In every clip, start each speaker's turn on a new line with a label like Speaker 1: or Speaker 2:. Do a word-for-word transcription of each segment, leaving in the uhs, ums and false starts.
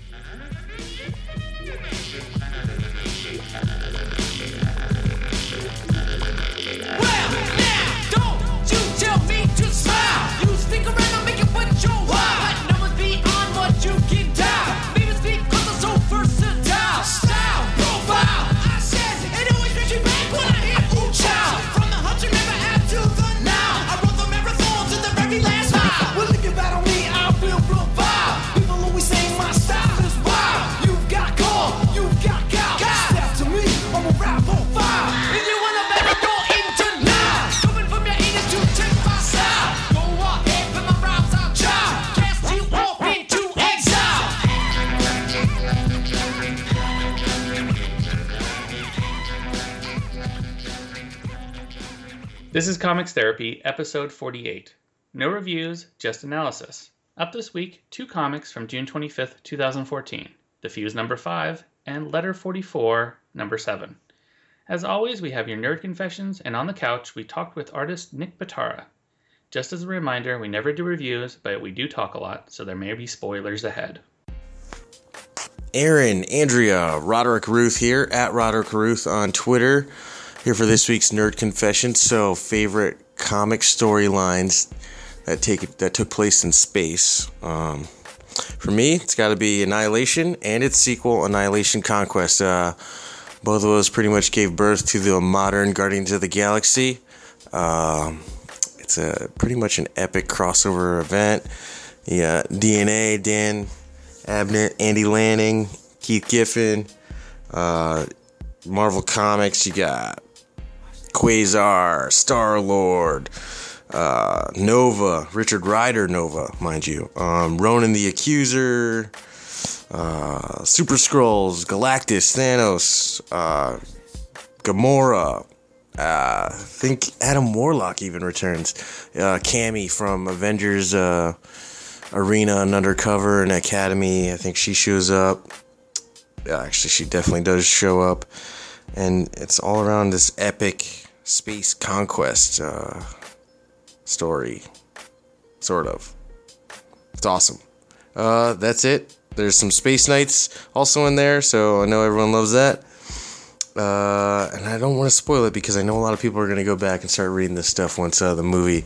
Speaker 1: This is Comics Therapy, episode forty-eight. No reviews, just analysis. Up this week, two comics from June twenty-fifth, twenty fourteen. The Fuse number five, and Letter forty-four, number seven. As always, we have your nerd confessions, and on the couch, we talked with artist Nick Batara. Just as a reminder, we never do reviews, but we do talk a lot, so there may be spoilers ahead.
Speaker 2: Aaron, Andrea, Roderick Ruth here, at Roderick Ruth on Twitter. Here for this week's Nerd Confession. So, favorite comic storylines that take that took place in space. Um, for me, it's got to be Annihilation and its sequel, Annihilation Conquest. Uh, both of those pretty much gave birth to the modern Guardians of the Galaxy. Um, it's a pretty much an epic crossover event. Yeah, D N A, Dan Abnett, Andy Lanning, Keith Giffen. Uh, Marvel Comics, you got Quasar, Star-Lord, uh, Nova, Richard Rider Nova, mind you, um, Ronan the Accuser, uh, Super Skrulls, Galactus, Thanos, uh, Gamora, uh, I think Adam Warlock even returns, uh, Cammy from Avengers uh, Arena and Undercover and Academy, I think she shows up. Yeah, actually, she definitely does show up. And it's all around this epic space conquest uh, story. Sort of. It's awesome. Uh, that's it. There's some Space Knights also in there, so I know everyone loves that. Uh, and I don't want to spoil it because I know a lot of people are going to go back and start reading this stuff once uh, the movie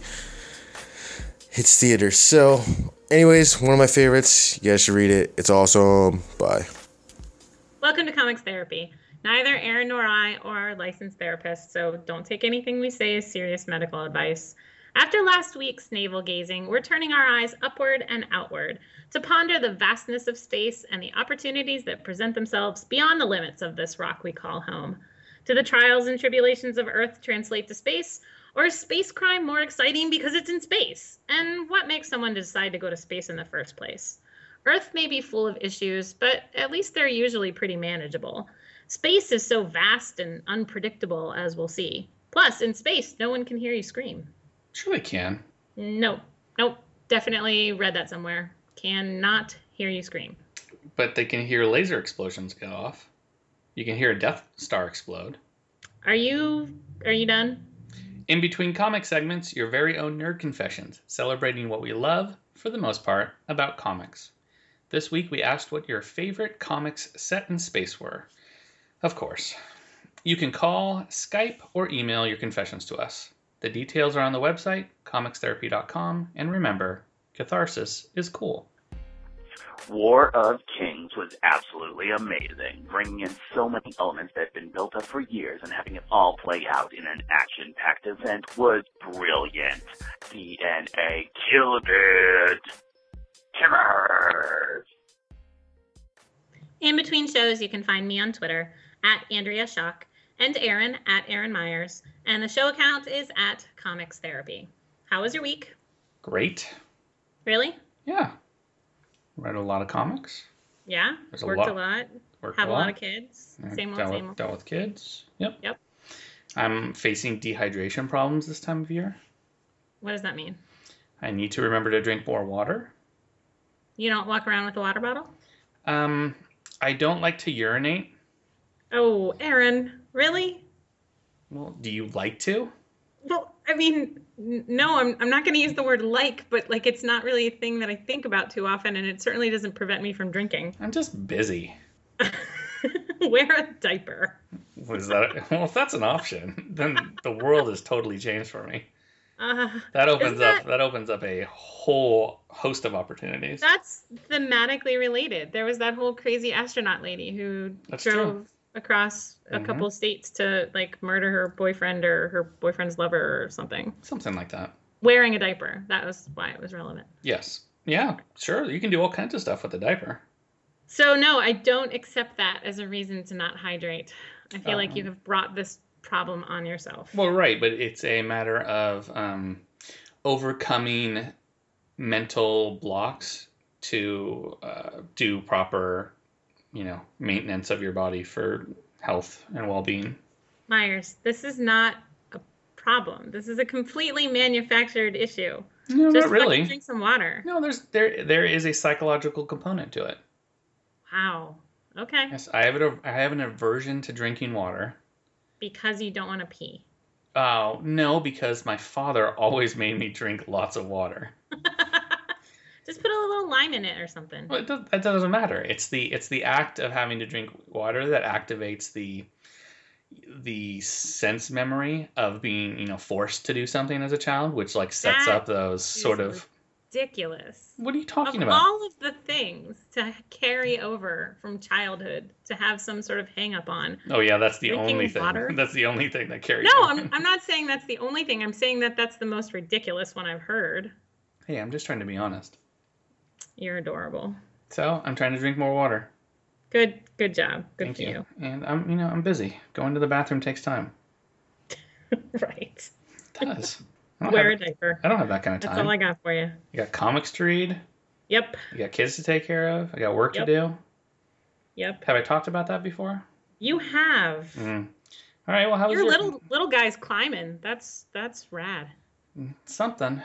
Speaker 2: hits theaters. So, anyways, one of my favorites. You guys should read it. It's awesome. Bye.
Speaker 3: Welcome to Comics Therapy. Neither Aaron nor I are licensed therapists, so don't take anything we say as serious medical advice. After last week's navel gazing, we're turning our eyes upward and outward to ponder the vastness of space and the opportunities that present themselves beyond the limits of this rock we call home. Do the trials and tribulations of Earth translate to space, or is space crime more exciting because it's in space? And what makes someone decide to go to space in the first place? Earth may be full of issues, but at least they're usually pretty manageable. Space is so vast and unpredictable, as we'll see. Plus, in space, no one can hear you scream.
Speaker 1: Sure they can.
Speaker 3: Nope. Nope. Definitely read that somewhere. Cannot hear you scream.
Speaker 1: But they can hear laser explosions go off. You can hear a Death Star explode.
Speaker 3: Are you... are you done?
Speaker 1: In between comic segments, your very own Nerd Confessions, celebrating what we love, for the most part, about comics. This week we asked what your favorite comics set in space were. Of course. You can call, Skype, or email your confessions to us. The details are on the website, comics therapy dot com, and remember, catharsis is cool.
Speaker 4: War of Kings was absolutely amazing, bringing in so many elements that had been built up for years and having it all play out in an action-packed event was brilliant. D N A killed it. Killers.
Speaker 3: In between shows, you can find me on Twitter, at Andrea Schock, and Aaron, at Aaron Myers, and the show account is at Comics Therapy. How was your week?
Speaker 1: Great.
Speaker 3: Really?
Speaker 1: Yeah. Read a lot of comics.
Speaker 3: Yeah?
Speaker 1: There's a
Speaker 3: Worked
Speaker 1: lot.
Speaker 3: a lot.
Speaker 1: Worked
Speaker 3: Have
Speaker 1: a
Speaker 3: a
Speaker 1: lot.
Speaker 3: lot of kids.
Speaker 1: Yeah,
Speaker 3: Same old,
Speaker 1: dealt
Speaker 3: same
Speaker 1: with,
Speaker 3: old.
Speaker 1: dealt with kids. Yep.
Speaker 3: Yep.
Speaker 1: I'm facing dehydration problems this time of year.
Speaker 3: What does that mean?
Speaker 1: I need to remember to drink more water.
Speaker 3: You don't walk around with a water bottle?
Speaker 1: Um, I don't like to urinate.
Speaker 3: Oh, Aaron, really?
Speaker 1: Well, do you like to?
Speaker 3: Well, I mean, N- No, I'm I'm not going to use the word like, but like it's not really a thing that I think about too often, and it certainly doesn't prevent me from drinking.
Speaker 1: I'm just busy.
Speaker 3: Wear a diaper.
Speaker 1: Was that? Well, if that's an option, then the world has totally changed for me.
Speaker 3: Uh,
Speaker 1: That opens
Speaker 3: isn't
Speaker 1: up.
Speaker 3: that-
Speaker 1: That opens up a whole host of opportunities.
Speaker 3: That's thematically related. There was that whole crazy astronaut lady who
Speaker 1: That's
Speaker 3: drove
Speaker 1: true.
Speaker 3: across a
Speaker 1: Mhm.
Speaker 3: couple states to like murder her boyfriend or her boyfriend's lover or something.
Speaker 1: Something like that.
Speaker 3: Wearing a diaper. That was why it was relevant.
Speaker 1: Yes. Yeah. Sure. You can do all kinds of stuff with a diaper.
Speaker 3: So no, I don't accept that as a reason to not hydrate. I feel like
Speaker 1: Um,
Speaker 3: you have brought this problem on yourself.
Speaker 1: Well, right, but it's a matter of um, overcoming mental blocks to uh, do proper, you know, maintenance of your body for health and well-being.
Speaker 3: Myers, this is not a problem. This is a completely manufactured issue.
Speaker 1: No,
Speaker 3: Just
Speaker 1: not really.
Speaker 3: fucking drink some water.
Speaker 1: No, there's there there is a psychological component to it.
Speaker 3: Wow. Okay.
Speaker 1: Yes, I have a, I have an aversion to drinking water.
Speaker 3: Because you don't want to pee.
Speaker 1: Oh, no, because my father always made me drink lots of water.
Speaker 3: Just put a little lime in it or something.
Speaker 1: Well, it does, that doesn't matter. It's the it's the act of having to drink water that activates the the sense memory of being, you know, forced to do something as a child, which like sets
Speaker 3: That
Speaker 1: up those sort of.
Speaker 3: Ridiculous.
Speaker 1: What are you talking
Speaker 3: Of
Speaker 1: about?
Speaker 3: all of the things to carry over from childhood to have some sort of hang up on.
Speaker 1: Oh yeah, that's the
Speaker 3: Drinking
Speaker 1: only thing.
Speaker 3: water?
Speaker 1: That's the only thing that carries.
Speaker 3: No,
Speaker 1: over.
Speaker 3: I'm, I'm not saying that's the only thing. I'm saying that that's the most ridiculous one I've heard.
Speaker 1: Hey, I'm just trying to be honest.
Speaker 3: You're adorable.
Speaker 1: So I'm trying to drink more water.
Speaker 3: Good, good job. Good
Speaker 1: Thank
Speaker 3: for
Speaker 1: you.
Speaker 3: you.
Speaker 1: And I'm, you know, I'm busy. Going to the bathroom takes time.
Speaker 3: Right.
Speaker 1: It does. I don't
Speaker 3: Wear a
Speaker 1: have,
Speaker 3: diaper.
Speaker 1: I don't have that kind of
Speaker 3: That's
Speaker 1: time.
Speaker 3: all I got for you.
Speaker 1: You got comics to read.
Speaker 3: Yep.
Speaker 1: You got kids to take care of. I got work
Speaker 3: Yep.
Speaker 1: to do.
Speaker 3: Yep.
Speaker 1: Have I talked about that before?
Speaker 3: You have.
Speaker 1: Mm. All right. Well, how was
Speaker 3: Your
Speaker 1: your
Speaker 3: little little guy's climbing. That's that's rad.
Speaker 1: something?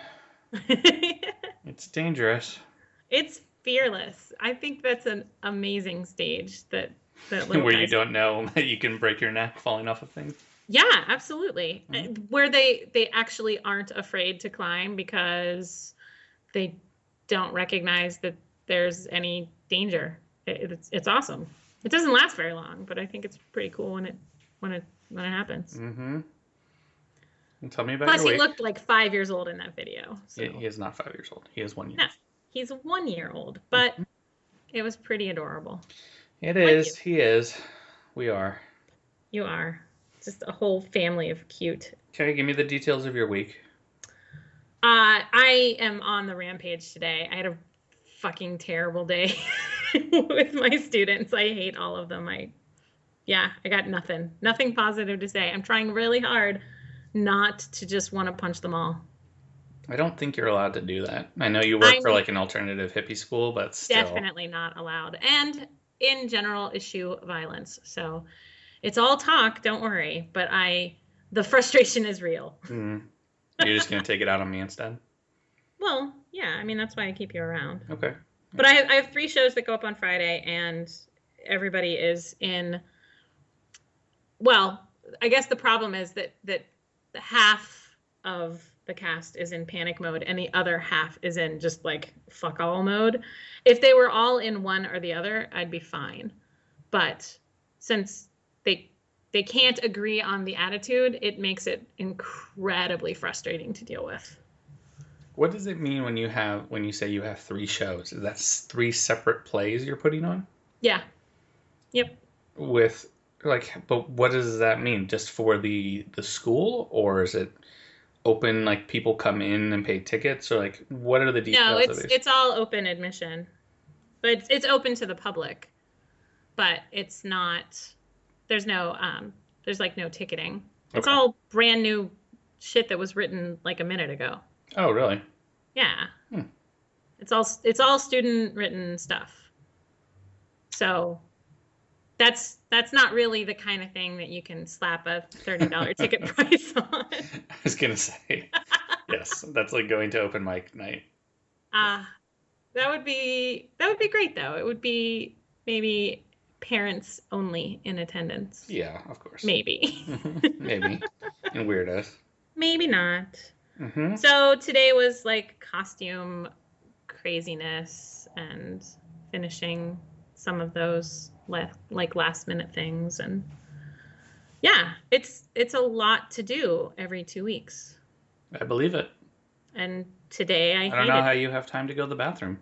Speaker 1: It's dangerous.
Speaker 3: It's fearless. I think that's an amazing stage that that little
Speaker 1: Where you
Speaker 3: guys-
Speaker 1: don't know that you can break your neck falling off of things.
Speaker 3: Yeah, absolutely.
Speaker 1: Mhm.
Speaker 3: Uh, Where they they actually aren't afraid to climb because they don't recognize that there's any danger. It, it's it's awesome. It doesn't last very long, but I think it's pretty cool when it when it when it happens.
Speaker 1: Mm-hmm. And tell me about
Speaker 3: Plus,
Speaker 1: your
Speaker 3: he
Speaker 1: week.
Speaker 3: looked like five years old in that video. So.
Speaker 1: He, he is not five years old. He is one year.
Speaker 3: No. He's one year old, but it was pretty adorable.
Speaker 1: It
Speaker 3: Like
Speaker 1: is. He is. We are.
Speaker 3: You are just a whole family of cute.
Speaker 1: Okay, give me the details of your week.
Speaker 3: Uh, I am on the rampage today. I had a fucking terrible day with my students. I hate all of them. I, yeah, I got nothing, nothing positive to say. I'm trying really hard not to just want to punch them all.
Speaker 1: I don't think you're allowed to do that. I know you work
Speaker 3: I'm
Speaker 1: for like an alternative hippie school, but still.
Speaker 3: Definitely not allowed. And in general, issue violence. So it's all talk. Don't worry. But I, the frustration is real.
Speaker 1: Mm. You're just gonna take it out on me instead.
Speaker 3: Well, yeah. I mean, that's why I keep you around.
Speaker 1: Okay.
Speaker 3: But I have, I have three shows that go up on Friday, and everybody is in. Well, I guess the problem is that that half of the cast is in panic mode, and the other half is in just like fuck all mode. If they were all in one or the other, I'd be fine. But since they they can't agree on the attitude, it makes it incredibly frustrating to deal with.
Speaker 1: What does it mean when you have when you say you have three shows? Is that three separate plays you're putting on?
Speaker 3: Yeah. Yep.
Speaker 1: With like, but what does that mean? Just for the the school, or is it open? Like people come in and pay tickets, or like what are the details
Speaker 3: No,
Speaker 1: of
Speaker 3: it's
Speaker 1: these?
Speaker 3: it's all open admission, but it's, it's open to the public, but it's not. There's no um. There's like no ticketing. It's
Speaker 1: Okay.
Speaker 3: all brand new shit that was written like a minute ago.
Speaker 1: Oh, really?
Speaker 3: Yeah.
Speaker 1: Hmm.
Speaker 3: It's all it's all student written stuff. So that's that's not really the kind of thing that you can slap a thirty dollar ticket price on.
Speaker 1: I was gonna say, yes, that's like going to open mic night.
Speaker 3: Uh that would be that would be great though. It would be maybe parents only in attendance.
Speaker 1: Yeah, of course.
Speaker 3: Maybe.
Speaker 1: Maybe. And weirdos.
Speaker 3: Maybe not.
Speaker 1: Mm-hmm.
Speaker 3: So today was like costume craziness and finishing some of those le- like last minute things, and yeah, it's it's a lot to do every two weeks.
Speaker 1: I believe it.
Speaker 3: And today I,
Speaker 1: I don't
Speaker 3: hated
Speaker 1: know
Speaker 3: it.
Speaker 1: how you have time to go to the bathroom.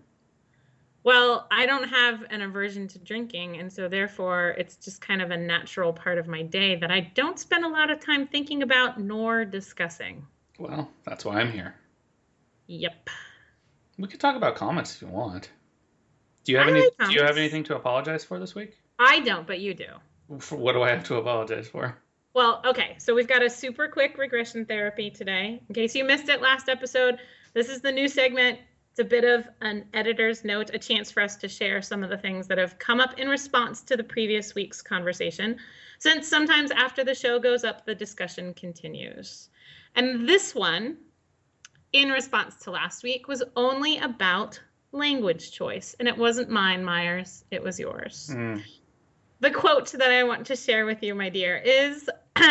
Speaker 3: Well, I don't have an aversion to drinking, and so therefore it's just kind of a natural part of my day that I don't spend a lot of time thinking about nor discussing.
Speaker 1: Well, that's why I'm here.
Speaker 3: Yep.
Speaker 1: We could talk about comics if you want. Do you have
Speaker 3: I
Speaker 1: any?
Speaker 3: like
Speaker 1: Do you have
Speaker 3: comics.
Speaker 1: anything to apologize for this week?
Speaker 3: I don't, but you do.
Speaker 1: For what do I have to apologize for?
Speaker 3: Well, okay, so we've got a super quick regression therapy today. In case you missed it last episode, this is the new segment. It's a bit of an editor's note, a chance for us to share some of the things that have come up in response to the previous week's conversation, since sometimes after the show goes up, the discussion continues. And this one, in response to last week, was only about language choice. And it wasn't mine, Myers. It was yours.
Speaker 1: Mm.
Speaker 3: The quote that I want to share with you, my dear, is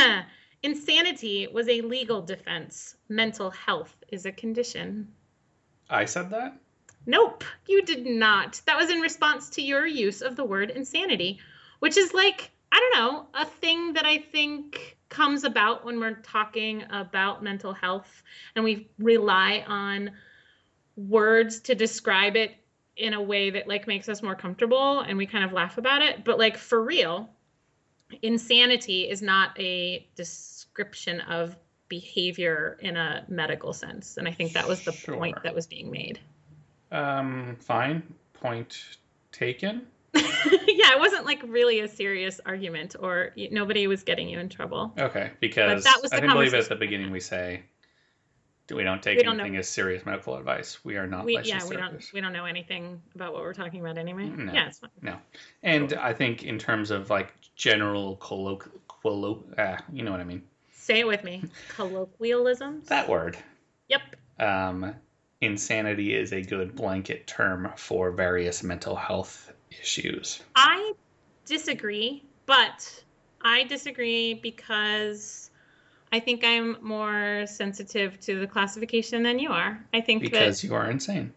Speaker 3: insanity was a legal defense. Mental health is a condition.
Speaker 1: I said that?
Speaker 3: Nope, you did not. That was in response to your use of the word insanity, which is like, I don't know, a thing that I think comes about when we're talking about mental health and we rely on words to describe it in a way that like makes us more comfortable and we kind of laugh about it. But like for real, insanity is not a description of behavior in a medical sense. And I think that was the
Speaker 1: Sure.
Speaker 3: point that was being made.
Speaker 1: Um, fine. Point taken.
Speaker 3: Yeah, it wasn't like really a serious argument or y- nobody was getting you in trouble.
Speaker 1: Okay, because
Speaker 3: that was
Speaker 1: I
Speaker 3: the
Speaker 1: didn't believe at
Speaker 3: conversation.
Speaker 1: the beginning we say we don't take
Speaker 3: We don't
Speaker 1: anything
Speaker 3: know.
Speaker 1: as serious medical advice. We are not
Speaker 3: We,
Speaker 1: licensed
Speaker 3: yeah, we don't
Speaker 1: therapists.
Speaker 3: we don't know anything about what we're talking about anyway.
Speaker 1: No.
Speaker 3: Yeah, it's fine.
Speaker 1: No. And I think in terms of like general colloq... colloq... Ah, you know what I mean.
Speaker 3: Say it with me. Colloquialisms?
Speaker 1: That word.
Speaker 3: Yep.
Speaker 1: Um, insanity is a good blanket term for various mental health issues.
Speaker 3: I disagree, but I disagree because I think I'm more sensitive to the classification than you are. I think
Speaker 1: Because
Speaker 3: that
Speaker 1: you are insane.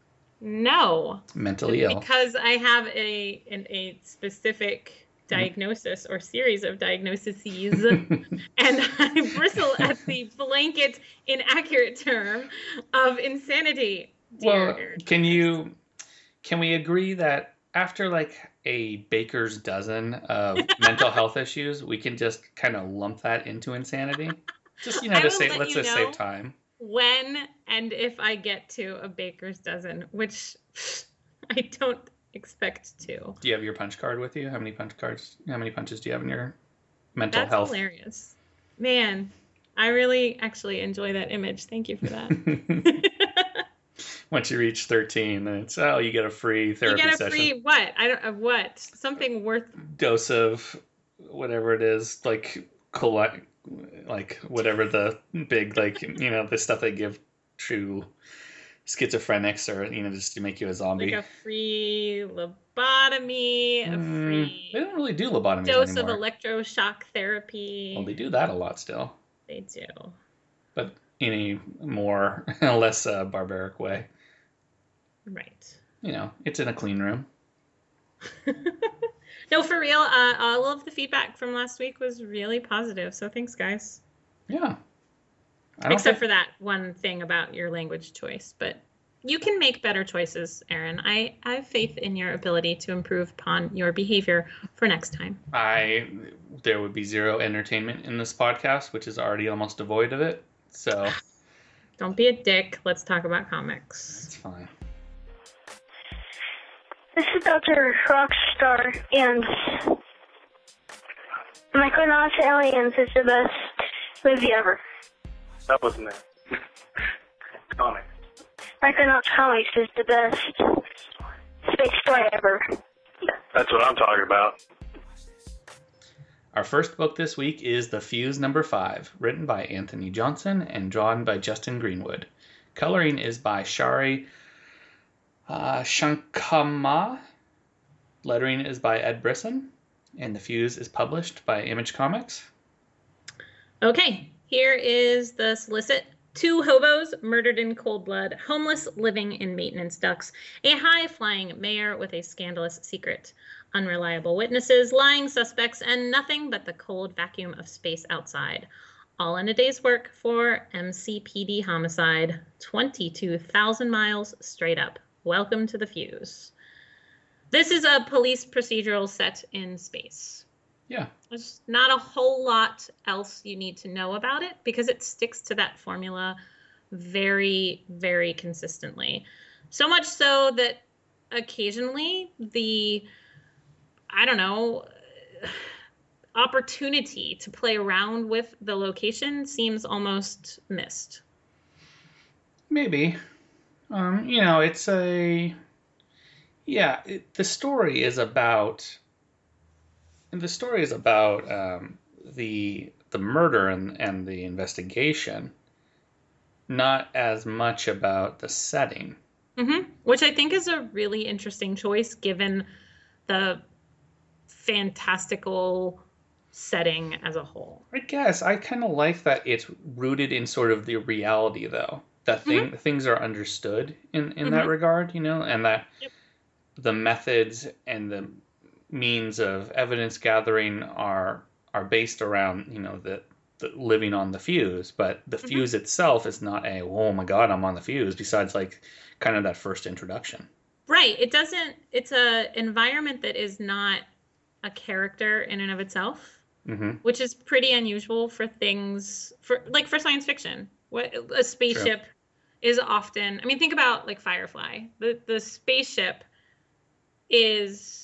Speaker 3: no,
Speaker 1: Mentally ill.
Speaker 3: because I have a an, a specific diagnosis or series of diagnoses, and I bristle at the blanket inaccurate term of insanity. Dear
Speaker 1: Well,
Speaker 3: Aaron.
Speaker 1: can you can we agree that after like a baker's dozen of mental health issues, we can just kind of lump that into insanity? Just, you know,
Speaker 3: I
Speaker 1: to
Speaker 3: will
Speaker 1: say
Speaker 3: let
Speaker 1: let's
Speaker 3: you
Speaker 1: just
Speaker 3: know
Speaker 1: save time.
Speaker 3: When and if I get to a baker's dozen, which I don't expect to.
Speaker 1: Do you have your punch card with you? How many punch cards? How many punches do you have in your mental
Speaker 3: That's
Speaker 1: health?
Speaker 3: hilarious. Man, I really actually enjoy that image. Thank you for that.
Speaker 1: Once you reach thirteen, then it's oh, you get a free
Speaker 3: You
Speaker 1: therapy
Speaker 3: get a
Speaker 1: session.
Speaker 3: free what? I don't uh, what? Something worth
Speaker 1: Dose of whatever it is, like collect, like whatever the big, like, you know, the stuff they give to schizophrenics, or, you know, just to make you a zombie.
Speaker 3: like a free lobotomy, a
Speaker 1: Mm,
Speaker 3: free
Speaker 1: they don't really do lobotomies
Speaker 3: dose
Speaker 1: anymore.
Speaker 3: of electroshock therapy.
Speaker 1: Well, they do that a lot still,
Speaker 3: They do.
Speaker 1: but in a more less uh, barbaric way.
Speaker 3: Right.
Speaker 1: You know, it's in a clean room.
Speaker 3: No, for real. Uh, all of the feedback from last week was really positive. So thanks, guys.
Speaker 1: Yeah. I don't
Speaker 3: Except
Speaker 1: think-
Speaker 3: for that one thing about your language choice, but you can make better choices, Aaron. I, I have faith in your ability to improve upon your behavior for next time.
Speaker 1: I there would be zero entertainment in this podcast, which is already almost devoid of it. So
Speaker 3: Don't be a dick. Let's talk about comics.
Speaker 1: it's fine.
Speaker 5: This is Doctor Rockstar, and Micronauts Aliens is the best movie ever.
Speaker 6: That wasn't it. Comic.
Speaker 5: Micronauts Comics is the best space story ever.
Speaker 6: That's what I'm talking about.
Speaker 1: Our first book this week is The Fuse Number Five, written by Anthony Johnson and drawn by Justin Greenwood. Coloring is by Shari uh, Shankama. Lettering is by Ed Brisson, and The Fuse is published by Image Comics.
Speaker 3: Okay, here is the solicit Two hobos murdered in cold blood, homeless living in maintenance ducts, a high-flying mayor with a scandalous secret, unreliable witnesses, lying suspects, and nothing but the cold vacuum of space outside. All in a day's work for M C P D homicide, twenty-two thousand miles straight up. Welcome to the Fuse. This is a police procedural set in space.
Speaker 1: Yeah.
Speaker 3: There's not a whole lot else you need to know about it because it sticks to that formula very, very consistently. So much so that occasionally the, I don't know, opportunity to play around with the location seems almost missed.
Speaker 1: Maybe. Um, you know, it's a, yeah, it, the story is about... And the story is about um, the the murder and, and the investigation, not as much about the setting.
Speaker 3: Mm-hmm. Which I think is a really interesting choice given the fantastical setting as a whole.
Speaker 1: I guess I kind of like that it's rooted in sort of the reality, though. That thing,
Speaker 3: Mm-hmm.
Speaker 1: things are understood in, in
Speaker 3: Mm-hmm.
Speaker 1: that regard, you know, and that
Speaker 3: Yep.
Speaker 1: the methods and the means of evidence gathering are are based around, you know, the, the living on the fuse, but the
Speaker 3: Mm-hmm.
Speaker 1: fuse itself is not a, oh my god, I'm on the fuse, besides like kind of that first introduction.
Speaker 3: Right. It doesn't, it's a environment that is not a character in and of itself,
Speaker 1: Mm-hmm.
Speaker 3: which is pretty unusual for things, for like for science fiction. What a spaceship is often, I mean, think about like Firefly. The, the spaceship is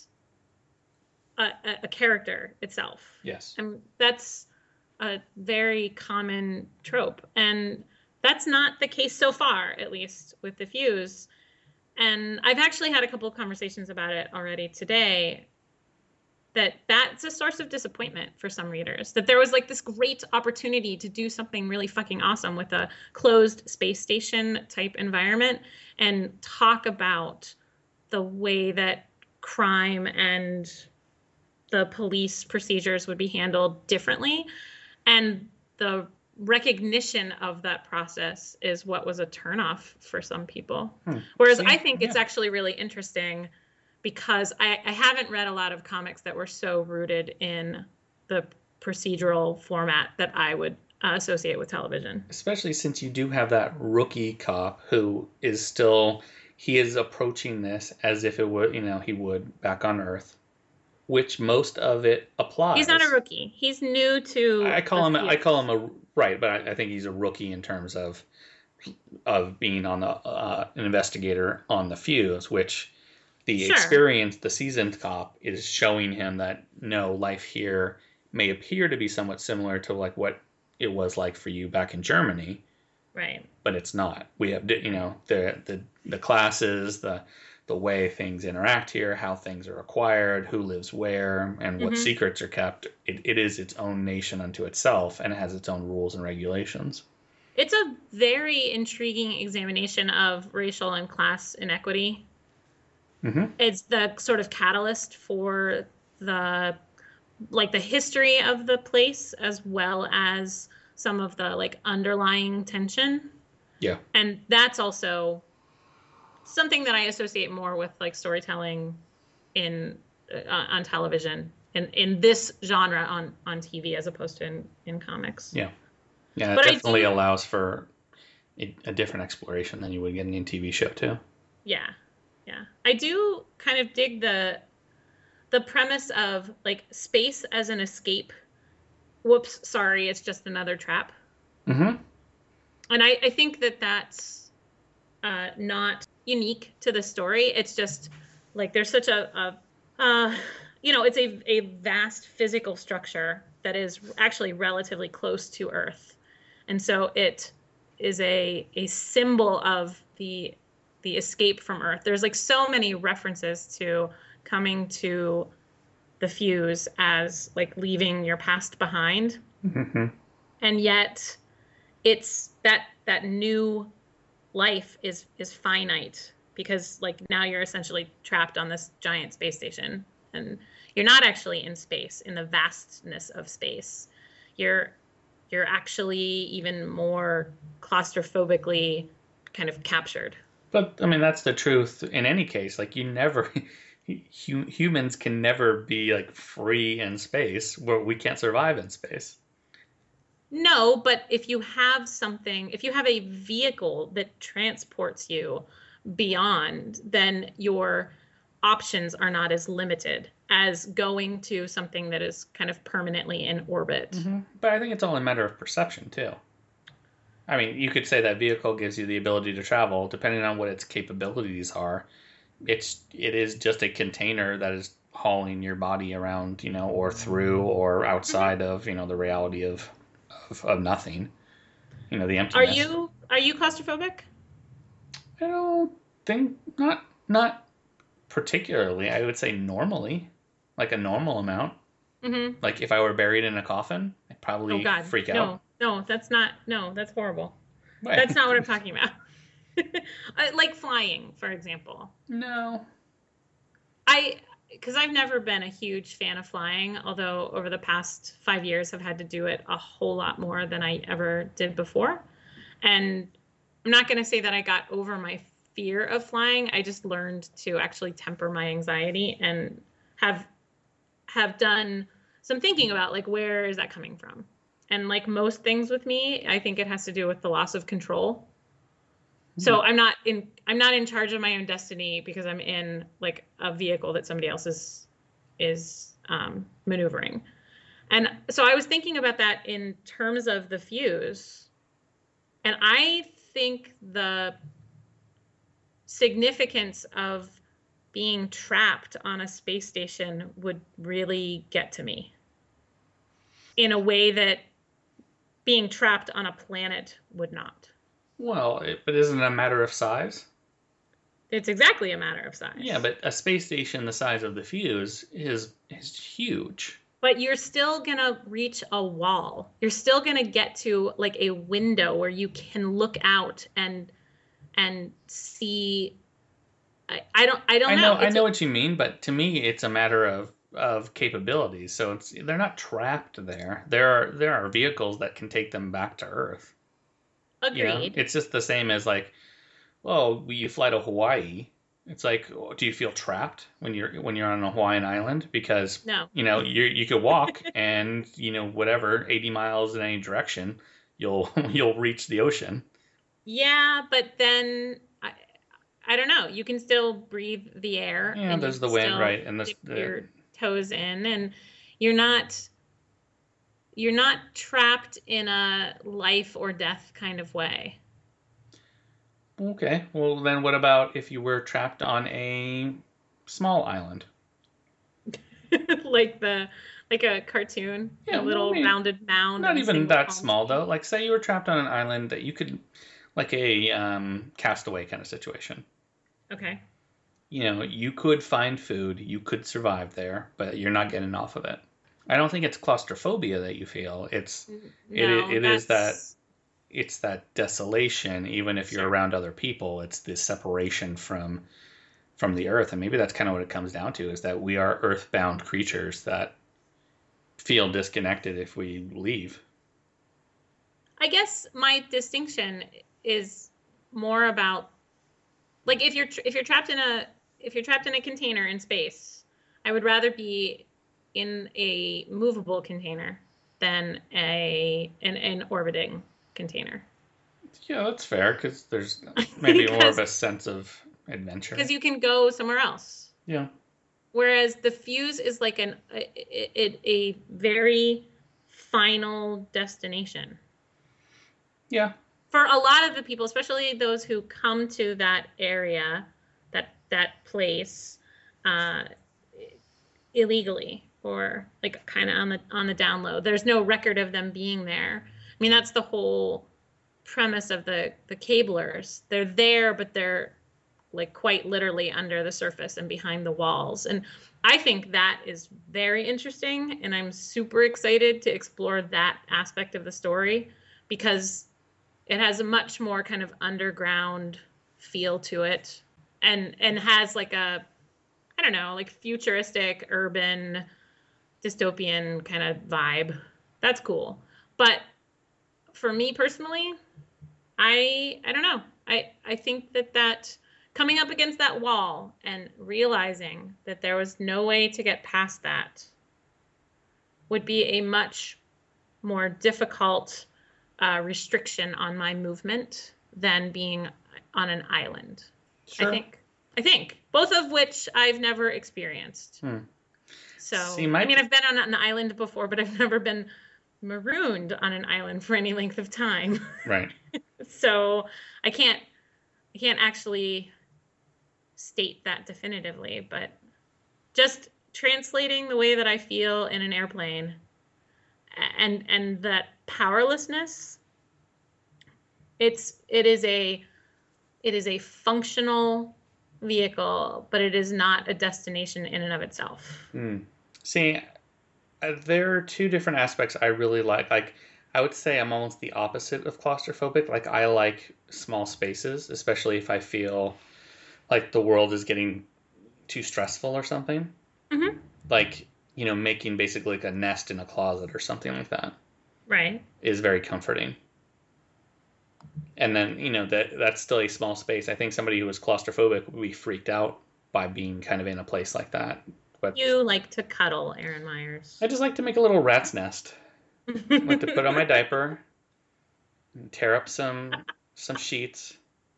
Speaker 3: A, a, a character itself.
Speaker 1: Yes.
Speaker 3: And that's a very common trope. And that's not the case so far, at least with the Fuse. And I've actually had a couple of conversations about it already today, that that's a source of disappointment for some readers, that there was like this great opportunity to do something really fucking awesome with a closed space station type environment and talk about the way that crime and the police procedures would be handled differently. And the recognition of that process is what was a turnoff for some people.
Speaker 1: Hmm.
Speaker 3: Whereas
Speaker 1: See?
Speaker 3: I think it's
Speaker 1: Yeah.
Speaker 3: actually really interesting because I, I haven't read a lot of comics that were so rooted in the procedural format that I would uh, associate with television.
Speaker 1: Especially since you do have that rookie cop who is still, he is approaching this as if it would, you know, he would back on Earth, which most of it applies.
Speaker 3: He's not a rookie. He's new to.
Speaker 1: I call
Speaker 3: the
Speaker 1: him. I
Speaker 3: field.
Speaker 1: call him a right, but I, I think he's a rookie in terms of of being on the uh, an investigator on the Fuse, which the
Speaker 3: Sure.
Speaker 1: experienced, the seasoned cop is showing him that no, life here may appear to be somewhat similar to like what it was like for you back in Germany,
Speaker 3: Right.
Speaker 1: but it's not. We have, you know, the the the classes, the the way things interact here, how things are acquired, who lives where, and what
Speaker 3: Mhm.
Speaker 1: secrets are kept. It, it is its own nation unto itself, and it has its own rules and regulations.
Speaker 3: It's a very intriguing examination of racial and class inequity.
Speaker 1: Mm-hmm.
Speaker 3: It's the sort of catalyst for the like the history of the place as well as some of the like underlying tension.
Speaker 1: Yeah.
Speaker 3: And that's also something that I associate more with like storytelling in uh, on television in in this genre on on T V as opposed to in, in comics.
Speaker 1: Yeah. Yeah, it
Speaker 3: But I
Speaker 1: definitely
Speaker 3: do-
Speaker 1: allows for a, a different exploration than you would get in a T V show too.
Speaker 3: Yeah. Yeah. I do kind of dig the the premise of like space as an escape. Whoops, sorry, it's just another trap.
Speaker 1: Mm-hmm.
Speaker 3: And I, I think that that's uh, not unique to the story. It's just like there's such a, a uh, you know, it's a, a vast physical structure that is actually relatively close to Earth. And so it is a a symbol of the the escape from Earth. There's like so many references to coming to the Fuse as like leaving your past behind.
Speaker 1: Mm-hmm.
Speaker 3: And yet it's that that new life is is finite because like now you're essentially trapped on this giant space station and you're not actually in space, in the vastness of space. You're you're actually even more claustrophobically kind of captured.
Speaker 1: But I mean, that's the truth in any case. Like, you never, hu- humans can never be like free in space where we can't survive in space.
Speaker 3: No, but if you have something, if you have a vehicle that transports you beyond, then your options are not as limited as going to something that is kind of permanently in orbit.
Speaker 1: Mm-hmm. But I think it's all a matter of perception, too. I mean, you could say that vehicle gives you the ability to travel, depending on what its capabilities are. It's it is just a container that is hauling your body around, you know, or through or outside mm-hmm. of, you know, the reality of, of of nothing. You know, the emptiness.
Speaker 3: Are you are you claustrophobic?
Speaker 1: I don't think not not particularly. I would say normally, like a normal amount.
Speaker 3: Mm-hmm.
Speaker 1: Like if I were buried in a coffin, I'd probably
Speaker 3: oh, God.
Speaker 1: freak
Speaker 3: no.
Speaker 1: out.
Speaker 3: No, that's not, no, that's horrible.
Speaker 1: Right.
Speaker 3: That's not what I'm talking about. Like flying, for example.
Speaker 1: No.
Speaker 3: I, because I've never been a huge fan of flying, although over the past five years I've had to do it a whole lot more than I ever did before. And I'm not going to say that I got over my fear of flying. I just learned to actually temper my anxiety and have have done some thinking about, like, where is that coming from? And like most things with me, I think it has to do with the loss of control. Mm-hmm. So I'm not in I'm not in charge of my own destiny because I'm in like a vehicle that somebody else is is um, maneuvering. And so I was thinking about that in terms of the fuse. And I think the significance of being trapped on a space station would really get to me in a way that being trapped on a planet would not.
Speaker 1: Well, it, but isn't it a matter of size?
Speaker 3: It's exactly a matter of size.
Speaker 1: Yeah, but a space station the size of the fuse is is huge.
Speaker 3: But you're still going to reach a wall. You're still going to get to like a window where you can look out and and see. I, I don't I don't
Speaker 1: I
Speaker 3: know.
Speaker 1: know I know a, what you mean, but to me it's a matter of of capabilities. So it's they're not trapped there. There are there are vehicles that can take them back to Earth.
Speaker 3: Agreed.
Speaker 1: You know? It's just the same as like, well, you fly to Hawaii. It's like, do you feel trapped when you're when you're on a Hawaiian island? Because
Speaker 3: no.
Speaker 1: you know you you could walk and you know whatever eighty miles in any direction, you'll you'll reach the ocean.
Speaker 3: Yeah, but then I I don't know. You can still breathe the air.
Speaker 1: Yeah, there's the wind, right? And this
Speaker 3: the your toes in, and you're not you're not trapped in a life or death kind of way.
Speaker 1: Okay, well then what about if you were trapped on a small island?
Speaker 3: like the like a cartoon,
Speaker 1: yeah,
Speaker 3: a little
Speaker 1: I mean,
Speaker 3: rounded mound.
Speaker 1: Not even that small
Speaker 3: tree.
Speaker 1: though. Like say you were trapped on an island that you could, like a um, Castaway kind of situation.
Speaker 3: Okay.
Speaker 1: You know, you could find food, you could survive there, but you're not getting off of it. I don't think it's claustrophobia that you feel. It's
Speaker 3: no,
Speaker 1: it it is that it's that desolation. Even if you're
Speaker 3: sure.
Speaker 1: around other people, it's this separation from from the earth, and maybe that's kind of what it comes down to: is that we are earthbound creatures that feel disconnected if we leave.
Speaker 3: I guess my distinction is more about, like, if you're if you're trapped in a if you're trapped in a container in space, I would rather be in a movable container than a an, an orbiting container.
Speaker 1: Yeah, that's fair, because there's maybe more of a sense of adventure.
Speaker 3: Because you can go somewhere else.
Speaker 1: Yeah.
Speaker 3: Whereas the fuse is like an a, a, a very final destination.
Speaker 1: Yeah.
Speaker 3: For a lot of the people, especially those who come to that area, that that place, uh, illegally or like kind of on the on the down low, there's no record of them being there. I mean, that's the whole premise of the the cablers. They're there, but they're like quite literally under the surface and behind the walls. And I think that is very interesting, and I'm super excited to explore that aspect of the story because it has a much more kind of underground feel to it, and and has like a, I don't know, like futuristic, urban, dystopian kind of vibe. That's cool. But for me personally, I I don't know. I I think that that coming up against that wall and realizing that there was no way to get past that would be a much more difficult uh, restriction on my movement than being on an island.
Speaker 1: Sure.
Speaker 3: I think. I think both of which I've never experienced.
Speaker 1: Hmm.
Speaker 3: So
Speaker 1: See, my-
Speaker 3: I mean, I've been on an island before, but I've never been marooned on an island for any length of time.
Speaker 1: Right.
Speaker 3: So I can't I can't actually state that definitively, but just translating the way that I feel in an airplane and and that powerlessness, it's it is a it is a functional vehicle, but it is not a destination in and of itself.
Speaker 1: Mm. See, uh, there are two different aspects I really like. Like, I would say I'm almost the opposite of claustrophobic. Like, I like small spaces, especially if I feel like the world is getting too stressful or something.
Speaker 3: Mm-hmm.
Speaker 1: Like, you know, making basically like a nest in a closet or something like that
Speaker 3: Right.
Speaker 1: is very comforting. And then, you know, that that's still a small space. I think somebody who was claustrophobic would be freaked out by being kind of in a place like that. But
Speaker 3: You like to cuddle, Aaron Myers.
Speaker 1: I just like to make a little rat's nest. I like to put on my diaper and tear up some some sheets.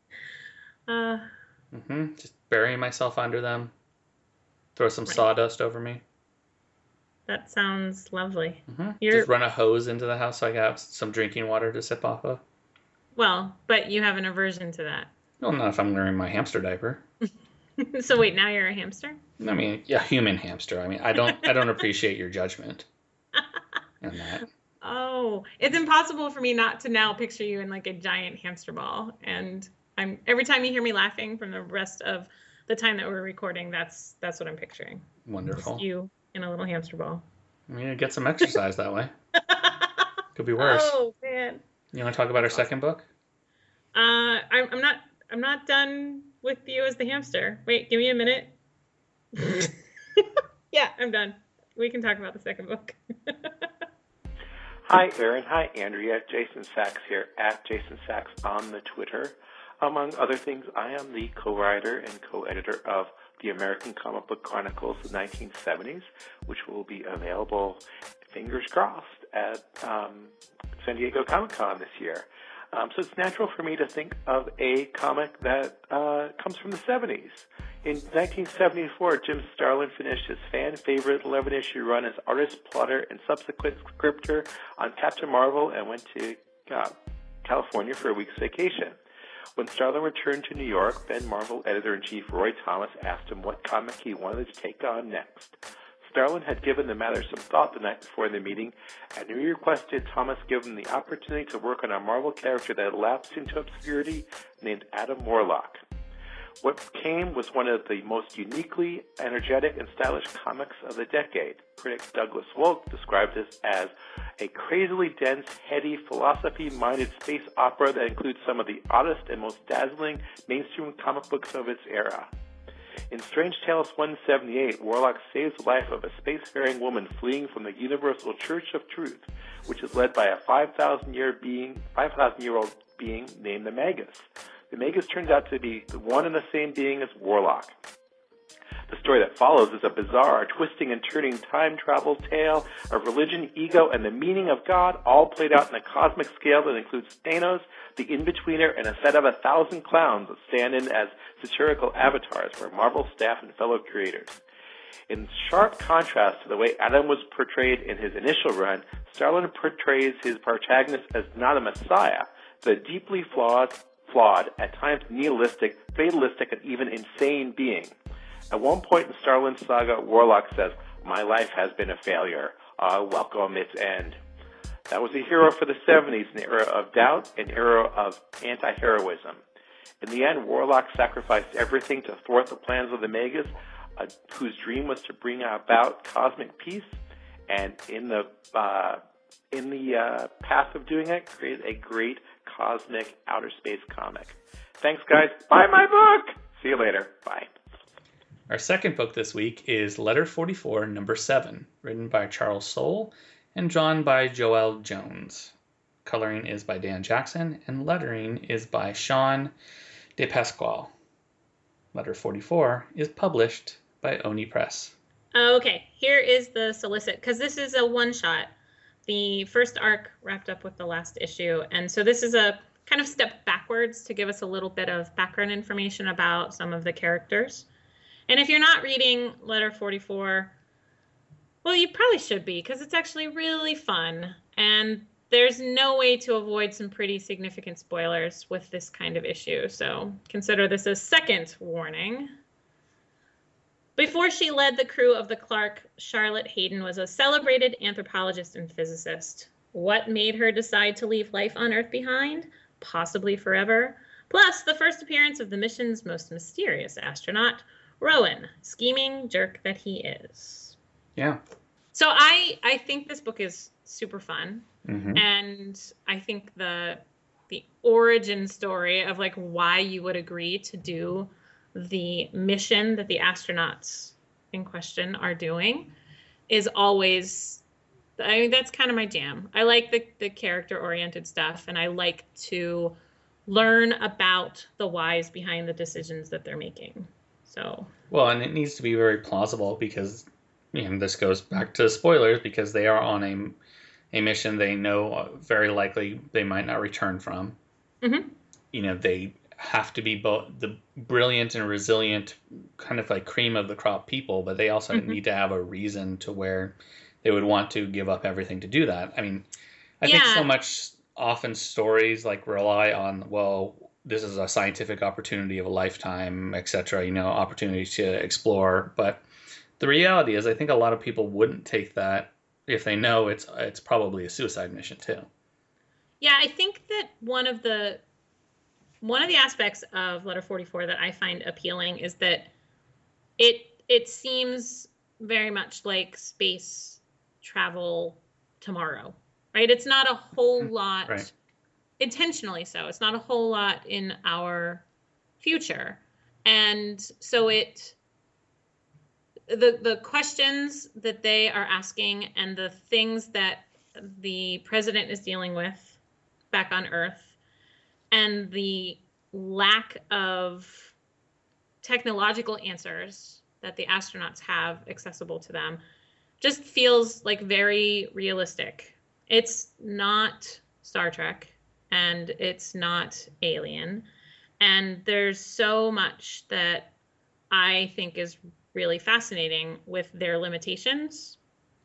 Speaker 3: Uh,
Speaker 1: hmm Just bury myself under them. Throw some
Speaker 3: Right.
Speaker 1: sawdust over me.
Speaker 3: that sounds lovely.
Speaker 1: hmm
Speaker 3: You're-
Speaker 1: Just run a hose into the house so I have some drinking water to sip off of.
Speaker 3: Well, but you have an aversion to that.
Speaker 1: Well, not if I'm wearing my hamster diaper.
Speaker 3: So wait, now you're a hamster?
Speaker 1: I mean, yeah, human hamster. I mean, I don't, I don't appreciate your judgment on that.
Speaker 3: Oh, it's impossible for me not to now picture you in like a giant hamster ball. And I'm every time you hear me laughing from the rest of the time that we're recording, that's that's what I'm picturing.
Speaker 1: Wonderful.
Speaker 3: Just you in a little hamster ball.
Speaker 1: I mean, I get some exercise that way. Could be worse.
Speaker 3: Oh man.
Speaker 1: You want to talk about our second book?
Speaker 3: Uh, I'm, I'm not. I'm not done with you as the hamster. Wait, give me a minute. Yeah, I'm done. We can talk about the second book.
Speaker 6: Hi, Aaron. Hi, Andrea. Jason Sachs here at Jason Sachs on the Twitter. Among other things, I am the co-writer and co-editor of the American Comic Book Chronicles of the nineteen seventies, which will be available, fingers crossed, at um, San Diego Comic-Con this year. Um, so it's natural for me to think of a comic that uh, comes from the seventies. In nineteen seventy-four, Jim Starlin finished his fan-favorite eleven-issue run as artist, plotter, and subsequent scripter on Captain Marvel and went to uh, California for a week's vacation. When Starlin returned to New York, then Marvel editor-in-chief Roy Thomas asked him what comic he wanted to take on next. Starlin had given the matter some thought the night before the meeting, and he requested Thomas give him the opportunity to work on a Marvel character that had lapsed into obscurity named Adam Warlock. What came was one of the most uniquely energetic and stylish comics of the decade. Critic Douglas Wolk described this as a crazily dense, heady, philosophy-minded space opera that includes some of the oddest and most dazzling mainstream comic books of its era. In Strange Tales one seventy-eight, Warlock saves the life of a spacefaring woman fleeing from the Universal Church of Truth, which is led by a five thousand year being, five thousand year old being named the Magus. The Magus turns out to be the one and the same being as Warlock. The story that follows is a bizarre, twisting and turning time travel tale of religion, ego, and the meaning of God, all played out in a cosmic scale that includes Thanos, the In-Betweener, and a set of a thousand clowns that stand in as satirical avatars for Marvel staff and fellow creators. In sharp contrast to the way Adam was portrayed in his initial run, Starlin portrays his protagonist as not a messiah, but a deeply flawed, flawed, at times nihilistic, fatalistic, and even insane being. At one point in Starlin's saga, Warlock says, "My life has been a failure. I welcome its end." That was a hero for the seventies, an era of doubt, an era of anti-heroism. In the end, Warlock sacrificed everything to thwart the plans of the Magus, uh, whose dream was to bring about cosmic peace, and in the uh, in the uh, path of doing it, created a great cosmic outer space comic. Thanks, guys. Buy my book. See you later. Bye.
Speaker 1: Our second book this week is Letter forty-four, number seven, written by Charles Soule and drawn by Joelle Jones. Coloring is by Dan Jackson, and lettering is by Sean DePasquale. Letter forty-four is published by Oni Press.
Speaker 3: Okay, here is the solicit, because this is a one-shot. The first arc wrapped up with the last issue, and so this is a kind of step backwards to give us a little bit of background information about some of the characters. And if you're not reading Letter forty-four, well, you probably should be, because it's actually really fun, and there's no way to avoid some pretty significant spoilers with this kind of issue, so consider this a second warning. Before she led the crew of the Clark, Charlotte Hayden was a celebrated anthropologist and physicist. What made her decide to leave life on Earth behind? Possibly forever. Plus, the first appearance of the mission's most mysterious astronaut, Rowan, scheming jerk that he is.
Speaker 1: Yeah.
Speaker 3: So I, I think this book is super fun.
Speaker 1: Mm-hmm.
Speaker 3: And I think the the origin story of like why you would agree to do the mission that the astronauts in question are doing is always, I mean, that's kind of my jam. I like the, the character-oriented stuff, and I like to learn about the whys behind the decisions that they're making. So
Speaker 1: well, and it needs to be very plausible because, and this goes back to spoilers, because they are on a a mission they know very likely they might not return from.
Speaker 3: Mm-hmm.
Speaker 1: You know, they have to be both the brilliant and resilient, kind of like cream of the crop people, but they also mm-hmm. need to have a reason to where they would want to give up everything to do that. I mean, I yeah. think so much often stories like rely on, well, this is a scientific opportunity of a lifetime, et cetera, you know, opportunity to explore. But the reality is I think a lot of people wouldn't take that if they know it's it's probably a suicide mission too.
Speaker 3: Yeah, I think that one of the one of the aspects of Letter forty-four that I find appealing is that it it seems very much like space travel tomorrow, right? It's not a whole lot,
Speaker 1: right.
Speaker 3: intentionally so. It's not a whole lot in our future, and so it. The the questions that they are asking and the things that the president is dealing with back on Earth and the lack of technological answers that the astronauts have accessible to them just feels like very realistic. It's not Star Trek and it's not Alien. And there's so much that I think is really fascinating with their limitations.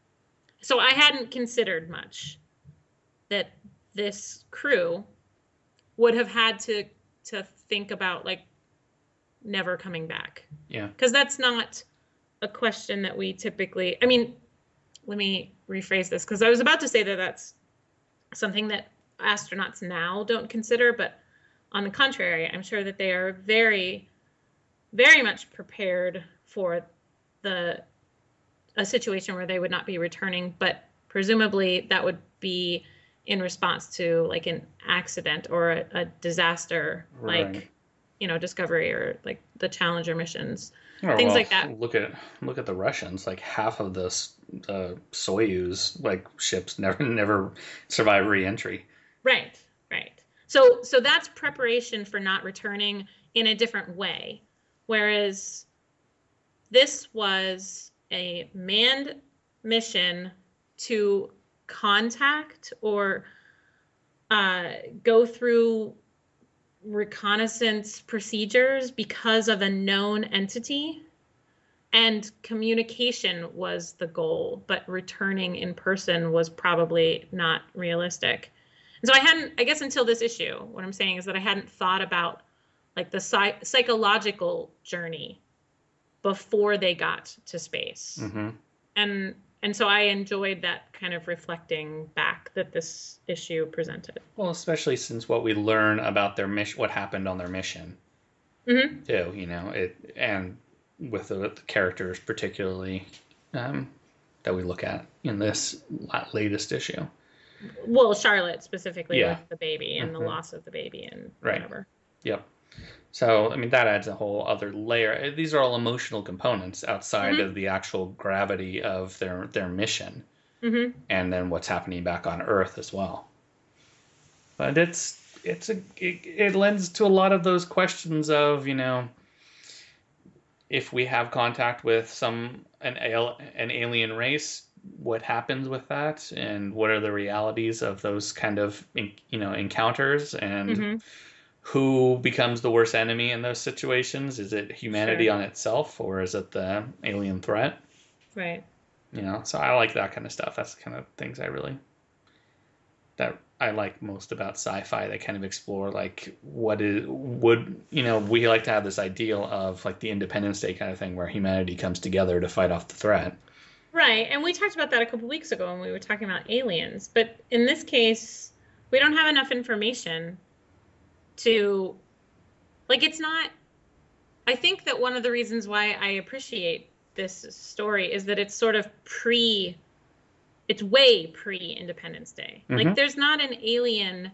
Speaker 3: So I hadn't considered much that this crew would have had to to think about like never coming back.
Speaker 1: Yeah.
Speaker 3: Because that's not a question that we typically, I mean, let me rephrase this, because I was about to say that that's something that astronauts now don't consider, but on the contrary, I'm sure that they are very, very much prepared for the a situation where they would not be returning, but presumably that would be in response to like an accident or a, a disaster,
Speaker 1: right.
Speaker 3: like, you know, Discovery or like the Challenger missions,
Speaker 1: oh,
Speaker 3: things
Speaker 1: well,
Speaker 3: like that.
Speaker 1: Look at look at the Russians. Like half of the uh, Soyuz like ships never never survive re-entry.
Speaker 3: Right, right. So so that's preparation for not returning in a different way, whereas this was a manned mission to contact or uh, go through reconnaissance procedures because of a known entity, and communication was the goal, but returning in person was probably not realistic. And so I hadn't, I guess until this issue, what I'm saying is that I hadn't thought about like the psych- psychological journey before they got to space.
Speaker 1: Mm-hmm.
Speaker 3: And and so I enjoyed that kind of reflecting back that this issue presented.
Speaker 1: Well, especially since what we learn about their mission, what happened on their mission,
Speaker 3: mm-hmm.
Speaker 1: too, you know, it and with the, the characters particularly um, that we look at in this latest issue.
Speaker 3: Well, Charlotte specifically
Speaker 1: yeah.
Speaker 3: with the baby and
Speaker 1: mm-hmm.
Speaker 3: the loss of the baby and
Speaker 1: right.
Speaker 3: whatever.
Speaker 1: Yep. So, I mean, that adds a whole other layer. These are all emotional components outside
Speaker 3: mm-hmm.
Speaker 1: of the actual gravity of their, their mission.
Speaker 3: Mm-hmm.
Speaker 1: And then what's happening back on Earth as well. But it's it's a it, it lends to a lot of those questions of, you know, if we have contact with some an al- an alien race, what happens with that, and what are the realities of those kind of, you know, encounters, and
Speaker 3: Mm-hmm.
Speaker 1: who becomes the worst enemy in those situations? Is it humanity
Speaker 3: Sure.
Speaker 1: on itself, or is it the alien threat?
Speaker 3: Right.
Speaker 1: You know, so I like that kind of stuff. That's the kind of things I really that I like most about sci-fi. They kind of explore like what is would you know we like to have this ideal of like the Independence Day kind of thing where humanity comes together to fight off the threat.
Speaker 3: Right. And we talked about that a couple weeks ago when we were talking about aliens. But in this case, we don't have enough information to, like, it's not, I think that one of the reasons why I appreciate this story is that it's sort of pre, it's way pre-Independence Day.
Speaker 1: Mhm.
Speaker 3: Like, there's not an alien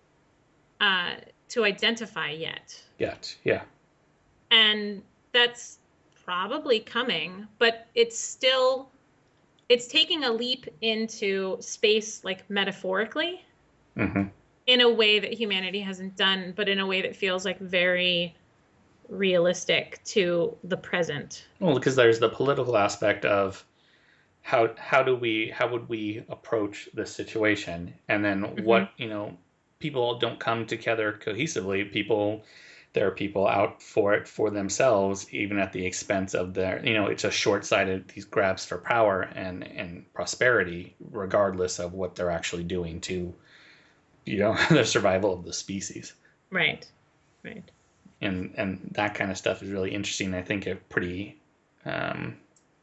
Speaker 3: uh, to identify yet.
Speaker 1: Yet, yeah.
Speaker 3: And that's probably coming, but it's still, it's taking a leap into space, like, metaphorically,
Speaker 1: Mm-hmm.
Speaker 3: in a way that humanity hasn't done, but in a way that feels like very realistic to the present.
Speaker 1: Well, because there's the political aspect of how how do we how would we approach this situation, and then
Speaker 3: Mm-hmm.
Speaker 1: what you know people don't come together cohesively. People there are people out for it for themselves, even at the expense of their you know it's a short-sighted these grabs for power and and prosperity, regardless of what they're actually doing to you know the survival of the species.
Speaker 3: Right. Right.
Speaker 1: and and that kind of stuff is really interesting. I think a pretty, um,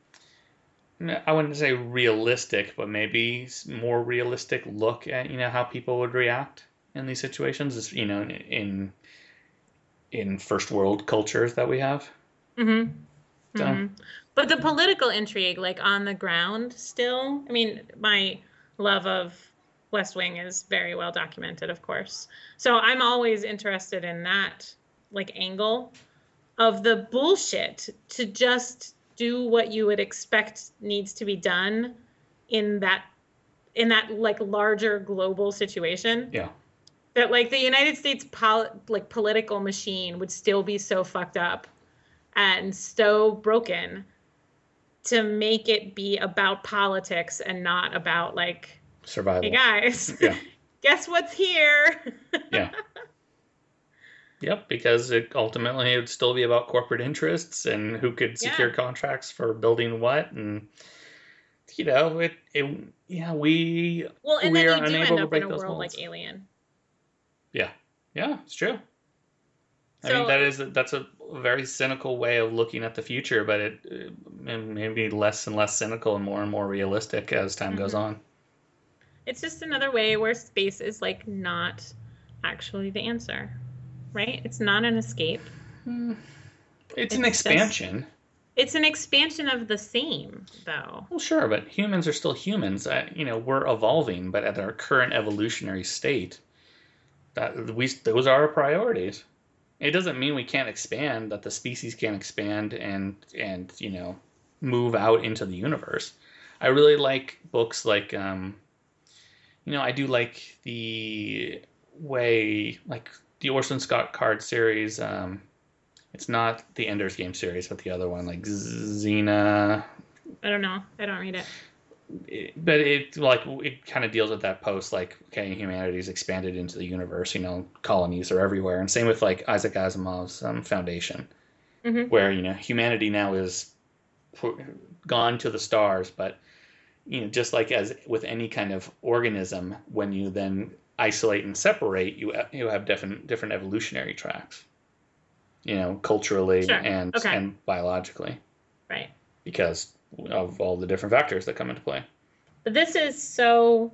Speaker 1: I wouldn't say realistic, but maybe more realistic look at you know how people would react in these situations. Is, you know, in in first world cultures that we have.
Speaker 3: Mm-hmm.
Speaker 1: So.
Speaker 3: Mm-hmm. But the political intrigue, like on the ground, still. I mean, my love of West Wing is very well documented, of course. So I'm always interested in that, like, angle of the bullshit to just do what you would expect needs to be done in that in that like larger global situation.
Speaker 1: Yeah.
Speaker 3: That like the United States pol- like political machine would still be so fucked up and so broken to make it be about politics and not about like
Speaker 1: survival.
Speaker 3: Hey guys,
Speaker 1: Yeah.
Speaker 3: guess what's here?
Speaker 1: Yeah. Yep, because it ultimately it would still be about corporate interests and who could secure
Speaker 3: Yeah.
Speaker 1: contracts for building what, and you know it. it yeah, we
Speaker 3: Well, and
Speaker 1: we
Speaker 3: then
Speaker 1: are
Speaker 3: you do
Speaker 1: unable
Speaker 3: end
Speaker 1: to
Speaker 3: up
Speaker 1: break
Speaker 3: in a
Speaker 1: those
Speaker 3: world
Speaker 1: molds.
Speaker 3: like Alien.
Speaker 1: Yeah, yeah, it's true. I
Speaker 3: So-
Speaker 1: mean, that is that's a very cynical way of looking at the future, but it uh, may be less and less cynical and more and more realistic as time goes
Speaker 3: Mhm.
Speaker 1: on.
Speaker 3: It's just another way where space is like not actually the answer, right? It's not an escape.
Speaker 1: It's an
Speaker 3: It's just-
Speaker 1: expansion.
Speaker 3: It's an expansion of the same, though.
Speaker 1: Well, sure, but humans are still humans. Uh, you know, we're evolving, but at our current evolutionary state, that we those are our priorities. It doesn't mean we can't expand, that the species can't expand and and you know move out into the universe. I really like books like um, you know I do like the way like the Orson Scott Card series. Um, it's not the Ender's Game series, but the other one like Xena.
Speaker 3: I don't know. I don't read it.
Speaker 1: It- but it like it kind of deals with that post like okay humanity's expanded into the universe, you know colonies are everywhere, and same with like Isaac Asimov's um, Foundation,
Speaker 3: hmm
Speaker 1: where you know humanity now is pu- gone to the stars, but you know just like as with any kind of organism, when you then isolate and separate, you you have different different evolutionary tracks, you know culturally
Speaker 3: Sure.
Speaker 1: and
Speaker 3: Okay.
Speaker 1: and biologically,
Speaker 3: Right.
Speaker 1: because of all the different factors that come into play.
Speaker 3: But this is so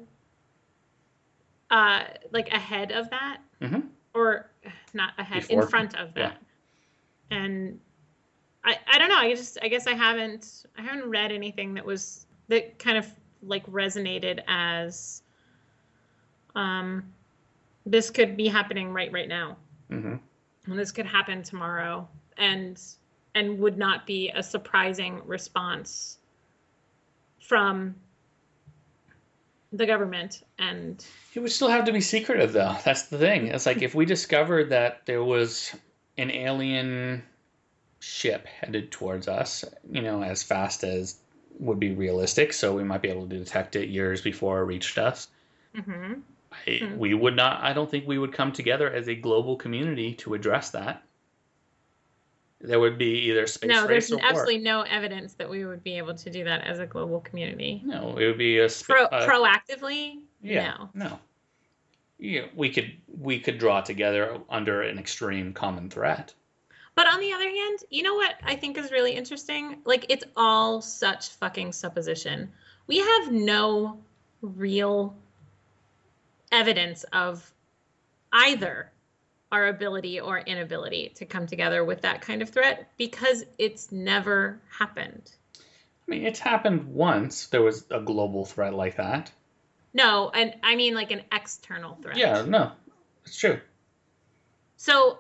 Speaker 3: uh like ahead of that,
Speaker 1: hmm
Speaker 3: or not ahead,
Speaker 1: Before-
Speaker 3: in front of
Speaker 1: yeah.
Speaker 3: that. And I I don't know, I just I guess I haven't I haven't read anything that was that kind of like resonated as um this could be happening right right now.
Speaker 1: hmm
Speaker 3: And this could happen tomorrow, and and would not be a surprising response from the government. And
Speaker 1: it would still have to be secretive, though. That's the thing. It's like if we discovered that there was an alien ship headed towards us, you know, as fast as would be realistic, so we might be able to detect it years before it reached us.
Speaker 3: Mm-hmm.
Speaker 1: I, mm-hmm. We would not, I don't think we would come together as a global community to address that. There would be either space
Speaker 3: no,
Speaker 1: race
Speaker 3: there's
Speaker 1: or
Speaker 3: absolutely
Speaker 1: war.
Speaker 3: no evidence that we would be able to do that as a global community.
Speaker 1: No, it would be a sp-
Speaker 3: Pro-
Speaker 1: uh,
Speaker 3: proactively.
Speaker 1: Yeah,
Speaker 3: no,
Speaker 1: no. Yeah, we could we could draw together under an extreme common threat.
Speaker 3: But on the other hand, you know what I think is really interesting? Like, it's all such fucking supposition. We have no real evidence of either our ability or inability to come together with that kind of threat because it's never happened.
Speaker 1: I mean, it's happened once. There was a global threat like that.
Speaker 3: No, and I mean like an external threat.
Speaker 1: Yeah, no, it's true.
Speaker 3: So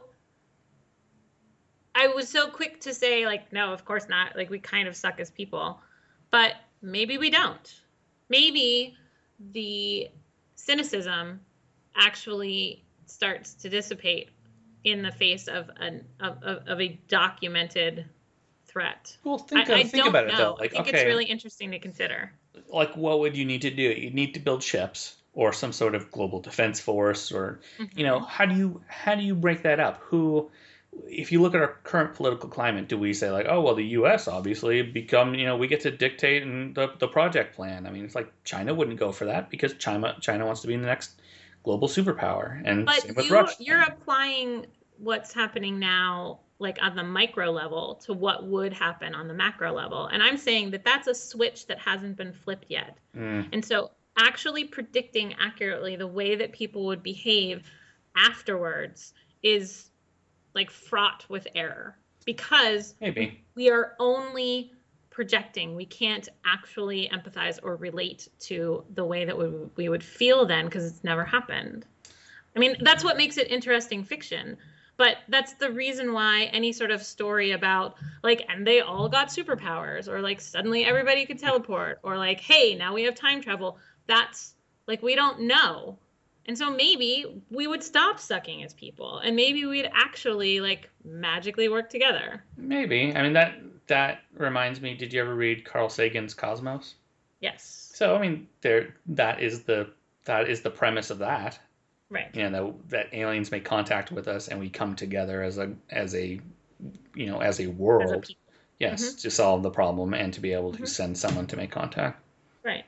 Speaker 3: I was so quick to say, like, no, of course not. Like, we kind of suck as people. But maybe we don't. Maybe the cynicism actually starts to dissipate in the face of an of, of, of a documented threat.
Speaker 1: Well, think,
Speaker 3: I,
Speaker 1: of,
Speaker 3: I
Speaker 1: think
Speaker 3: don't
Speaker 1: about
Speaker 3: know.
Speaker 1: it, though. Like,
Speaker 3: I think
Speaker 1: okay,
Speaker 3: it's really interesting to consider.
Speaker 1: Like, what would you need to do? You need to build ships or some sort of global defense force, or, mm-hmm. you know, how do you how do you break that up? Who... If you look at our current political climate, do we say like, oh, well, the U S obviously become, you know, we get to dictate in the, the project plan. I mean, it's like China wouldn't go for that because China China wants to be the next global superpower. And
Speaker 3: but
Speaker 1: same with
Speaker 3: you,
Speaker 1: Russia.
Speaker 3: You're applying what's happening now, like on the micro level, to what would happen on the macro level. And I'm saying that that's a switch that hasn't been flipped yet.
Speaker 1: Mm.
Speaker 3: And so actually predicting accurately the way that people would behave afterwards is like fraught with error because
Speaker 1: maybe
Speaker 3: we are only projecting. We can't actually empathize or relate to the way that we, we would feel then because it's never happened. I mean, that's what makes it interesting fiction. But that's the reason why any sort of story about like, and they all got superpowers, or like suddenly everybody could teleport, or like, hey, now we have time travel. That's like, we don't know. And so maybe we would stop sucking as people, and maybe we'd actually like magically work together.
Speaker 1: Maybe. I mean, that that reminds me. Did you ever read Carl Sagan's Cosmos?
Speaker 3: Yes.
Speaker 1: So I mean, there that is the that is the premise of that.
Speaker 3: Right.
Speaker 1: You know, that, that aliens make contact with us, and we come together as a as a you know as a world. As a people. Yes, mm-hmm. to solve the problem and to be able to mm-hmm. send someone to make contact.
Speaker 3: Right.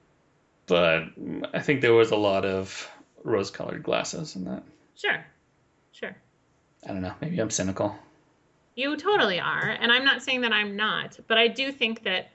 Speaker 1: But I think there was a lot of rose-colored glasses in that.
Speaker 3: Sure, sure.
Speaker 1: I don't know. Maybe I'm cynical.
Speaker 3: You totally are, and I'm not saying that I'm not, but I do think that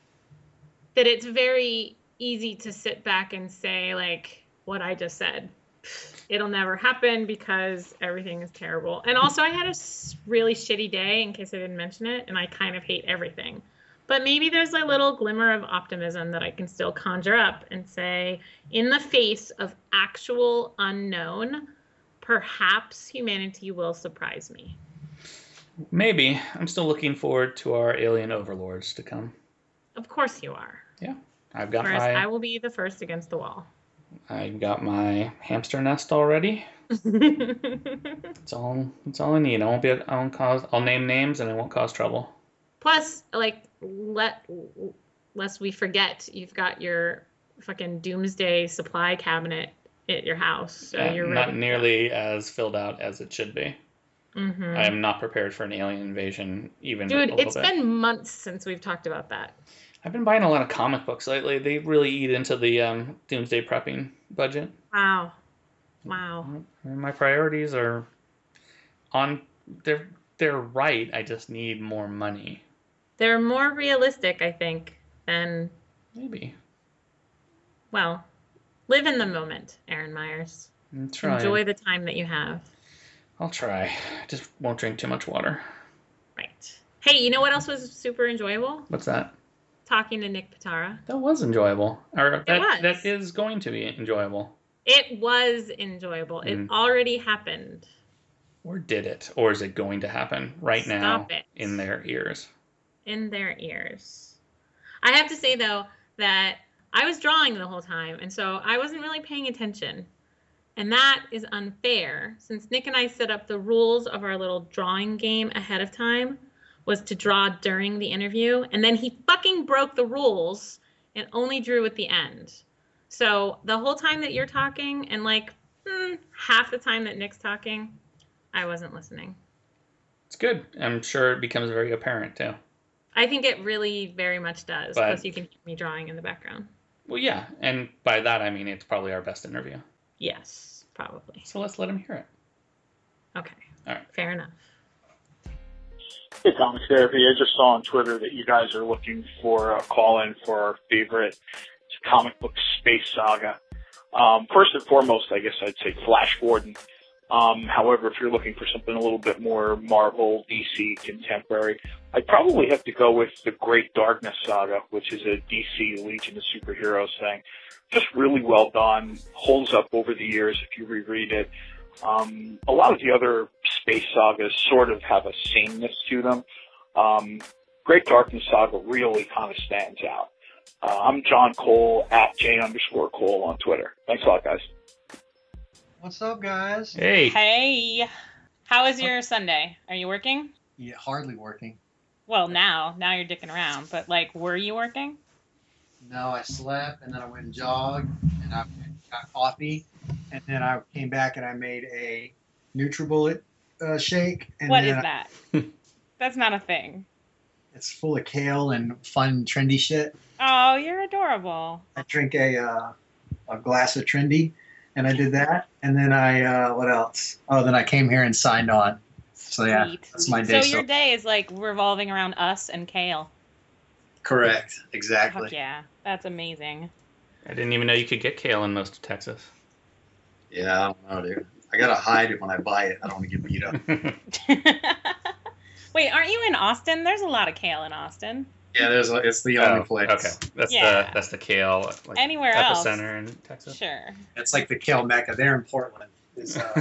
Speaker 3: that it's very easy to sit back and say, like, what I just said. It'll never happen because everything is terrible. And also, I had a really shitty day, in case I didn't mention it, and I kind of hate everything. But maybe there's a little glimmer of optimism that I can still conjure up and say, in the face of actual unknown, perhaps humanity will surprise me.
Speaker 1: Maybe. I'm still looking forward to our alien overlords to come.
Speaker 3: Of course you are.
Speaker 1: Yeah. I've got
Speaker 3: Whereas
Speaker 1: my...
Speaker 3: I will be the first against the wall.
Speaker 1: I've got my hamster nest already. It's all it's all I need. I won't be I won't cause I'll name names and I won't cause trouble.
Speaker 3: Plus, like, let lest we forget, you've got your fucking doomsday supply cabinet at your house. So
Speaker 1: uh,
Speaker 3: you're
Speaker 1: not
Speaker 3: ready.
Speaker 1: nearly as filled out as it should be.
Speaker 3: Mm-hmm.
Speaker 1: I am not prepared for an alien invasion, even
Speaker 3: Dude,
Speaker 1: a little
Speaker 3: it's
Speaker 1: bit.
Speaker 3: been months since we've talked about that.
Speaker 1: I've been buying a lot of comic books lately. They really eat into the um, doomsday prepping budget.
Speaker 3: Wow. Wow.
Speaker 1: My priorities are on. They're they're right. I just need more money.
Speaker 3: They're more realistic, I think, than...
Speaker 1: Maybe.
Speaker 3: Well, live in the moment, Aaron Myers.
Speaker 1: I'm trying.
Speaker 3: Enjoy the time that you have.
Speaker 1: I'll try. I just won't drink too much water.
Speaker 3: Right. Hey, you know what else was super enjoyable?
Speaker 1: What's that?
Speaker 3: Talking to Nick Pitara.
Speaker 1: That was enjoyable. Or that,
Speaker 3: it was.
Speaker 1: That is going to be enjoyable.
Speaker 3: It was enjoyable. Mm. It already happened.
Speaker 1: Or did it? Or is it going to happen right
Speaker 3: Stop
Speaker 1: now
Speaker 3: it.
Speaker 1: in their ears?
Speaker 3: In their ears. I have to say, though, that I was drawing the whole time, and so I wasn't really paying attention. And that is unfair, since Nick and I set up the rules of our little drawing game ahead of time, was to draw during the interview, and then he fucking broke the rules and only drew at the end. So the whole time that you're talking, and like hmm, half the time that Nick's talking, I wasn't listening.
Speaker 1: It's good. I'm sure it becomes very apparent, too.
Speaker 3: I think it really very much does.
Speaker 1: But,
Speaker 3: Plus, you can hear me drawing in the background.
Speaker 1: Well, yeah. And by that, I mean it's probably our best interview.
Speaker 3: Yes, probably.
Speaker 1: So let's let him hear it.
Speaker 3: Okay.
Speaker 1: All right.
Speaker 3: Fair enough.
Speaker 7: Hey, Comics Therapy. I just saw on Twitter that you guys are looking for a call-in for our favorite comic book space saga. Um, first and foremost, I guess I'd say Flash Gordon. Um, however, if you're looking for something a little bit more Marvel, D C, contemporary, I'd probably have to go with the Great Darkness Saga, which is a D C Legion of Superheroes thing. Just really well done, holds up over the years if you reread it. Um, a lot of the other space sagas sort of have a sameness to them. Um, Great Darkness Saga really kind of stands out. Uh, I'm John Cole at J underscore Cole on Twitter. Thanks a lot, guys.
Speaker 8: What's up, guys?
Speaker 1: Hey.
Speaker 9: Hey. How was your Sunday? Are you working?
Speaker 8: Yeah, hardly working.
Speaker 9: Well, now. Now you're dicking around. But, like, were you working?
Speaker 8: No, I slept, and then I went and jogged, and I got coffee, and then I came back and I made a NutriBullet uh, shake. And
Speaker 9: what
Speaker 8: then
Speaker 9: is that? That's not a thing.
Speaker 8: It's full of kale and fun, trendy shit.
Speaker 9: Oh, you're adorable.
Speaker 8: I drink a uh, a glass of trendy, and I did that. And then I, uh, what else? Oh, then I came here and signed on. So, yeah,
Speaker 9: Sweet.
Speaker 8: that's my day.
Speaker 9: So your day is, like, revolving around us and kale.
Speaker 8: Correct. Exactly.
Speaker 9: Fuck yeah. That's amazing.
Speaker 1: I didn't even know you could get kale in most of Texas.
Speaker 8: Yeah, I don't know, dude. I gotta hide it when I buy it. I don't want to get beat up.
Speaker 9: Wait, aren't you in Austin? There's a lot of kale in Austin.
Speaker 8: Yeah, there's a, it's the only
Speaker 1: Oh,
Speaker 8: place.
Speaker 1: okay. That's
Speaker 9: Yeah.
Speaker 1: the that's the kale like,
Speaker 9: Anywhere else.
Speaker 1: epicenter in Texas.
Speaker 9: Sure.
Speaker 8: It's like the kale mecca. There in Portland. Is, uh,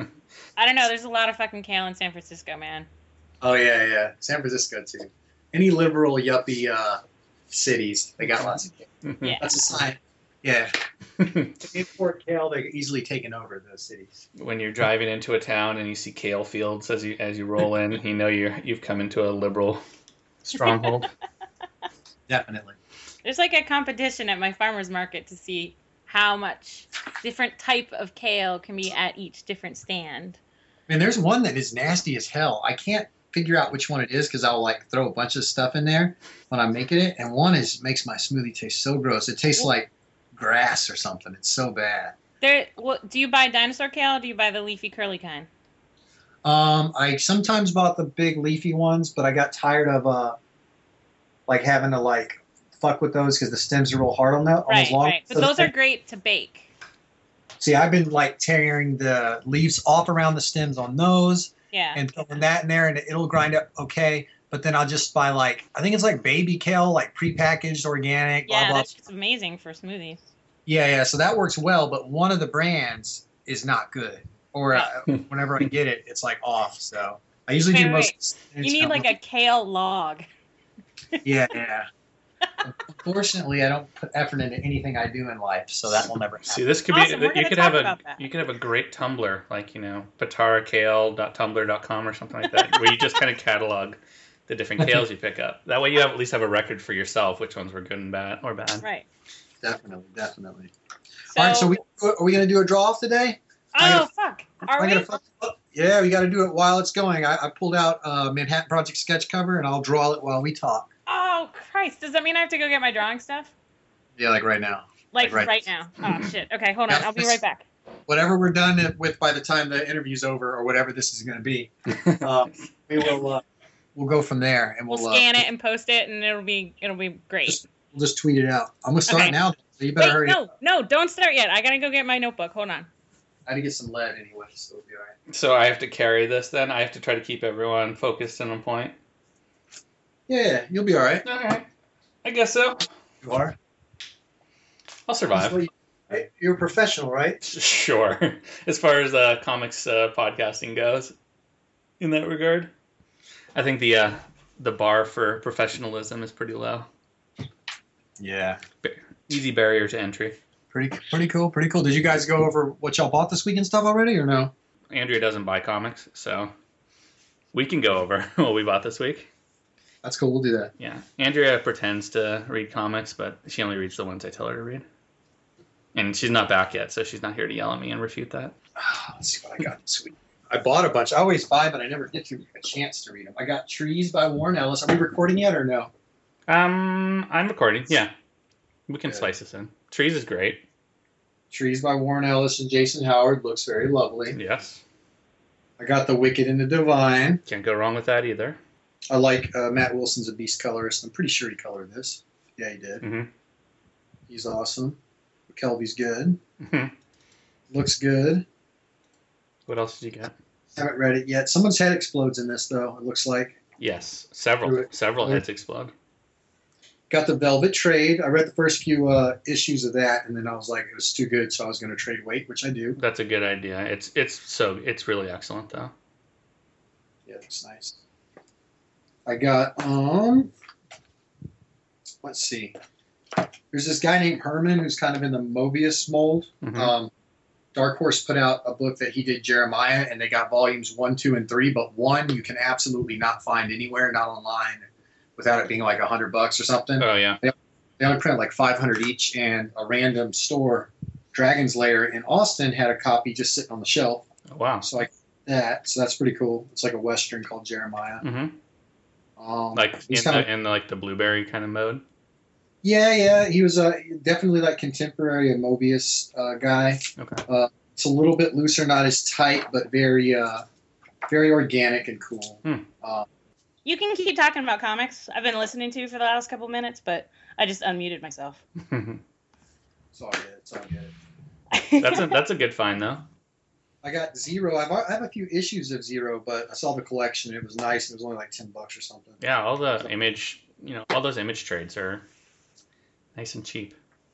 Speaker 9: I don't know. There's a lot of fucking kale in San Francisco, man.
Speaker 8: oh yeah, yeah. San Francisco too. Any liberal yuppie uh, cities, they got lots of kale.
Speaker 9: Yeah.
Speaker 8: That's a sign. Yeah. If import kale, they're easily taken over those cities.
Speaker 1: When you're driving into a town and you see kale fields as you as you roll in, you know you you've come into a liberal stronghold.
Speaker 8: Definitely.
Speaker 9: There's like a competition at my farmer's market to see how much different type of kale can be at each different stand.
Speaker 8: I mean, there's one that is nasty as hell. I can't figure out which one it is because I'll like throw a bunch of stuff in there when I'm making it, and one is makes my smoothie taste so gross. It tastes like grass or something. It's so bad.
Speaker 9: There, what, do you buy dinosaur kale or do you buy the leafy curly kind?
Speaker 8: Um, I sometimes bought the big leafy ones, but I got tired of uh, like having to like fuck with those because the stems are real hard on them.
Speaker 9: Right,
Speaker 8: long.
Speaker 9: right. But
Speaker 8: So
Speaker 9: those
Speaker 8: the-
Speaker 9: are great to bake.
Speaker 8: See, I've been like tearing the leaves off around the stems on those
Speaker 9: Yeah.
Speaker 8: and throwing that in there, and it'll grind up okay. But then I'll just buy like I think it's like baby kale, like prepackaged, organic.
Speaker 9: yeah,
Speaker 8: blah blah.
Speaker 9: that's just amazing for smoothies.
Speaker 8: Yeah, yeah. So that works well, but one of the brands is not good. Or uh, whenever I get it, it's like off. So I usually
Speaker 9: Wait,
Speaker 8: do
Speaker 9: wait,
Speaker 8: most.
Speaker 9: You need like a kale log.
Speaker 8: Yeah, yeah. Unfortunately, I don't put effort into anything I do in life, so that will never happen.
Speaker 1: See, this could
Speaker 9: Awesome,
Speaker 1: be
Speaker 9: we're
Speaker 1: you
Speaker 9: gonna
Speaker 1: could
Speaker 9: talk
Speaker 1: have a
Speaker 9: about that.
Speaker 1: you could have a great Tumblr like you know patara kale dot tumblr dot com or something like that where you just kind of catalog the different kales you pick up. That way you have, at least have a record for yourself which ones were good and bad or bad.
Speaker 9: Right.
Speaker 8: Definitely, definitely.
Speaker 9: So,
Speaker 8: All right, so we are we gonna do a draw off today? I
Speaker 9: oh
Speaker 8: gotta-
Speaker 9: fuck, are
Speaker 8: I
Speaker 9: we?
Speaker 8: gotta fuck it up. Yeah, we got to do it while it's going. I, I pulled out uh, Manhattan Project sketch cover, and I'll draw it while we talk.
Speaker 9: Oh Christ, does that mean I have to go get my drawing stuff?
Speaker 8: Yeah, like right now.
Speaker 9: Like
Speaker 8: Like
Speaker 9: right,
Speaker 8: right-
Speaker 9: now? Oh shit. Okay, hold on.
Speaker 8: Yeah,
Speaker 9: I'll be
Speaker 8: this-
Speaker 9: right back.
Speaker 8: Whatever we're done with by the time the interview's over, or whatever this is going to be, uh, we will uh, we'll go from there, and we'll,
Speaker 9: We'll scan
Speaker 8: uh,
Speaker 9: it and post it, and it'll be it'll be great.
Speaker 8: Just, we'll just tweet it out. I'm gonna start
Speaker 9: Okay.
Speaker 8: now, so you better
Speaker 9: Wait,
Speaker 8: hurry.
Speaker 9: no,
Speaker 8: up.
Speaker 9: no, don't start yet. I gotta go get my notebook. Hold on.
Speaker 8: I had to get some lead anyway, so it'll be all right.
Speaker 1: So I have to carry this then. I have to try to keep everyone focused and on point.
Speaker 8: Yeah, you'll be all right.
Speaker 1: All right. I guess so.
Speaker 8: You are.
Speaker 1: I'll survive.
Speaker 8: Well, you- right? You're a professional, right?
Speaker 1: Sure. As far as uh, comics uh, podcasting goes, in that regard, I think the uh, the bar for professionalism is pretty low.
Speaker 8: Yeah.
Speaker 1: Easy barrier to entry.
Speaker 8: Pretty pretty cool. Pretty cool. Did you guys go over what y'all bought this week and stuff already, or no?
Speaker 1: Andrea doesn't buy comics, so we can go over what we bought this week.
Speaker 8: That's cool. We'll do that.
Speaker 1: Yeah. Andrea pretends to read comics, but she only reads the ones I tell her to read. And she's not back yet, so she's not here to yell at me and refute that.
Speaker 8: Let's see what I got this week. I bought a bunch. I always buy, but I never get to a chance to read them. I got Trees by Warren Ellis. Are we recording yet or no?
Speaker 1: Um, I'm recording. Yeah. We can
Speaker 8: Good.
Speaker 1: slice this in. Trees is great.
Speaker 8: Trees by Warren Ellis and Jason Howard. Looks very lovely.
Speaker 1: Yes.
Speaker 8: I got The Wicked and the Divine.
Speaker 1: Can't go wrong with that either.
Speaker 8: I like uh, Matt Wilson's a beast colorist. I'm pretty sure he colored this. Yeah, he did.
Speaker 1: Mm-hmm.
Speaker 8: He's awesome. McKelvey's good.
Speaker 1: Mm-hmm.
Speaker 8: Looks good.
Speaker 1: What else did you get?
Speaker 8: Haven't read it yet. Someone's head explodes in this, though, it looks like.
Speaker 1: Yes. Several. Several heads explode.
Speaker 8: Got the Velvet Trade. I read the first few uh, issues of that, and then I was like, it was too good, so I was going to trade weight, which I do.
Speaker 1: That's a good idea. It's it's so it's really excellent though.
Speaker 8: Yeah, looks nice. I got um. Let's see. There's this guy named Herman who's kind of in the Mobius mold.
Speaker 1: Mhm.
Speaker 8: Um, Dark Horse put out a book that he did Jeremiah, and they got volumes one, two, and three. But one you can absolutely not find anywhere, not online, without it being like a hundred bucks or something.
Speaker 1: Oh yeah.
Speaker 8: They only print like five hundred each, and a random store, Dragon's Lair in Austin, had a copy just sitting on the shelf.
Speaker 1: Oh, wow.
Speaker 8: So I got that. So that's pretty cool. It's like a Western called Jeremiah.
Speaker 1: Mm-hmm.
Speaker 8: Um,
Speaker 1: Like in
Speaker 8: he's
Speaker 1: the,
Speaker 8: kinda-
Speaker 1: in the, like the blueberry kind of mode.
Speaker 8: Yeah, yeah. He was a definitely like contemporary a Mobius uh, guy.
Speaker 1: Okay.
Speaker 8: Uh, it's a little bit looser, not as tight, but very, uh, very organic and cool.
Speaker 1: Hmm.
Speaker 8: Uh,
Speaker 9: You can keep talking about comics. I've been listening to you for the last couple minutes, but I just unmuted myself.
Speaker 8: it's all good. It's all good.
Speaker 1: That's a that's a good find though.
Speaker 8: I got Zero. I've, I have a few issues of Zero, but I saw the collection. It was nice. It was only like ten bucks or something.
Speaker 1: Yeah, all the image, you know, all those image trades are nice and cheap.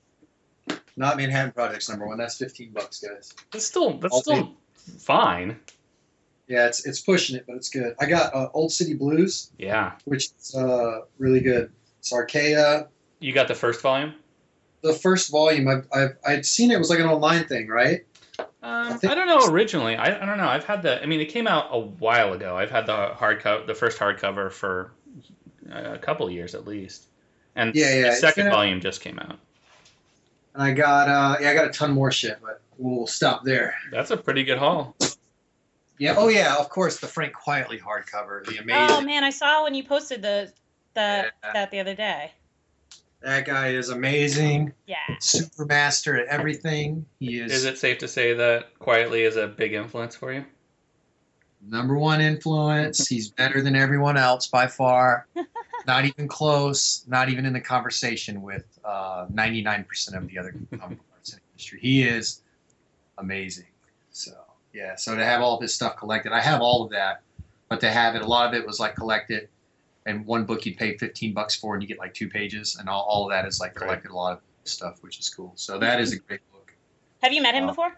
Speaker 8: Not Manhattan Projects number one. That's fifteen bucks, guys.
Speaker 1: That's still that's
Speaker 8: All
Speaker 1: still fine.
Speaker 8: Yeah, it's it's pushing it, but it's good. I got uh, Old City Blues,
Speaker 1: Yeah.
Speaker 8: which is uh, really good. It's Archaea.
Speaker 1: You got the first volume?
Speaker 8: The first volume, I've, I've I'd seen it was like an online thing, right?
Speaker 1: Um,
Speaker 8: I
Speaker 1: I,
Speaker 8: think-
Speaker 1: don't know. Originally, I, I don't know. I've had the. I mean, it came out a while ago. I've had the hardcover, the first hardcover for a couple of years at least, and
Speaker 8: Yeah, yeah,
Speaker 1: the
Speaker 8: it's
Speaker 1: second
Speaker 8: been a-
Speaker 1: volume just came out.
Speaker 8: And I got uh, yeah, I got a ton more shit, but we'll stop there.
Speaker 1: That's a pretty good haul.
Speaker 8: Yeah. Oh yeah, of course, the Frank Quietly hardcover, the amazing.
Speaker 9: Oh man, I saw when you posted the the
Speaker 8: Yeah.
Speaker 9: that the other day.
Speaker 8: That guy is amazing.
Speaker 9: Yeah.
Speaker 8: Super master at everything. He is,
Speaker 1: Is it safe to say that Quietly is a big influence for you?
Speaker 8: number one influence. He's better than everyone else by far. Not even close. Not even in the conversation with uh, ninety-nine percent of the other comic arts in the industry. He is amazing. So yeah. So to have all of his stuff collected, I have all of that, but to have it, a lot of it was like collected. And one book you pay fifteen bucks for, and you get like two pages, and all, all of that is like
Speaker 1: Right.
Speaker 8: collected a lot of stuff, which is cool. So that is a great book.
Speaker 9: Have you met him
Speaker 8: Uh,
Speaker 9: before?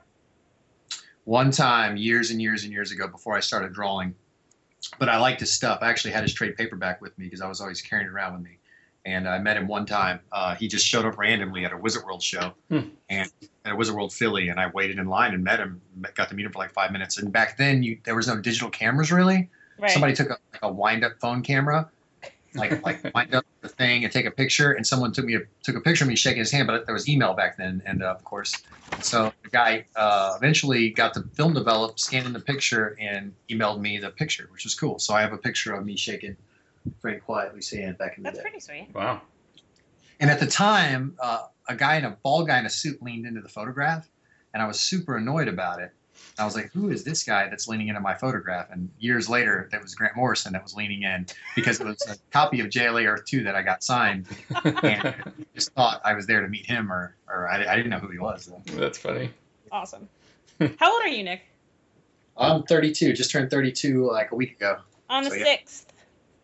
Speaker 8: One time, years and years and years ago, before I started drawing, but I liked his stuff. I actually had his trade paperback with me because I was always carrying it around with me. And I met him one time. Uh, he just showed up randomly at a Wizard World show,
Speaker 1: Hmm.
Speaker 8: and at a Wizard World Philly, and I waited in line and met him. Met, got to meet him for like five minutes. And back then, you, there was no digital cameras really.
Speaker 9: Right.
Speaker 8: Somebody took a, like a wind-up phone camera, like like wind up the thing and take a picture, and someone took me a, took a picture of me shaking his hand, but there was email back then, and uh, of course, so the guy uh, eventually got the film developed, scanned in the picture, and emailed me the picture, which was cool. So I have a picture of me shaking Frank Quietly's hand back in the
Speaker 9: That's
Speaker 8: day.
Speaker 9: pretty sweet.
Speaker 1: Wow.
Speaker 8: And at the time, uh, a guy in a bald guy in a suit leaned into the photograph, and I was super annoyed about it. I was like, who is this guy that's leaning into my photograph? And years later, that was Grant Morrison that was leaning in because it was a copy of J L A Earth two that I got signed. And I just thought I was there to meet him, or, or I, I didn't know who he was. Though.
Speaker 1: That's funny.
Speaker 9: Awesome. How old are you, Nick?
Speaker 8: I'm thirty-two, just turned thirty-two like a week ago.
Speaker 9: On the
Speaker 8: So, yeah.
Speaker 9: sixth.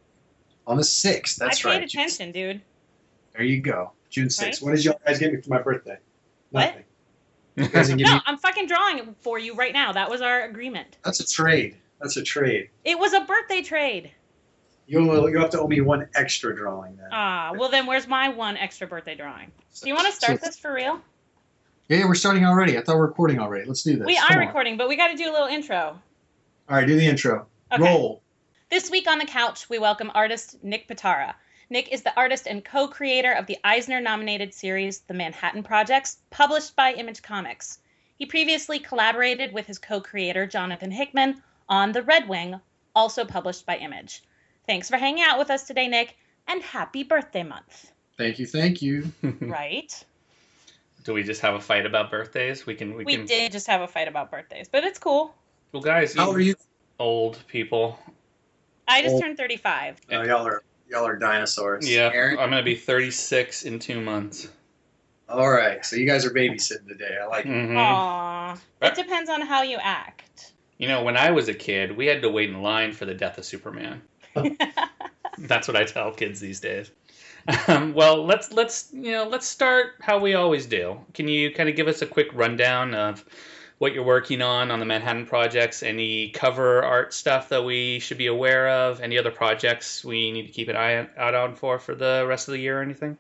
Speaker 8: On the sixth, that's
Speaker 9: I paid
Speaker 8: right.
Speaker 9: attention, dude.
Speaker 8: There you go. June sixth.
Speaker 9: Right?
Speaker 8: What did you guys get me for my birthday?
Speaker 9: What?
Speaker 8: Nothing. You guys didn't give
Speaker 9: No,
Speaker 8: me-
Speaker 9: I'm fucking drawing it for you right now. That was our agreement.
Speaker 8: That's a trade. That's a trade.
Speaker 9: It was a birthday trade.
Speaker 8: You'll you'll have to owe me one extra drawing then.
Speaker 9: Ah, well then where's my one extra birthday drawing? Do you want to start
Speaker 8: So-
Speaker 9: this for real?
Speaker 8: Yeah, yeah, we're starting already. I thought we were recording already. Let's do this.
Speaker 9: We
Speaker 8: Come
Speaker 9: are
Speaker 8: on.
Speaker 9: recording, but we got to do a little intro.
Speaker 8: All right, do the intro.
Speaker 9: Okay.
Speaker 8: Roll.
Speaker 9: This week on the couch, we welcome artist Nick Pitara. Nick is the artist and co-creator of the Eisner-nominated series The Manhattan Projects, published by Image Comics. He previously collaborated with his co-creator Jonathan Hickman on The Red Wing, also published by Image. Thanks for hanging out with us today, Nick, and happy birthday month.
Speaker 8: Thank you, thank you.
Speaker 9: Right?
Speaker 1: Do we just have a fight about birthdays? We can. We,
Speaker 9: We
Speaker 1: can.
Speaker 9: did just have a fight about birthdays, but it's cool.
Speaker 1: Well, guys,
Speaker 8: How are you?
Speaker 1: old people.
Speaker 9: I just
Speaker 8: Oh.
Speaker 9: turned thirty-five.
Speaker 8: Oh, y'all are y'all are dinosaurs.
Speaker 1: Yeah,
Speaker 8: Aaron?
Speaker 1: I'm gonna be thirty-six in two months.
Speaker 8: All right, so you guys are babysitting today. I like it.
Speaker 1: Mhm.
Speaker 9: Aw. It depends on how you act.
Speaker 1: You know, when I was a kid, we had to wait in line for the death of Superman. That's what I tell kids these days. Um, well, let's let's you know let's start how we always do. Can you kind of give us a quick rundown of what you're working on on the Manhattan Projects? Any cover art stuff that we should be aware of? Any other projects we need to keep an eye out on for for the rest of the year or anything?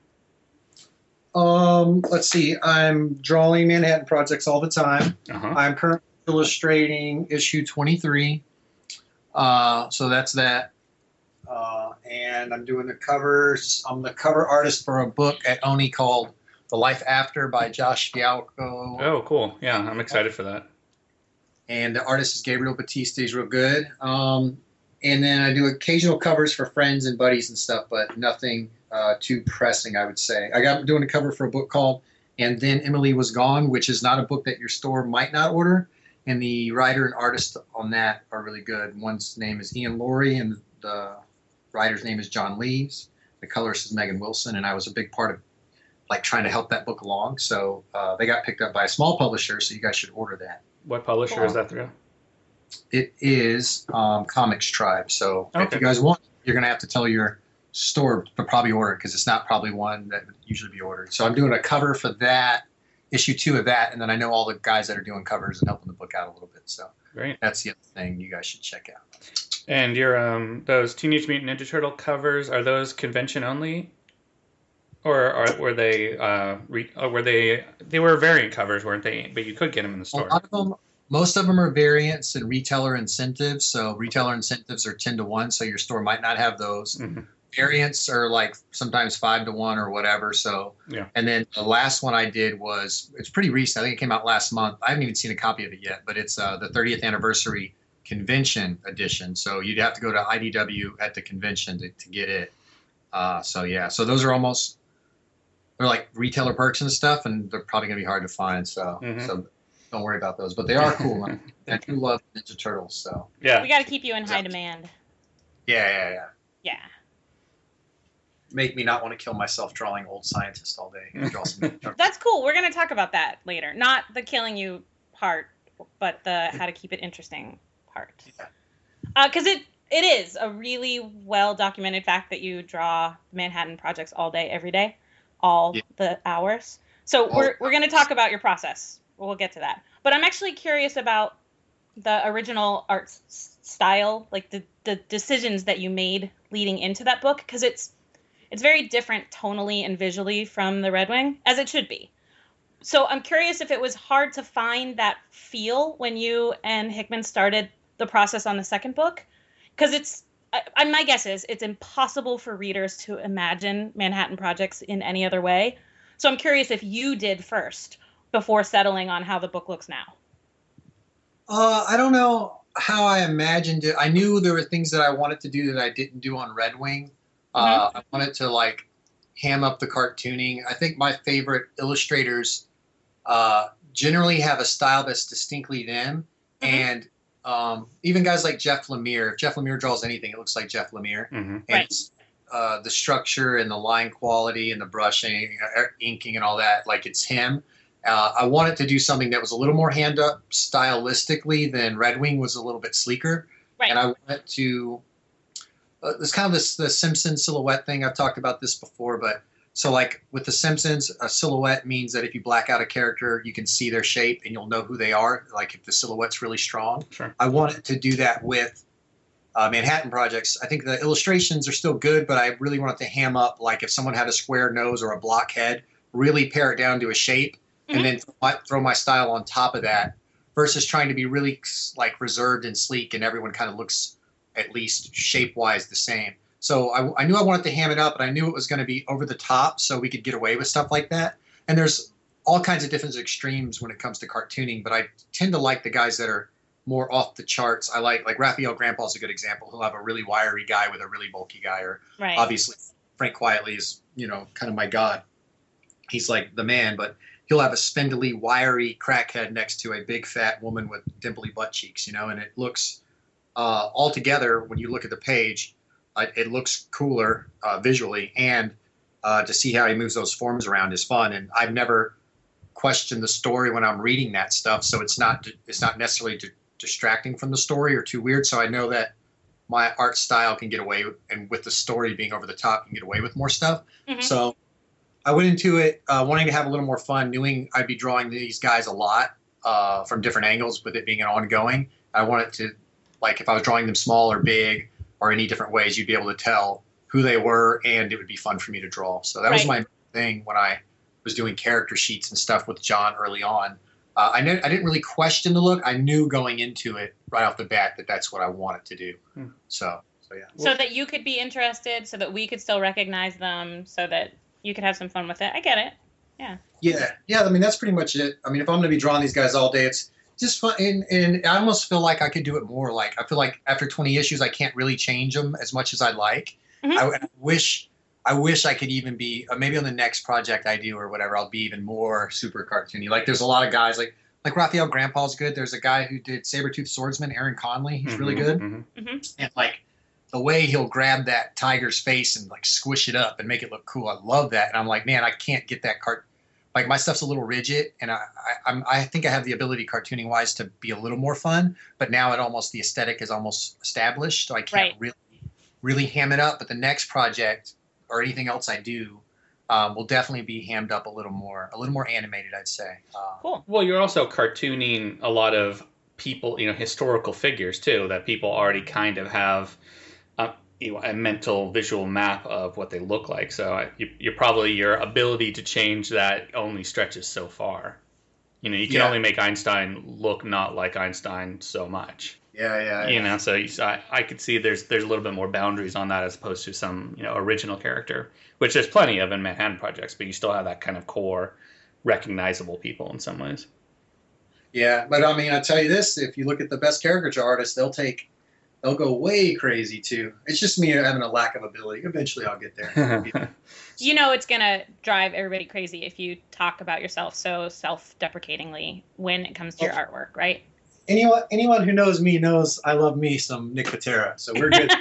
Speaker 8: Um, let's see. I'm drawing Manhattan Projects all the time.
Speaker 1: Uh-huh.
Speaker 8: I'm currently illustrating issue twenty-three. Uh, so that's that. Uh, and I'm doing the covers. I'm the cover artist for a book at Oni called The Life After by Josh Fialco.
Speaker 1: Oh, cool. Yeah, I'm excited for that.
Speaker 8: And the artist is Gabriel Batista. He's real good. Um, and then I do occasional covers for friends and buddies and stuff, but nothing uh, too pressing, I would say. I got doing a cover for a book called And Then Emily Was Gone, which is not a book that your store might not order. And the writer and artist on that are really good. One's name is Ian Laurie, and the writer's name is John Lees. The colorist is Megan Wilson, and I was a big part of like trying to help that book along. So uh, they got picked up by a small publisher, so you guys should order that.
Speaker 1: What publisher
Speaker 9: Cool.
Speaker 1: is that through?
Speaker 8: It is um, Comics Tribe. So if
Speaker 1: Okay.
Speaker 8: you guys want, you're going to have to tell your store to probably order it because it's not probably one that would usually be ordered. So I'm doing a cover for that, issue two of that, and then I know all the guys that are doing covers and helping the book out a little bit. So
Speaker 1: Great.
Speaker 8: that's the other thing you guys should check out.
Speaker 1: And your um those Teenage Mutant Ninja Turtle covers, are those convention only, or are, were they uh re, or were they they were variant covers, weren't they? But you could get them in the
Speaker 8: A
Speaker 1: store.
Speaker 8: lot of them, most of them are variants and retailer incentives. So retailer incentives are ten to one. So your store might not have those.
Speaker 1: Mhm.
Speaker 8: Variants are like sometimes five to one or whatever. So,
Speaker 1: Yeah.
Speaker 8: and then the last one I did was, it's pretty recent. I think it came out last month. I haven't even seen a copy of it yet, but it's uh, the thirtieth anniversary convention edition. So you'd have to go to I D W at the convention to, to get it. Uh, so yeah, so those are almost, they're like retailer perks and stuff, and they're probably gonna be hard to find. So,
Speaker 1: Mhm.
Speaker 8: so don't worry about those, but they are cool. I do love Ninja Turtles. So
Speaker 1: Yeah.
Speaker 9: We got to keep you in high demand.
Speaker 8: yeah, yeah, yeah.
Speaker 9: Yeah.
Speaker 8: Make me not want to kill myself drawing old scientists all day. Draw some Ninja Turtles.
Speaker 9: That's cool. We're going to talk about that later. Not the killing you part, but the how to keep it interesting part.
Speaker 8: Yeah.
Speaker 9: Because it it is a really well documented fact that you draw Manhattan Projects all day, every day, all
Speaker 8: Yeah.
Speaker 9: the hours. So
Speaker 8: All
Speaker 9: we're
Speaker 8: the
Speaker 9: we're going to talk about your process. We'll get to that. But I'm actually curious about the original art s- style, like the the decisions that you made leading into that book, because it's it's very different tonally and visually from The Red Wing, as it should be. So I'm curious if it was hard to find that feel when you and Hickman started the process on the second book, because it's I, I, my guess is it's impossible for readers to imagine Manhattan Projects in any other way. So I'm curious if you did first before settling on how the book looks now.
Speaker 8: Uh, I don't know how I imagined it. I knew there were things that I wanted to do that I didn't do on Red Wing. Uh, I wanted to like ham up the cartooning. I think my favorite illustrators uh, generally have a style that's distinctly them,
Speaker 9: Mhm.
Speaker 8: and um, even guys like Jeff Lemire. If Jeff Lemire draws anything, it looks like Jeff Lemire.
Speaker 1: hmm
Speaker 8: And
Speaker 9: Right.
Speaker 8: it's, uh, the structure and the line quality and the brushing, uh, inking and all that, like it's him. Uh, I wanted to do something that was a little more hand up stylistically than Red Wing was a little bit sleeker.
Speaker 9: Right.
Speaker 8: And I wanted to, uh, it's kind of this the Simpsons silhouette thing. I've talked about this before, but so like with the Simpsons, a silhouette means that if you black out a character, you can see their shape and you'll know who they are. Like if the silhouette's really strong.
Speaker 1: Sure.
Speaker 8: I wanted to do that with uh, Manhattan Projects. I think the illustrations are still good, but I really wanted to ham up, like if someone had a square nose or a block head, really pare it down to a shape, mm-hmm. and then throw my, throw my style on top of that, versus trying to be really like reserved and sleek, and everyone kind of looks at least shape-wise the same. So I, I knew I wanted to ham it up, but I knew it was going to be over the top, so we could get away with stuff like that. And there's all kinds of different extremes when it comes to cartooning, but I tend to like the guys that are more off the charts. I like, like Raphael Grandpa is a good example. He'll have a really wiry guy with a really bulky guy, or
Speaker 9: right.
Speaker 8: obviously Frank Quietly is, you know, kind of my god. He's like the man, but he'll have a spindly, wiry crackhead next to a big fat woman with dimply butt cheeks, you know, and it looks uh, all together when you look at the page, uh, it looks cooler uh, visually, and uh, to see how he moves those forms around is fun. And I've never questioned the story when I'm reading that stuff, so it's not it's not necessarily di- distracting from the story or too weird. So I know that my art style can get away with, and with the story being over the top, can get away with more stuff.
Speaker 9: Mm-hmm.
Speaker 8: So I went into it uh, wanting to have a little more fun, knowing I'd be drawing these guys a lot uh, from different angles, with it being an ongoing. I wanted to, like, if I was drawing them small or big or any different ways, you'd be able to tell who they were, and it would be fun for me to draw. So that
Speaker 9: right.
Speaker 8: was my thing when I was doing character sheets and stuff with John early on. Uh, I, knew, I didn't really question the look. I knew going into it right off the bat that that's what I wanted to do. Hmm. So, so yeah.
Speaker 9: So that you could be interested, so that we could still recognize them, so that you could have some fun with it. I get it. Yeah.
Speaker 8: Yeah. Yeah. I mean, that's pretty much it. I mean, if I'm going to be drawing these guys all day, it's just fun. And, and I almost feel like I could do it more. Like, I feel like after twenty issues, I can't really change them as much as I'd like. Mm-hmm. I, I wish, I wish I could even be, uh, maybe on the next project I do or whatever, I'll be even more super cartoony. Like, there's a lot of guys like, like Raphael Grandpa's good. There's a guy who did Sabretooth Swordsman, Aaron Conley. He's
Speaker 1: mm-hmm,
Speaker 8: really good.
Speaker 1: Mm-hmm.
Speaker 9: Mm-hmm.
Speaker 8: And like, the way he'll grab that tiger's face and like squish it up and make it look cool. I love that. And I'm like, man, I can't get that cart. Like, my stuff's a little rigid, and I, I, I'm, I think I have the ability cartooning wise to be a little more fun, but now it almost, the aesthetic is almost established. So I can't
Speaker 9: right.
Speaker 8: really, really ham it up. But the next project or anything else I do um, will definitely be hammed up a little more, a little more animated, I'd say. Uh,
Speaker 9: cool.
Speaker 1: Well, you're also cartooning a lot of people, you know, historical figures too, that people already kind of have uh, you know, a mental visual map of what they look like. So I, you, you're probably, your ability to change that only stretches so far. You know, you can
Speaker 8: Yeah.
Speaker 1: only make Einstein look not like Einstein so much.
Speaker 8: yeah, yeah.
Speaker 1: You
Speaker 8: yeah.
Speaker 1: know, so you, so I, I could see there's there's a little bit more boundaries on that as opposed to some, you know, original character, which there's plenty of in Manhattan Projects, but you still have that kind of core recognizable people in some ways.
Speaker 8: Yeah, but I mean, I tell you this: if you look at the best caricature artists, they'll take, they'll go way crazy too. It's just me having a lack of ability. Eventually, I'll get there.
Speaker 9: You know, it's gonna drive everybody crazy if you talk about yourself so self-deprecatingly when it comes to your artwork, right?
Speaker 8: Anyone, anyone who knows me knows I love me some Nick Patera, so we're good.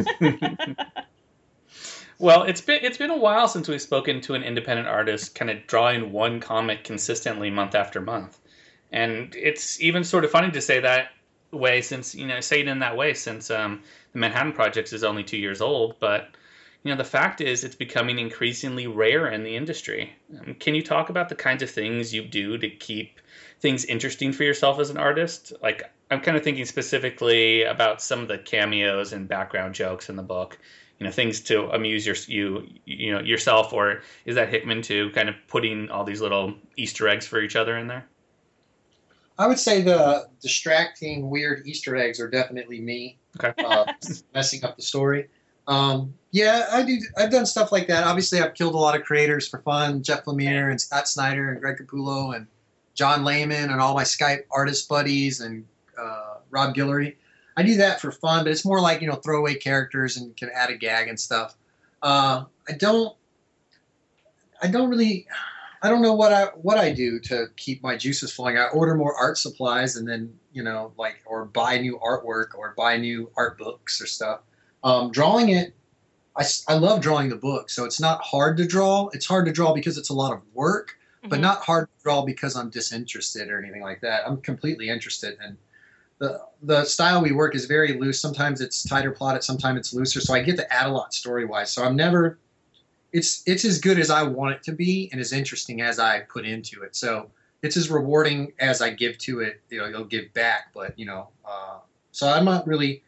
Speaker 1: Well, it's been it's been a while since we've spoken to an independent artist kind of drawing one comic consistently month after month. And it's even sort of funny to say that way since, you know, say it in that way since um, the Manhattan Project is only two years old. But, you know, the fact is it's becoming increasingly rare in the industry. Um, can you talk about the kinds of things you do to keep things interesting for yourself as an artist? Like, I'm kind of thinking specifically about some of the cameos and background jokes in the book. You know, things to amuse your, you, you know, yourself, or is that Hickman too, kind of putting all these little Easter eggs for each other in there?
Speaker 8: I would say the distracting, weird Easter eggs are definitely me.
Speaker 1: Okay.
Speaker 8: Uh, messing up the story. Um, yeah, I do. I've done stuff like that. Obviously, I've killed a lot of creators for fun. Jeff Lemire and Scott Snyder and Greg Capullo and John Layman and all my Skype artist buddies and uh, Rob Guillory. I do that for fun, but it's more like, you know, throwaway characters and can add a gag and stuff. Uh, I don't, I don't really, I don't know what I, what I do to keep my juices flowing. I order more art supplies and then, you know, like, or buy new artwork or buy new art books or stuff. Um, drawing it, I, I love drawing the book. So it's not hard to draw. It's hard to draw because it's a lot of work, mm-hmm. but not hard to draw because I'm disinterested or anything like that. I'm completely interested, and The, the style we work is very loose. Sometimes it's tighter plotted, sometimes it's looser. So I get to add a lot story-wise. So I'm never, it's it's as good as I want it to be and as interesting as I put into it. So it's as rewarding as I give to it. You know, you'll give back. But, you know, uh, so I'm not really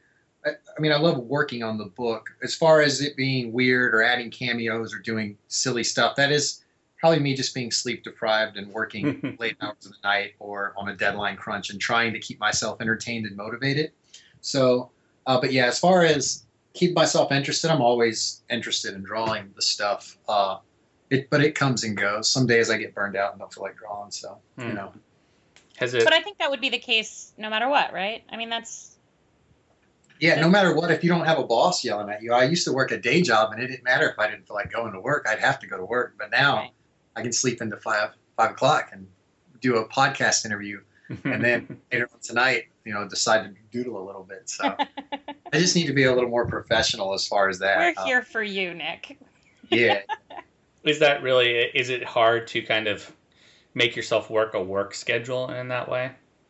Speaker 8: I, I mean, I love working on the book. As far as it being weird or adding cameos or doing silly stuff, that is probably me just being sleep deprived and working late hours of the night or on a deadline crunch and trying to keep myself entertained and motivated. So, uh, but yeah, as far as keep myself interested, I'm always interested in drawing the stuff. Uh, it, but it comes and goes. Some days I get burned out and don't feel like drawing. So, hmm. you know.
Speaker 1: Has it?
Speaker 9: But I think that would be the case no matter what, right? I mean, that's.
Speaker 8: Yeah, no matter what, if you don't have a boss yelling at you. I used to work a day job, and it didn't matter if I didn't feel like going to work. I'd have to go to work. But now right. I can sleep into five five o'clock and do a podcast interview, and then later on tonight, you know, decide to doodle a little bit. So I just need to be a little more professional as far as that.
Speaker 9: We're here um, for you, Nick.
Speaker 8: Yeah.
Speaker 1: Is that really? Is it hard to kind of make yourself work a work schedule in that way?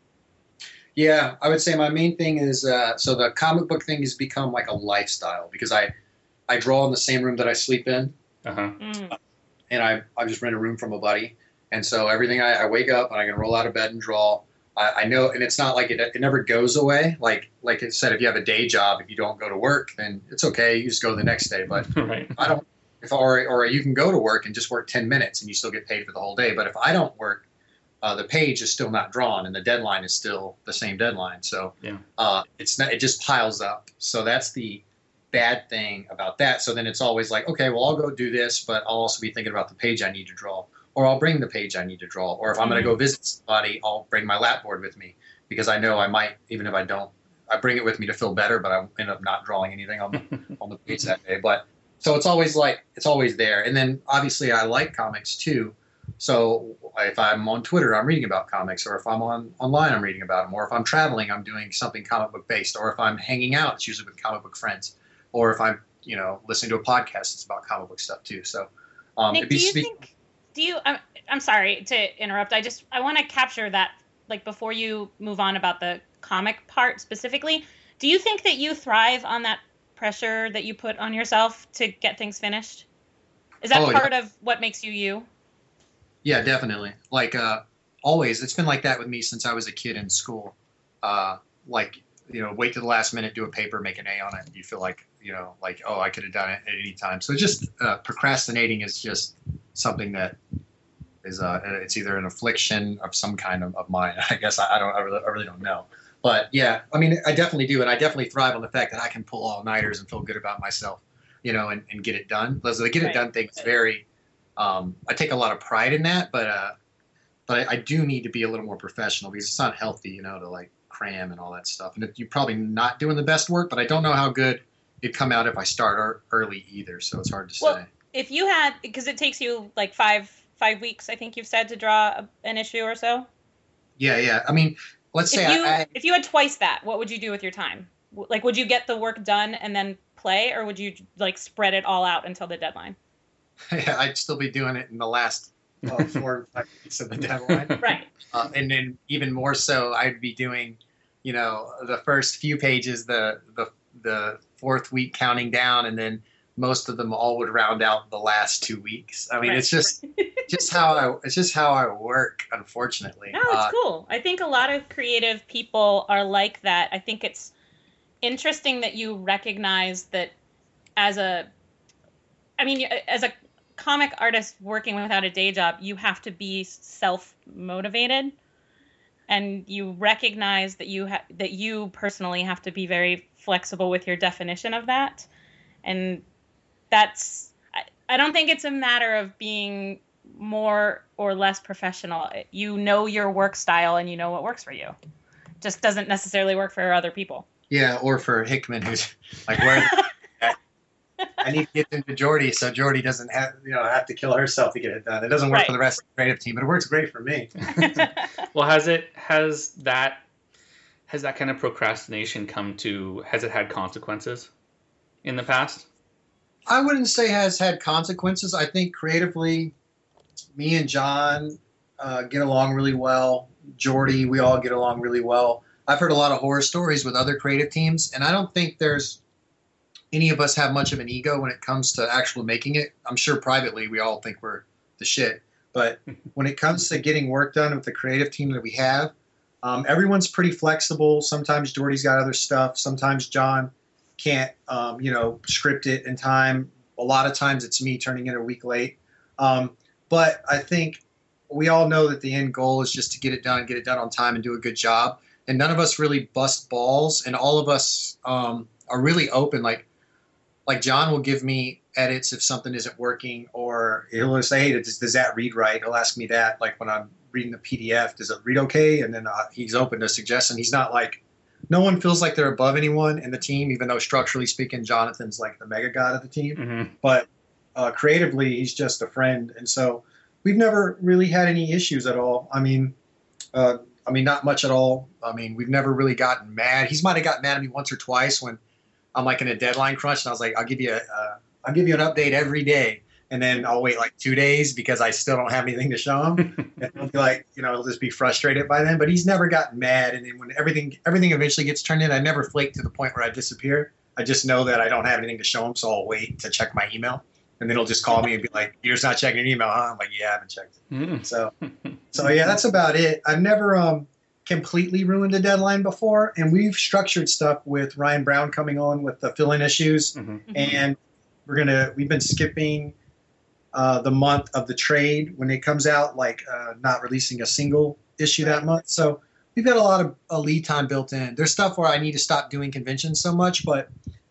Speaker 8: Yeah, I would say my main thing is, uh, so the comic book thing has become like a lifestyle because I, I draw in the same room that I sleep in.
Speaker 1: Uh-huh.
Speaker 8: Mm. And I, I just rent a room from a buddy. And so everything I, I wake up and I can roll out of bed and draw. I, I know, and it's not like it, it never goes away. Like, like it said, if you have a day job, if you don't go to work, then it's okay. You just go the next day. But
Speaker 1: right.
Speaker 8: I don't, if, or, or you can go to work and just work ten minutes and you still get paid for the whole day. But if I don't work, Uh, the page is still not drawn, and the deadline is still the same deadline. So
Speaker 1: yeah.
Speaker 8: uh, it's not, it just piles up. So that's the bad thing about that. So then it's always like, okay, well, I'll go do this, but I'll also be thinking about the page I need to draw, or I'll bring the page I need to draw, or if I'm mm-hmm. going to go visit somebody, I'll bring my lapboard with me because I know I might, even if I don't, I bring it with me to feel better, but I end up not drawing anything on the, on the page that day. But so it's always like, it's always there. And then obviously I like comics too. So if I'm on Twitter, I'm reading about comics, or if I'm on online, I'm reading about them, or if I'm traveling, I'm doing something comic book based, or if I'm hanging out, it's usually with comic book friends, or if I'm, you know, listening to a podcast, it's about comic book stuff too. So, um,
Speaker 9: Nick, do you think, do you, I'm, I'm sorry to interrupt. I just, I want to capture that, like before you move on about the comic part specifically, do you think that you thrive on that pressure that you put on yourself to get things finished? Is that
Speaker 8: oh,
Speaker 9: part
Speaker 8: yeah.
Speaker 9: of what makes you you?
Speaker 8: Yeah, definitely. Like, uh, always, it's been like that with me since I was a kid in school. Uh, like, you know, wait to the last minute, do a paper, make an A on it. You feel like, you know, like, oh, I could have done it at any time. So just uh, procrastinating is just something that is, uh, it's either an affliction of some kind of, of mine. I guess I, I don't, I really, I really don't know. But yeah, I mean, I definitely do. And I definitely thrive on the fact that I can pull all-nighters and feel good about myself, you know, and, and get it done. Because the get it done thing is very... Um, I take a lot of pride in that, but uh, but I, I do need to be a little more professional because it's not healthy, you know, to like cram and all that stuff. And it, you're probably not doing the best work, but I don't know how good it'd come out if I start er- early either. So it's hard to
Speaker 9: well,
Speaker 8: say.
Speaker 9: If you had, because it takes you like five five weeks, I think you've said, to draw a, an issue or so.
Speaker 8: Yeah, yeah. I mean, let's say
Speaker 9: if you
Speaker 8: I, I,
Speaker 9: if you had twice that, what would you do with your time? Like, would you get the work done and then play, or would you like spread it all out until the deadline?
Speaker 8: Yeah, I'd still be doing it in the last uh, four or five weeks of the deadline.
Speaker 9: Right.
Speaker 8: Uh, and then even more so, I'd be doing, you know, the first few pages, the the the fourth week counting down, and then most of them all would round out the last two weeks. I mean, right. it's just just how I it's just how I work, unfortunately.
Speaker 9: No, it's
Speaker 8: uh,
Speaker 9: cool. I think a lot of creative people are like that. I think it's interesting that you recognize that as a I mean, as a comic artist working without a day job, you have to be self-motivated, and you recognize that you ha- that you personally have to be very flexible with your definition of that. And that's, I, I don't think it's a matter of being more or less professional. You know your work style and you know what works for you. It just doesn't necessarily work for other people.
Speaker 8: Yeah, or for Hickman, who's like, where I need to get into Jordy, so Jordy doesn't have, you know, have to kill herself to get it done. It doesn't work
Speaker 9: right.
Speaker 8: for the rest of the creative team, but it works great for me.
Speaker 1: Well, has it has that has that kind of procrastination come to has it had consequences in the past?
Speaker 8: I wouldn't say has had consequences. I think creatively, me and John uh, get along really well. Jordy, we all get along really well. I've heard a lot of horror stories with other creative teams, and I don't think there's any of us have much of an ego when it comes to actually making it. I'm sure privately we all think we're the shit. But when it comes to getting work done with the creative team that we have, um, everyone's pretty flexible. Sometimes Jordy's got other stuff. Sometimes John can't, um, you know, script it in time. A lot of times it's me turning it a week late. Um, but I think we all know that the end goal is just to get it done, get it done on time, and do a good job. And none of us really bust balls, and all of us um, are really open. Like, like John will give me edits if something isn't working, or he'll say, "Hey, does, does that read right?" He'll ask me that. Like when I'm reading the P D F, does it read okay? And then uh, he's open to suggestion. He's not like, no one feels like they're above anyone in the team, even though structurally speaking, Jonathan's like the mega god of the team.
Speaker 1: Mm-hmm.
Speaker 8: But uh, creatively, he's just a friend, and so we've never really had any issues at all. I mean. Uh, I mean, not much at all. I mean, we've never really gotten mad. He's might have gotten mad at me once or twice when I'm like in a deadline crunch, and I was like, "I'll give you a, uh, I'll give you an update every day," and then I'll wait like two days because I still don't have anything to show him, and he'll be like, you know, he'll just be frustrated by then. But he's never gotten mad, and then when everything everything eventually gets turned in, I never flake to the point where I disappear. I just know that I don't have anything to show him, so I'll wait to check my email, and then he'll just call me and be like, "You're just not checking your email, huh?" I'm like, "Yeah, I haven't checked it."
Speaker 1: Mm.
Speaker 8: So, so yeah, that's about it. I've never um. completely ruined a deadline before, and we've structured stuff with Ryan Brown coming on with the fill-in issues,
Speaker 1: Mm-hmm.
Speaker 8: and we're gonna we've been skipping uh, the month of the trade when it comes out, like uh, not releasing a single issue that month. So we've got a lot of a lead time built in. There's stuff where I need to stop doing conventions so much, but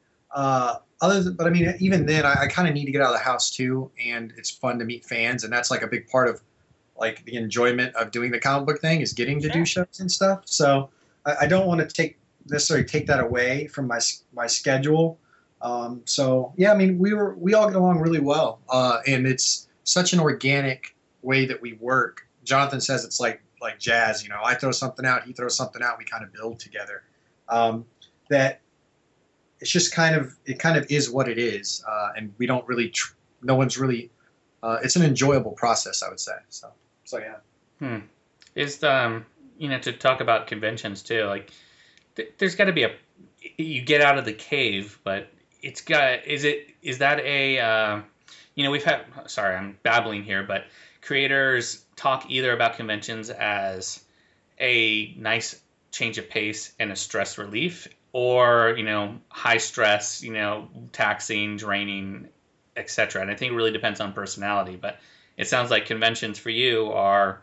Speaker 8: uh, other than, but I mean, even then, I, I kind of need to get out of the house too, and it's fun to meet fans, and that's like a big part of like the enjoyment of doing the comic book thing is getting to
Speaker 9: Sure.
Speaker 8: do shows and stuff. So I, I don't want to take necessarily take that away from my my schedule. Um, so yeah, I mean we were we all get along really well, uh, and it's such an organic way that we work. Jonathan says it's like like jazz. You know, I throw something out, he throws something out, we kind of build together. Um, that it's just kind of it kind of is what it is, uh, and we don't really tr- no one's really. Uh, it's an enjoyable process, I would say. So. So yeah.
Speaker 1: Hmm. Is the, um, you know, to talk about conventions too, like th- there's got to be a, you get out of the cave, but it's got, is it, is that a, uh, you know, we've had, sorry, I'm babbling here, but creators talk either about conventions as a nice change of pace and a stress relief, or, you know, high stress, you know, taxing, draining, et cetera. And I think it really depends on personality, but it sounds like conventions for you are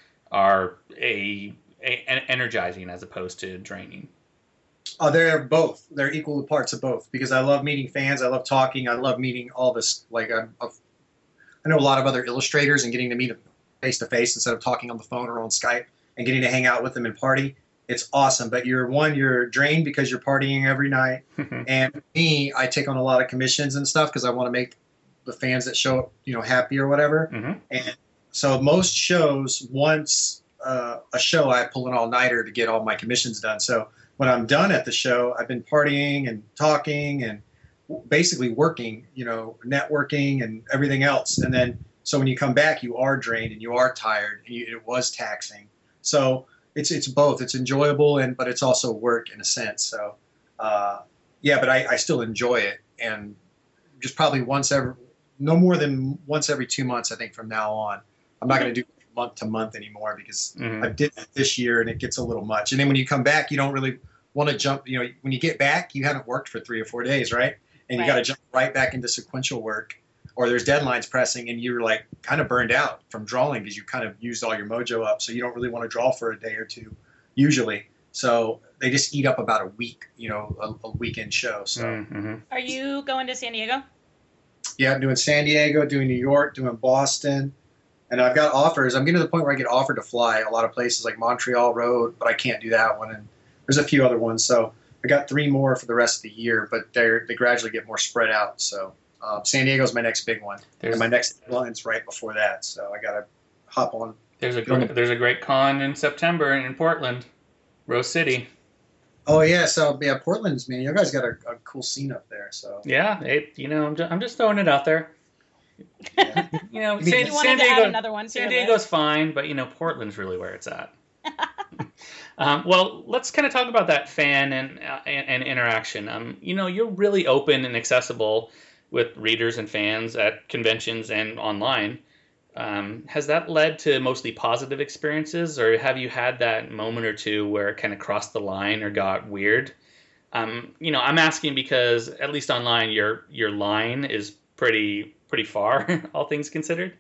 Speaker 1: are a, a an energizing as opposed to draining.
Speaker 8: Oh, they're both. They're equal parts of both because I love meeting fans. I love talking. I love meeting all this. Like I'm, I know a lot of other illustrators and getting to meet them face to face instead of talking on the phone or on Skype and getting to hang out with them and party. It's awesome. But you're one, you're drained because you're partying every night. And me, I take on a lot of commissions and stuff because I want to make the fans that show up, you know, happy or whatever.
Speaker 1: Mm-hmm.
Speaker 8: And so most shows, once uh, a show, I pull an all-nighter to get all my commissions done. So when I'm done at the show, I've been partying and talking and basically working, you know, networking and everything else. And then so when you come back, you are drained and you are tired, and you, it was taxing. So it's it's both. It's enjoyable, and but it's also work in a sense. So uh, yeah, but I, I still enjoy it, and just probably once every. No more than once every two months, I think, from now on. I'm not going to do month to month anymore because
Speaker 1: Mm-hmm.
Speaker 8: I did that this year and it gets a little much. And then when you come back, you don't really want to jump. You know, when you get back, you haven't worked for three or four days, right? And you
Speaker 9: Right.
Speaker 8: got to jump right back into sequential work, or there's deadlines pressing, and you're like kind of burned out from drawing because you kind of used all your mojo up. So you don't really want to draw for a day or two, usually. So they just eat up about a week, you know, a, a weekend show. So.
Speaker 1: Mm-hmm.
Speaker 9: Are you going to San Diego?
Speaker 8: Yeah, I'm doing San Diego, doing New York, doing Boston, and I've got offers. I'm getting to the point where I get offered to fly a lot of places like Montreal Road, but I can't do that one. And there's a few other ones. So I got three more for the rest of the year, but they they gradually get more spread out. So um, San Diego's my next big one,
Speaker 1: There's,
Speaker 8: and my next deadline's right before that. So I got to hop on.
Speaker 1: there's a great, there's a great con in September in Portland, Rose City.
Speaker 8: Oh yeah, so yeah, Portland's man, you guys got a, a cool scene up there. So
Speaker 1: Yeah, it, you know, I'm just, I'm just throwing it out there. You know,
Speaker 8: I mean,
Speaker 1: San,
Speaker 9: You wanted
Speaker 1: San
Speaker 9: to add
Speaker 1: Diego,
Speaker 9: another one to
Speaker 1: San
Speaker 9: your
Speaker 1: Diego's
Speaker 9: list.
Speaker 1: fine, but you know, Portland's really where it's at. um, well, let's kind of talk about that fan and, uh, and and interaction. Um, you know, you're really open and accessible with readers and fans at conventions and online. Um, has that led to mostly positive experiences, or have you had that moment or two where it kind of crossed the line or got weird? Um, you know, I'm asking because at least online, your your line is pretty pretty far, all things considered.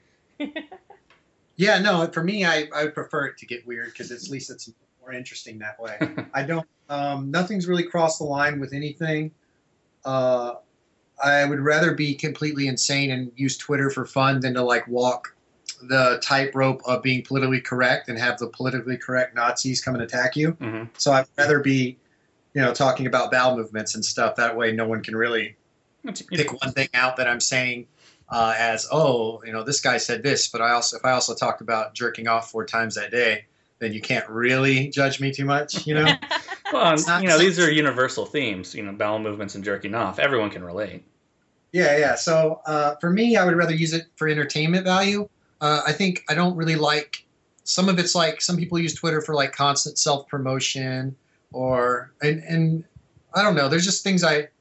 Speaker 8: Yeah, no, for me, I, I would prefer it to get weird because at least it's more interesting that way. I don't, um, nothing's really crossed the line with anything. Uh, I would rather be completely insane and use Twitter for fun than to like walk the tightrope of being politically correct and have the politically correct Nazis come and attack you.
Speaker 1: Mm-hmm.
Speaker 8: So I'd rather be, you know, talking about bowel movements and stuff. That way no one can really pick one thing out that I'm saying uh, as, oh, you know, this guy said this, but I also, if I also talked about jerking off four times that day, then you can't really judge me too much, you know?
Speaker 1: Well, you know, these are universal themes, you know, bowel movements and jerking off. Everyone can relate.
Speaker 8: Yeah, yeah. So uh, for me, I would rather use it for entertainment value. Uh, I think I don't really like, some of it's like, some people use Twitter for like constant self-promotion or, and, and I don't know, there's just things I,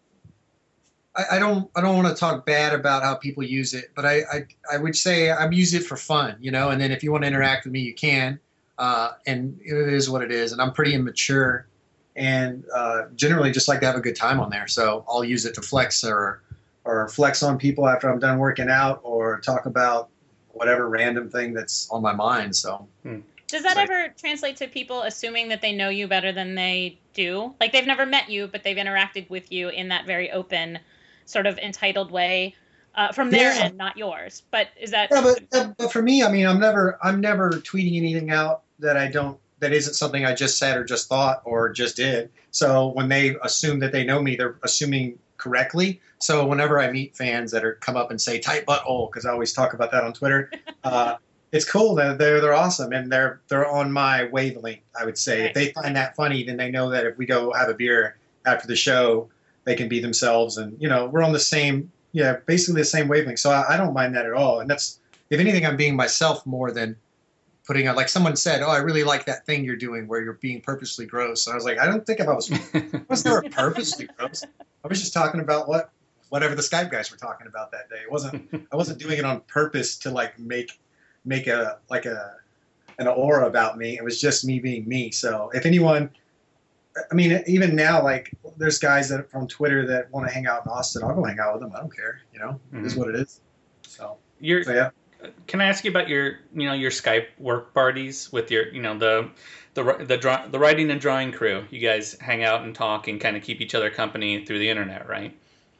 Speaker 8: I, I don't, I don't want to talk bad about how people use it, but I, I, I would say I use it for fun, you know, and then if you want to interact with me, you can, uh, and it is what it is. And I'm pretty immature and uh, generally just like to have a good time on there. So I'll use it to flex or, or flex on people after I'm done working out or talk about whatever random thing that's on my mind. So
Speaker 1: hmm.
Speaker 9: Does that
Speaker 8: like,
Speaker 9: ever translate to people assuming that they know you better than they do? Like they've never met you, but they've interacted with you in that very open, sort of entitled way uh, from their
Speaker 8: yeah.
Speaker 9: end, not yours. But is that?
Speaker 8: Yeah, but, uh, but for me, I mean, I'm never, I'm never tweeting anything out that I don't, that isn't something I just said or just thought or just did. So when they assume that they know me, they're assuming correctly. So whenever I meet fans that are come up and say tight butthole, because I always talk about that on Twitter, uh, it's cool. They're, they're they're awesome and they're they're on my wavelength. I would say
Speaker 9: Right.
Speaker 8: if they find that funny, then they know that if we go have a beer after the show, they can be themselves. And you know we're on the same yeah basically the same wavelength. So I, I don't mind that at all. And that's if anything, I'm being myself more than putting out, like someone said, oh, I really like that thing you're doing where you're being purposely gross. And I was like, I don't think if I was, I was never purposely gross. I was just talking about what, whatever the Skype guys were talking about that day. It wasn't, I wasn't doing it on purpose to like make, make a, like a, an aura about me. It was just me being me. So if anyone, I mean, even now, like there's guys that from Twitter that want to hang out in Austin. I'll go hang out with them. I don't care. You know,
Speaker 1: Mm-hmm.
Speaker 8: it is what it is. So,
Speaker 1: You're,
Speaker 8: so yeah.
Speaker 1: Can I ask you about your, you know, your Skype work parties with your, you know, the, the, the, draw, the writing and drawing crew? You guys hang out and talk and kind of keep each other company through the internet, right?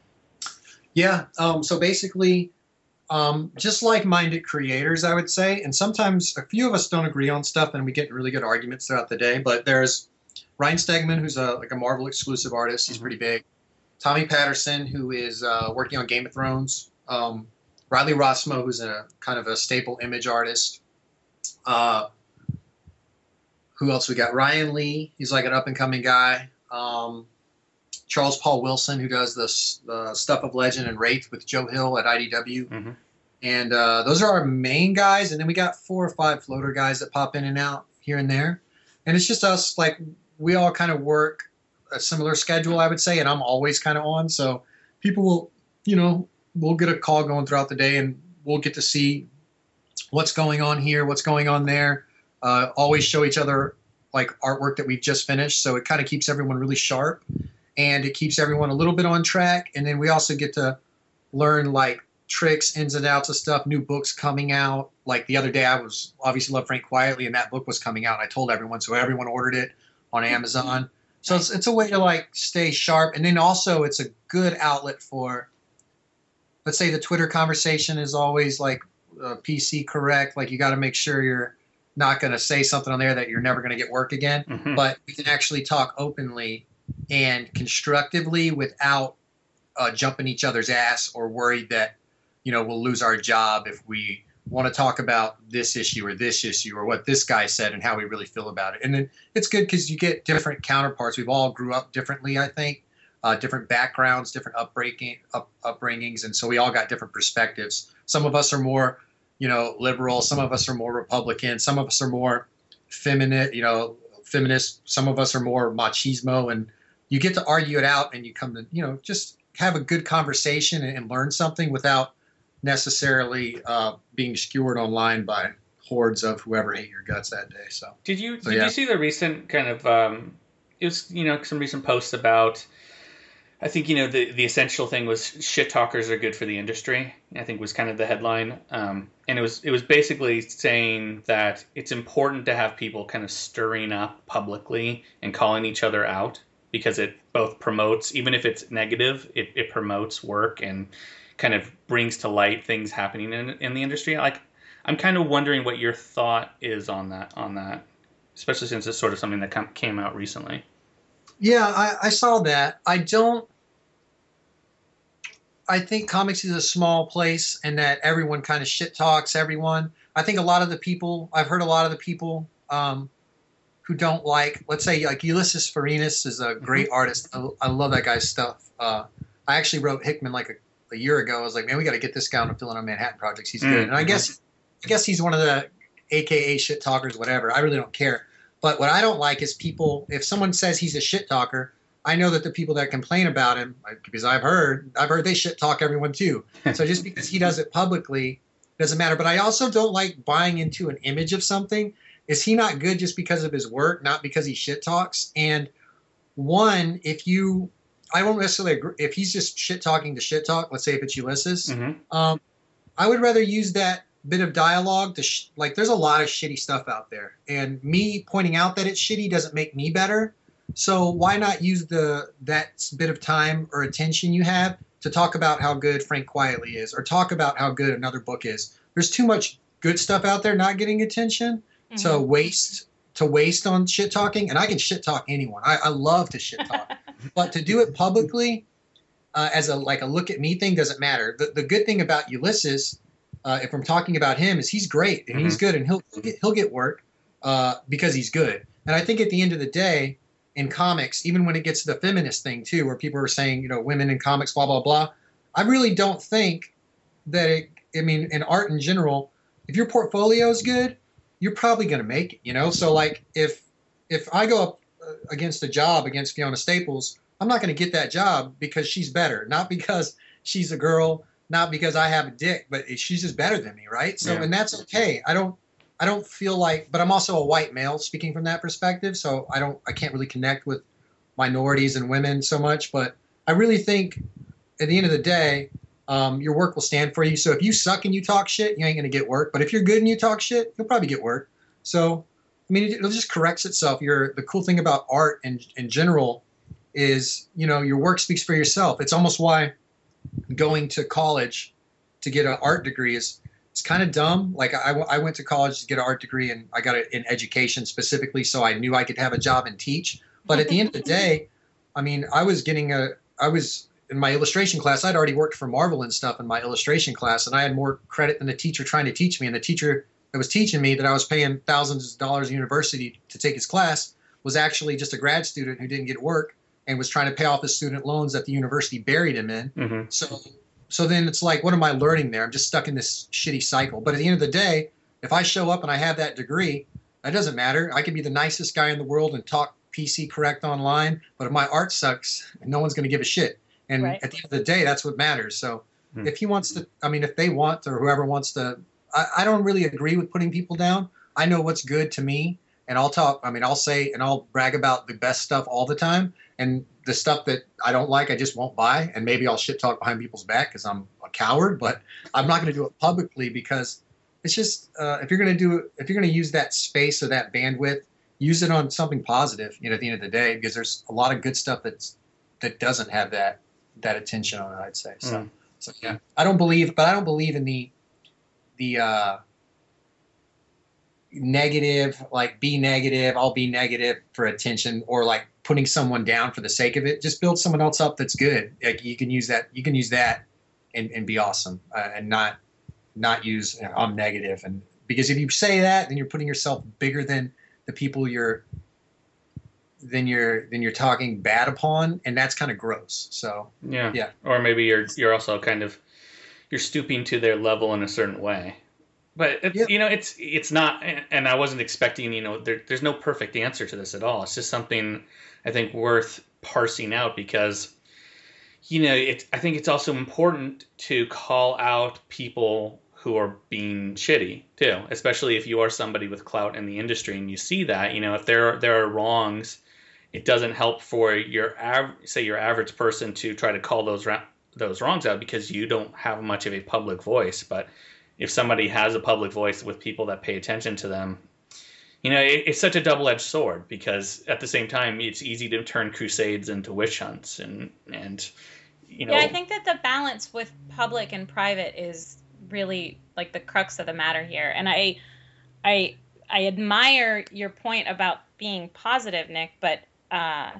Speaker 8: Yeah. Um, so basically, um, just like-minded creators, I would say, and sometimes a few of us don't agree on stuff, and we get in really good arguments throughout the day. But there's Ryan Stegman, who's a like a Marvel exclusive artist. He's pretty big. Tommy Patterson, who is uh, working on Game of Thrones. Um, Riley Rossmo, who's a kind of a staple image artist. Uh, who else we got? Ryan Lee, he's like an up-and-coming guy. Um, Charles Paul Wilson, who does the, the Stuff of Legend and Wraith with Joe Hill at I D W.
Speaker 1: Mm-hmm.
Speaker 8: And uh, those are our main guys. And then we got four or five floater guys that pop in and out here and there. And it's just us, like, we all kind of work a similar schedule, I would say, and I'm always kind of on. So people will, you know, we'll get a call going throughout the day and we'll get to see what's going on here, what's going on there. Uh, always show each other like artwork that we've just finished. So it kind of keeps everyone really sharp and it keeps everyone a little bit on track. And then we also get to learn like tricks, ins and outs of stuff, new books coming out. Like the other day I was obviously Love Frank Quietly and that book was coming out. And I told everyone, so everyone ordered it on Amazon. So it's, it's a way to like stay sharp. And then also it's a good outlet for, let's say the Twitter conversation is always like uh, P C correct. Like you got to make sure you're not going to say something on there that you're never going to get work again.
Speaker 1: Mm-hmm.
Speaker 8: But we can actually talk openly and constructively without uh, jumping each other's ass or worried that, you know, we'll lose our job if we want to talk about this issue or this issue or what this guy said and how we really feel about it. And then it's good because you get different counterparts. We've all grew up differently, I think. Uh, different backgrounds, different upbringing, up, upbringings, and so we all got different perspectives. Some of us are more, you know, liberal. Some of us are more Republican. Some of us are more feminine, you know, feminist. Some of us are more machismo, and you get to argue it out, and you come to, you know, just have a good conversation and, and learn something without necessarily uh, being skewered online by hordes of whoever hate your guts that day. So
Speaker 1: did you
Speaker 8: so,
Speaker 1: did
Speaker 8: yeah.
Speaker 1: you see the recent kind of um, it was, you know, some recent posts about, I think, you know, the, the essential thing was shit talkers are good for the industry, I think was kind of the headline. Um, and it was it was basically saying that it's important to have people kind of stirring up publicly and calling each other out, because it both promotes, even if it's negative, it, it promotes work and kind of brings to light things happening in, in the industry. Like, I'm kind of wondering what your thought is on that, on that, especially since it's sort of something that com- came out recently.
Speaker 8: Yeah, I, I saw that. I don't. I think comics is a small place, and that everyone kind of shit talks everyone. I think a lot of the people, I've heard a lot of the people um, who don't like, let's say, like Ulysses Farinas is a great mm-hmm. artist. I, I love that guy's stuff. Uh, I actually wrote Hickman like a, a year ago. I was like, man, we got to get this guy on Filling on Manhattan projects. He's mm-hmm. good. And I guess, I guess he's one of the A K A shit talkers, whatever. I really don't care. But what I don't like is people, if someone says he's a shit talker, I know that the people that complain about him, because I've heard, I've heard they shit talk everyone too. So just because he does it publicly doesn't matter. But I also don't like buying into an image of something. Is he not good just because of his work, not because he shit talks? And one, if you, I won't necessarily agree, if he's just shit talking to shit talk, let's say if it's Ulysses, mm-hmm. um, I would rather use that bit of dialogue to sh- like there's a lot of shitty stuff out there, and me pointing out that it's shitty doesn't make me better. So why not use the that bit of time or attention you have to talk about how good Frank Quietly is, or talk about how good another book is? There's too much good stuff out there not getting attention. Mm-hmm. So waste to waste on shit talking, and I can shit talk anyone. I, I love to shit talk, but to do it publicly uh, as a like a look at me thing doesn't matter. The the good thing about Ulysses, Uh, if I'm talking about him, is he's great and mm-hmm. he's good, and he'll he'll get, he'll get work uh, because he's good. And I think at the end of the day, in comics, even when it gets to the feminist thing too, where people are saying, you know, women in comics, blah blah blah, I really don't think that it. I mean, in art in general, if your portfolio is good, you're probably going to make it. You know, so like if if I go up against a job against Fiona Staples, I'm not going to get that job because she's better, not because she's a girl. Not because I have a dick, but she's just better than me, right? So, yeah. And that's okay. I don't, I don't feel like, but I'm also a white male speaking from that perspective. So I don't, I can't really connect with minorities and women so much. But I really think at the end of the day, um, your work will stand for you. So if you suck and you talk shit, you ain't gonna get work. But if you're good and you talk shit, you'll probably get work. So, I mean, it, it just corrects itself. You're, the cool thing about art in in general is, you know, your work speaks for yourself. It's almost why going to college to get an art degree is it's kind of dumb. Like I, I went to college to get an art degree, and I got it in education specifically, so I knew I could have a job and teach. But at the end of the day, I mean, I was getting a, I was in my illustration class. I'd already worked for Marvel and stuff in my illustration class, and I had more credit than the teacher trying to teach me. And the teacher that was teaching me, that I was paying thousands of dollars in university to take his class, was actually just a grad student who didn't get work and was trying to pay off his student loans that the university buried him in. Mm-hmm. So, so then it's like, what am I learning there? I'm just stuck in this shitty cycle. But at the end of the day, if I show up and I have that degree, that doesn't matter. I could be the nicest guy in the world and talk P C correct online, but if my art sucks, no one's going to give a shit. And right. At the end of the day, that's what matters. So mm-hmm. if he wants to, I mean, if they want to, or whoever wants to, I, I don't really agree with putting people down. I know what's good to me. And I'll talk, I mean, I'll say and I'll brag about the best stuff all the time. And the stuff that I don't like, I just won't buy. And maybe I'll shit talk behind people's back because I'm a coward. But I'm not going to do it publicly because it's just, uh, if you're going to do it, if you're going to use that space or that bandwidth, use it on something positive, you know, at the end of the day, because there's a lot of good stuff that's, that doesn't have that, that attention on it, I'd say. So, mm. so yeah, I don't believe, but I don't believe in the, the, uh, negative, like be negative, I'll be negative for attention, or like putting someone down for the sake of it. Just build someone else up that's good. Like you can use that, you can use that and, and be awesome uh, and not, not use, you know, I'm negative. And because if you say that, then you're putting yourself bigger than the people you're, then you're, then you're talking bad upon. And that's kind of gross. So
Speaker 1: yeah.
Speaker 8: Yeah.
Speaker 1: Or maybe you're, you're also kind of, you're stooping to their level in a certain way. But, it, yeah. you know, it's it's not, and I wasn't expecting, you know, there, there's no perfect answer to this at all. It's just something I think worth parsing out because, you know, it, I think it's also important to call out people who are being shitty, too, especially if you are somebody with clout in the industry and you see that, you know, if there are, there are wrongs it doesn't help for your av- say your average person to try to call those ra- those wrongs out because you don't have much of a public voice. But if somebody has a public voice with people that pay attention to them, you know, it, it's such a double-edged sword because at the same time, it's easy to turn crusades into witch hunts and and you know.
Speaker 9: Yeah, I think that the balance with public and private is really like the crux of the matter here, and I, I, I admire your point about being positive, Nick, but uh,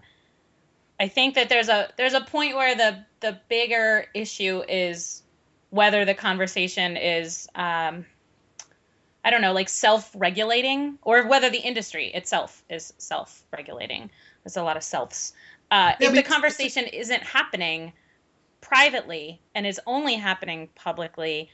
Speaker 9: I think that there's a there's a point where the the bigger issue is whether the conversation is um, I don't know, like self-regulating, or whether the industry itself is self-regulating. There's a lot of selves. Uh,
Speaker 8: Yeah,
Speaker 9: if
Speaker 8: but-
Speaker 9: the conversation isn't happening privately and is only happening publicly,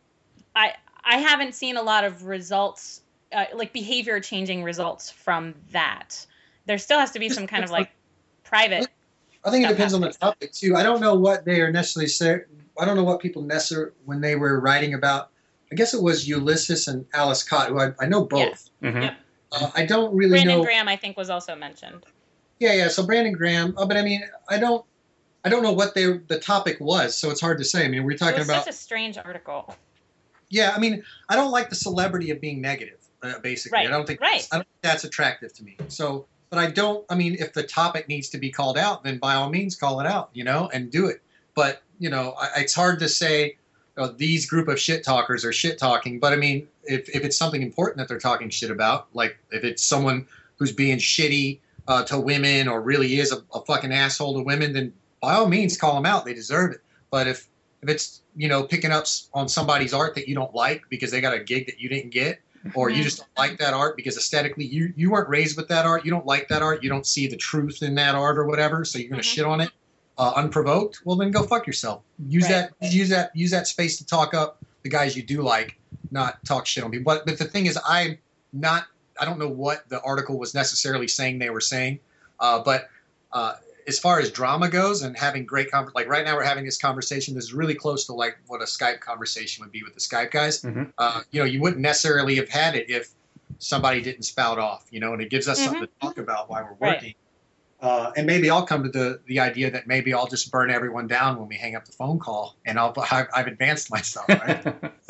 Speaker 9: I I haven't seen a lot of results, uh, like behavior changing results from that. There still has to be some kind of like private.
Speaker 8: I think it
Speaker 9: stuff
Speaker 8: depends on the
Speaker 9: happening.
Speaker 8: topic too. I don't know what they are necessarily say. I don't know what people necessarily when they were writing about. I guess it was Ulysses and Alice Cott, who I, I know both.
Speaker 9: Yes.
Speaker 1: Mhm.
Speaker 9: Yep.
Speaker 8: Uh, I don't really
Speaker 9: Brandon
Speaker 8: know.
Speaker 9: Graham, I think, was also mentioned.
Speaker 8: Yeah, yeah. So Brandon Graham. Oh, but I mean, I don't. I don't know what they the topic was, so it's hard to say. I mean, we're
Speaker 9: It
Speaker 8: talking
Speaker 9: was
Speaker 8: about.
Speaker 9: such a strange article.
Speaker 8: Yeah, I mean, I don't like the celebrity of being negative. Uh, basically,
Speaker 9: Right,
Speaker 8: I don't think
Speaker 9: right.
Speaker 8: I don't think that's attractive to me. So, but I don't. I mean, if the topic needs to be called out, then by all means, call it out. You know, and do it. But you know, I, it's hard to say uh, these group of shit talkers are shit talking. But I mean, if if it's something important that they're talking shit about, like if it's someone who's being shitty uh, to women or really is a, a fucking asshole to women, then by all means, call them out. They deserve it. But if if it's, you know, picking up s- on somebody's art that you don't like because they got a gig that you didn't get, or you just don't like that art because aesthetically you, you weren't raised with that art, you don't like that art, you don't see the truth in that art or whatever, so you're going to
Speaker 9: Mhm.
Speaker 8: shit on it uh, unprovoked, well then go fuck yourself. Use
Speaker 9: Right.
Speaker 8: that use that use that space to talk up the guys you do like, not talk shit on people. But but the thing is, I'm not I don't know what the article was necessarily saying they were saying, uh, but uh, as far as drama goes and having great conver- like right now we're having this conversation. This is really close to like what a Skype conversation would be with the Skype guys.
Speaker 1: Mhm.
Speaker 8: Uh, you know, you wouldn't necessarily have had it if somebody didn't spout off. You know, and it gives us
Speaker 9: Mhm.
Speaker 8: something to talk about while we're
Speaker 9: Right.
Speaker 8: working. Uh, and maybe I'll come to the the idea that maybe I'll just burn everyone down when we hang up the phone call, and I'll I've, I've advanced myself. Right?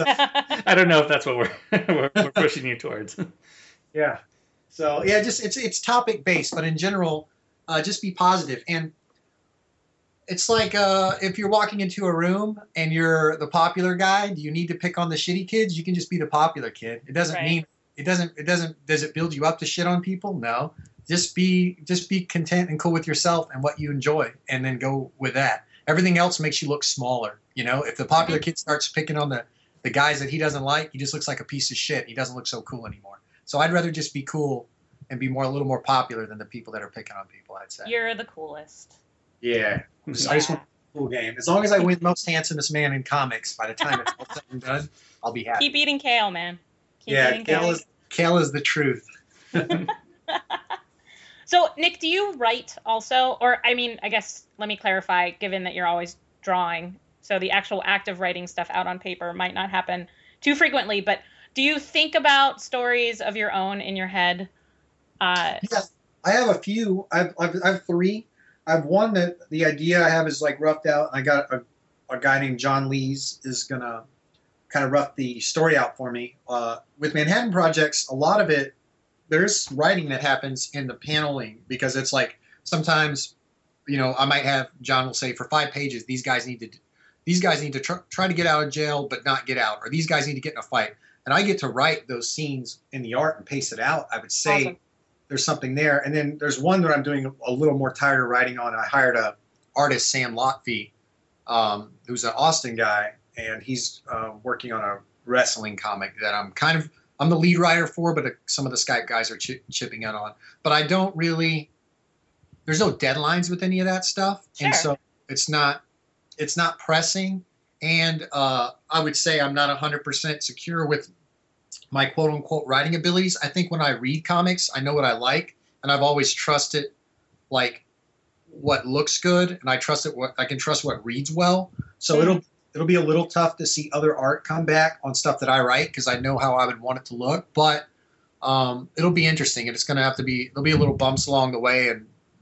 Speaker 1: I don't know if that's what we're we're, we're pushing you towards.
Speaker 8: Yeah. So yeah, just it's it's topic based, but in general, uh, just be positive. And it's like uh, if you're walking into a room and you're the popular guy, do you need to pick on the shitty kids? You can just be the popular kid. It doesn't
Speaker 9: Right.
Speaker 8: mean it doesn't it doesn't does it build you up to shit on people? No. Just be just be content and cool with yourself and what you enjoy, and then go with that. Everything else makes you look smaller. You know, if the popular kid starts picking on the the guys that he doesn't like, he just looks like a piece of shit. He doesn't look so cool anymore. So I'd rather just be cool and be more a little more popular than the people that are picking on people, I'd say.
Speaker 9: You're the coolest.
Speaker 8: Yeah. I just want a cool game. As long as I win most handsomest man in comics by the time it's all said and done, I'll be happy.
Speaker 9: Keep eating kale, man. Keep
Speaker 8: yeah,
Speaker 9: eating
Speaker 8: kale
Speaker 9: kale.
Speaker 8: is kale is the truth.
Speaker 9: So, Nick, do you write also? Or, I mean, I guess, let me clarify, given that you're always drawing, so the actual act of writing stuff out on paper might not happen too frequently, but do you think about stories of your own in your head? Uh,
Speaker 8: Yes, I have a few. I've, I've I have three. I have one that the idea I have is like roughed out. I got a, a guy named John Lees is gonna kind of rough the story out for me. Uh, with Manhattan Projects, a lot of it there's writing that happens in the paneling because it's like sometimes, you know, I might have John will say for five pages these guys need to these guys need to tr- try to get out of jail but not get out, or these guys need to get in a fight, and I get to write those scenes in the art and paste it out. I would say.
Speaker 9: Awesome.
Speaker 8: There's something there. And then there's one that I'm doing a little more tired of writing on. I hired a artist, Sam Lotfi, um, who's an Austin guy, and he's uh, working on a wrestling comic that I'm kind of, I'm the lead writer for, but uh, some of the Skype guys are ch- chipping in on. But I don't really, there's no deadlines with any of that stuff.
Speaker 9: Sure.
Speaker 8: And so it's not, it's not pressing. And uh, I would say I'm not one hundred percent secure with my quote unquote writing abilities. I think when I read comics, I know what I like, and I've always trusted like what looks good, and I trust it what I can trust what reads well. So
Speaker 9: Mm.
Speaker 8: it'll it'll be a little tough to see other art come back on stuff that I write because I know how I would want it to look, but um, it'll be interesting, and it's going to have to be there'll be a little bumps along the way, and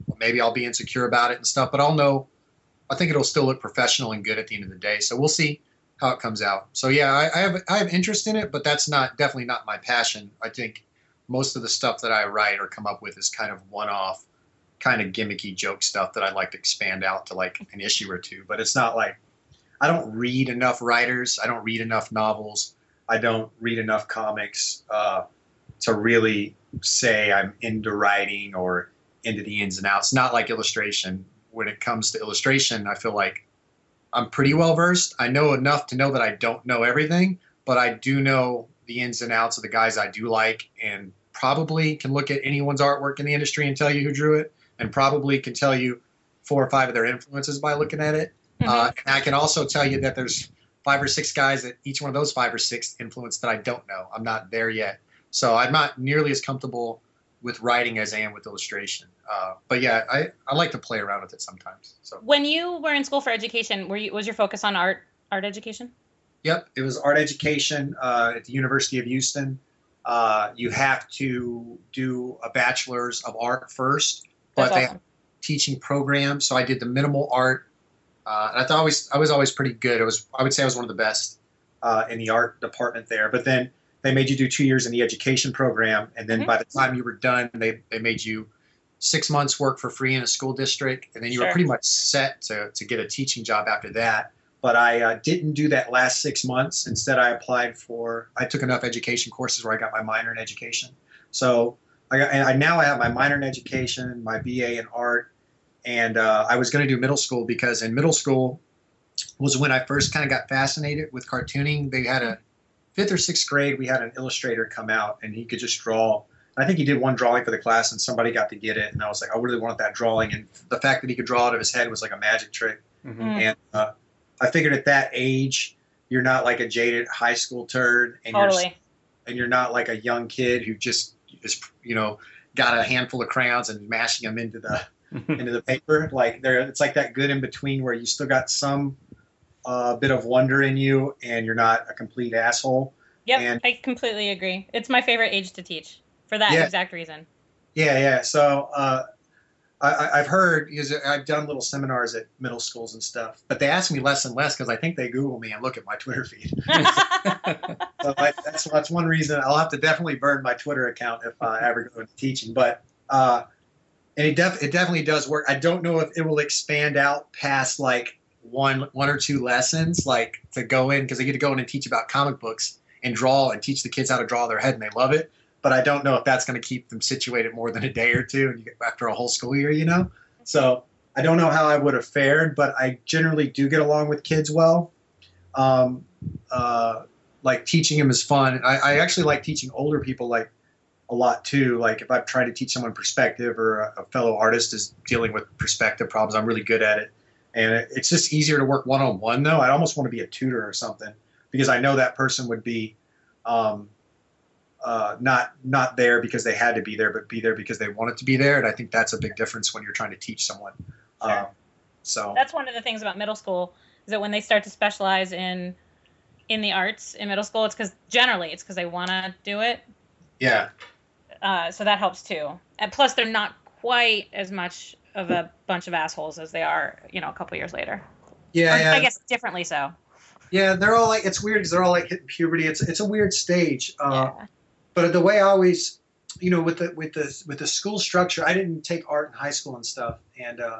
Speaker 8: maybe I'll be insecure about it and stuff, but I'll know. I think it'll still look professional and good at the end of the day. So we'll see how it comes out. So yeah, I, I have I have interest in it, but that's not definitely not my passion. I think most of the stuff that I write or come up with is kind of one-off, kind of gimmicky joke stuff that I'd like to expand out to like an issue or two. But it's not like I don't read enough writers. I don't read enough novels. I don't read enough comics uh, to really say I'm into writing or into the ins and outs. Not like illustration. When it comes to illustration, I feel like I'm pretty well versed. I know enough to know that I don't know everything, but I do know the ins and outs of the guys I do like, and probably can look at anyone's artwork in the industry and tell you who drew it, and probably can tell you four or five of their influences by looking at it. Mm-hmm. Uh, and I can also tell you that there's five or six guys that each one of those five or six influence that I don't know. I'm not there yet. So I'm not nearly as comfortable with writing as I am with illustration. Uh, but yeah, I, I like to play around with it sometimes. So
Speaker 9: when you were in school for education, were you, was your focus on art, art education?
Speaker 8: Yep. It was art education uh, at the University of Houston. Uh, you have to do a bachelor's of art first, but
Speaker 9: That's
Speaker 8: they
Speaker 9: awesome.
Speaker 8: have a teaching program. So I did the minimal art. Uh, and I thought I was, I was always pretty good. It was, I would say I was one of the best uh, in the art department there. But then they made you do two years in the education program. And then mm-hmm. by the time you were done, they, they made you six months work for free in a school district. And then you
Speaker 9: Sure.
Speaker 8: were pretty much set to, to get a teaching job after that. But I uh, didn't do that last six months. Instead, I applied for, I took enough education courses where I got my minor in education. So I, got, and I now I have my minor in education, my B A in art. And uh, I was going to do middle school because in middle school was when I first kind of got fascinated with cartooning. They had a fifth or sixth grade, we had an illustrator come out and he could just draw. I think he did one drawing for the class and somebody got to get it. And I was like, I really want that drawing. And the fact that he could draw out of his head was like a magic trick.
Speaker 1: Mm-hmm.
Speaker 8: And uh, I figured at that age, you're not like a jaded high school turd. And
Speaker 9: Totally.
Speaker 8: You're, and you're not like a young kid who just is, you know, got a handful of crayons and mashing them into the into the paper. Like there, it's like that good in between where you still got some uh, bit of wonder in you and you're not a complete asshole.
Speaker 9: Yep,
Speaker 8: And,
Speaker 9: I completely agree. It's my favorite age to teach for that
Speaker 8: Yeah.
Speaker 9: exact reason.
Speaker 8: yeah, yeah. So uh, I, I've heard, because I've done little seminars at middle schools and stuff, but they ask me less and less because I think they Google me and look at my Twitter feed. So I, that's that's one reason I'll have to definitely burn my Twitter account if I ever go into teaching. But uh, and it def it definitely does work. I don't know if it will expand out past like one one or two lessons, like to go in because I get to go in and teach about comic books and draw and teach the kids how to draw their head and they love it. But I don't know if that's going to keep them situated more than a day or two and you get after a whole school year, you know. So I don't know how I would have fared, but I generally do get along with kids well. Um, uh, like teaching them is fun. I, I actually like teaching older people like a lot too. Like if I'm trying to teach someone perspective or a, a fellow artist is dealing with perspective problems, I'm really good at it. And it, it's just easier to work one-on-one though. I almost want to be a tutor or something because I know that person would be um, uh, not not there because they had to be there, but be there because they wanted to be there. And I think that's a big difference when you're trying to teach someone.
Speaker 9: Sure.
Speaker 8: Um, so
Speaker 9: That's one of the things about middle school is that when they start to specialize in in the arts in middle school, it's because generally it's because they want to do it.
Speaker 8: yeah.
Speaker 9: Uh, so that helps too. And plus, they're not quite as much of a bunch of assholes as they are, you know, a couple years later.
Speaker 8: Yeah,
Speaker 9: Or,
Speaker 8: yeah.
Speaker 9: I guess differently so.
Speaker 8: Yeah, they're all like, it's weird because they're all like hitting puberty. It's it's a weird stage. Uh,
Speaker 9: Yeah.
Speaker 8: But the way I always, you know, with the with the with the school structure, I didn't take art in high school and stuff. And uh,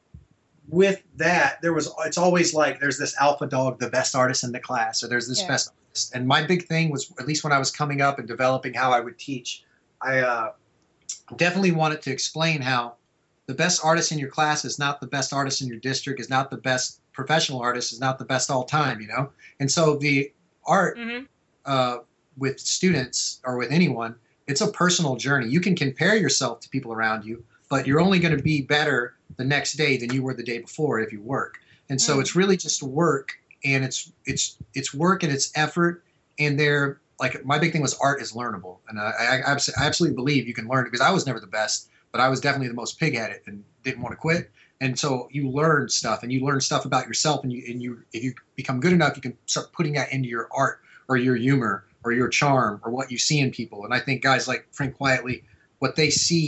Speaker 8: with that, there was it's always like there's this alpha dog, the best artist in the class, or there's this
Speaker 9: Yeah.
Speaker 8: best artist. And my big thing was, at least when I was coming up and developing how I would teach, I uh, definitely wanted to explain how the best artist in your class is not the best artist in your district, is not the best professional artist, is not the best all time, you know? And so the art
Speaker 9: Mm-hmm.
Speaker 8: uh, with students or with anyone, it's a personal journey. You can compare yourself to people around you, but you're only going to be better the next day than you were the day before if you work. And so
Speaker 9: Mm.
Speaker 8: it's really just work, and it's it's it's work and it's effort. And they're like, my big thing was art is learnable, and I, I, I abs- I absolutely believe you can learn it because I was never the best, but I was definitely the most pig at it and didn't want to quit. And so you learn stuff, and you learn stuff about yourself, and you and you if you become good enough, you can start putting that into your art or your humor or your charm or what you see in people. And I think guys like Frank Quietly, what they see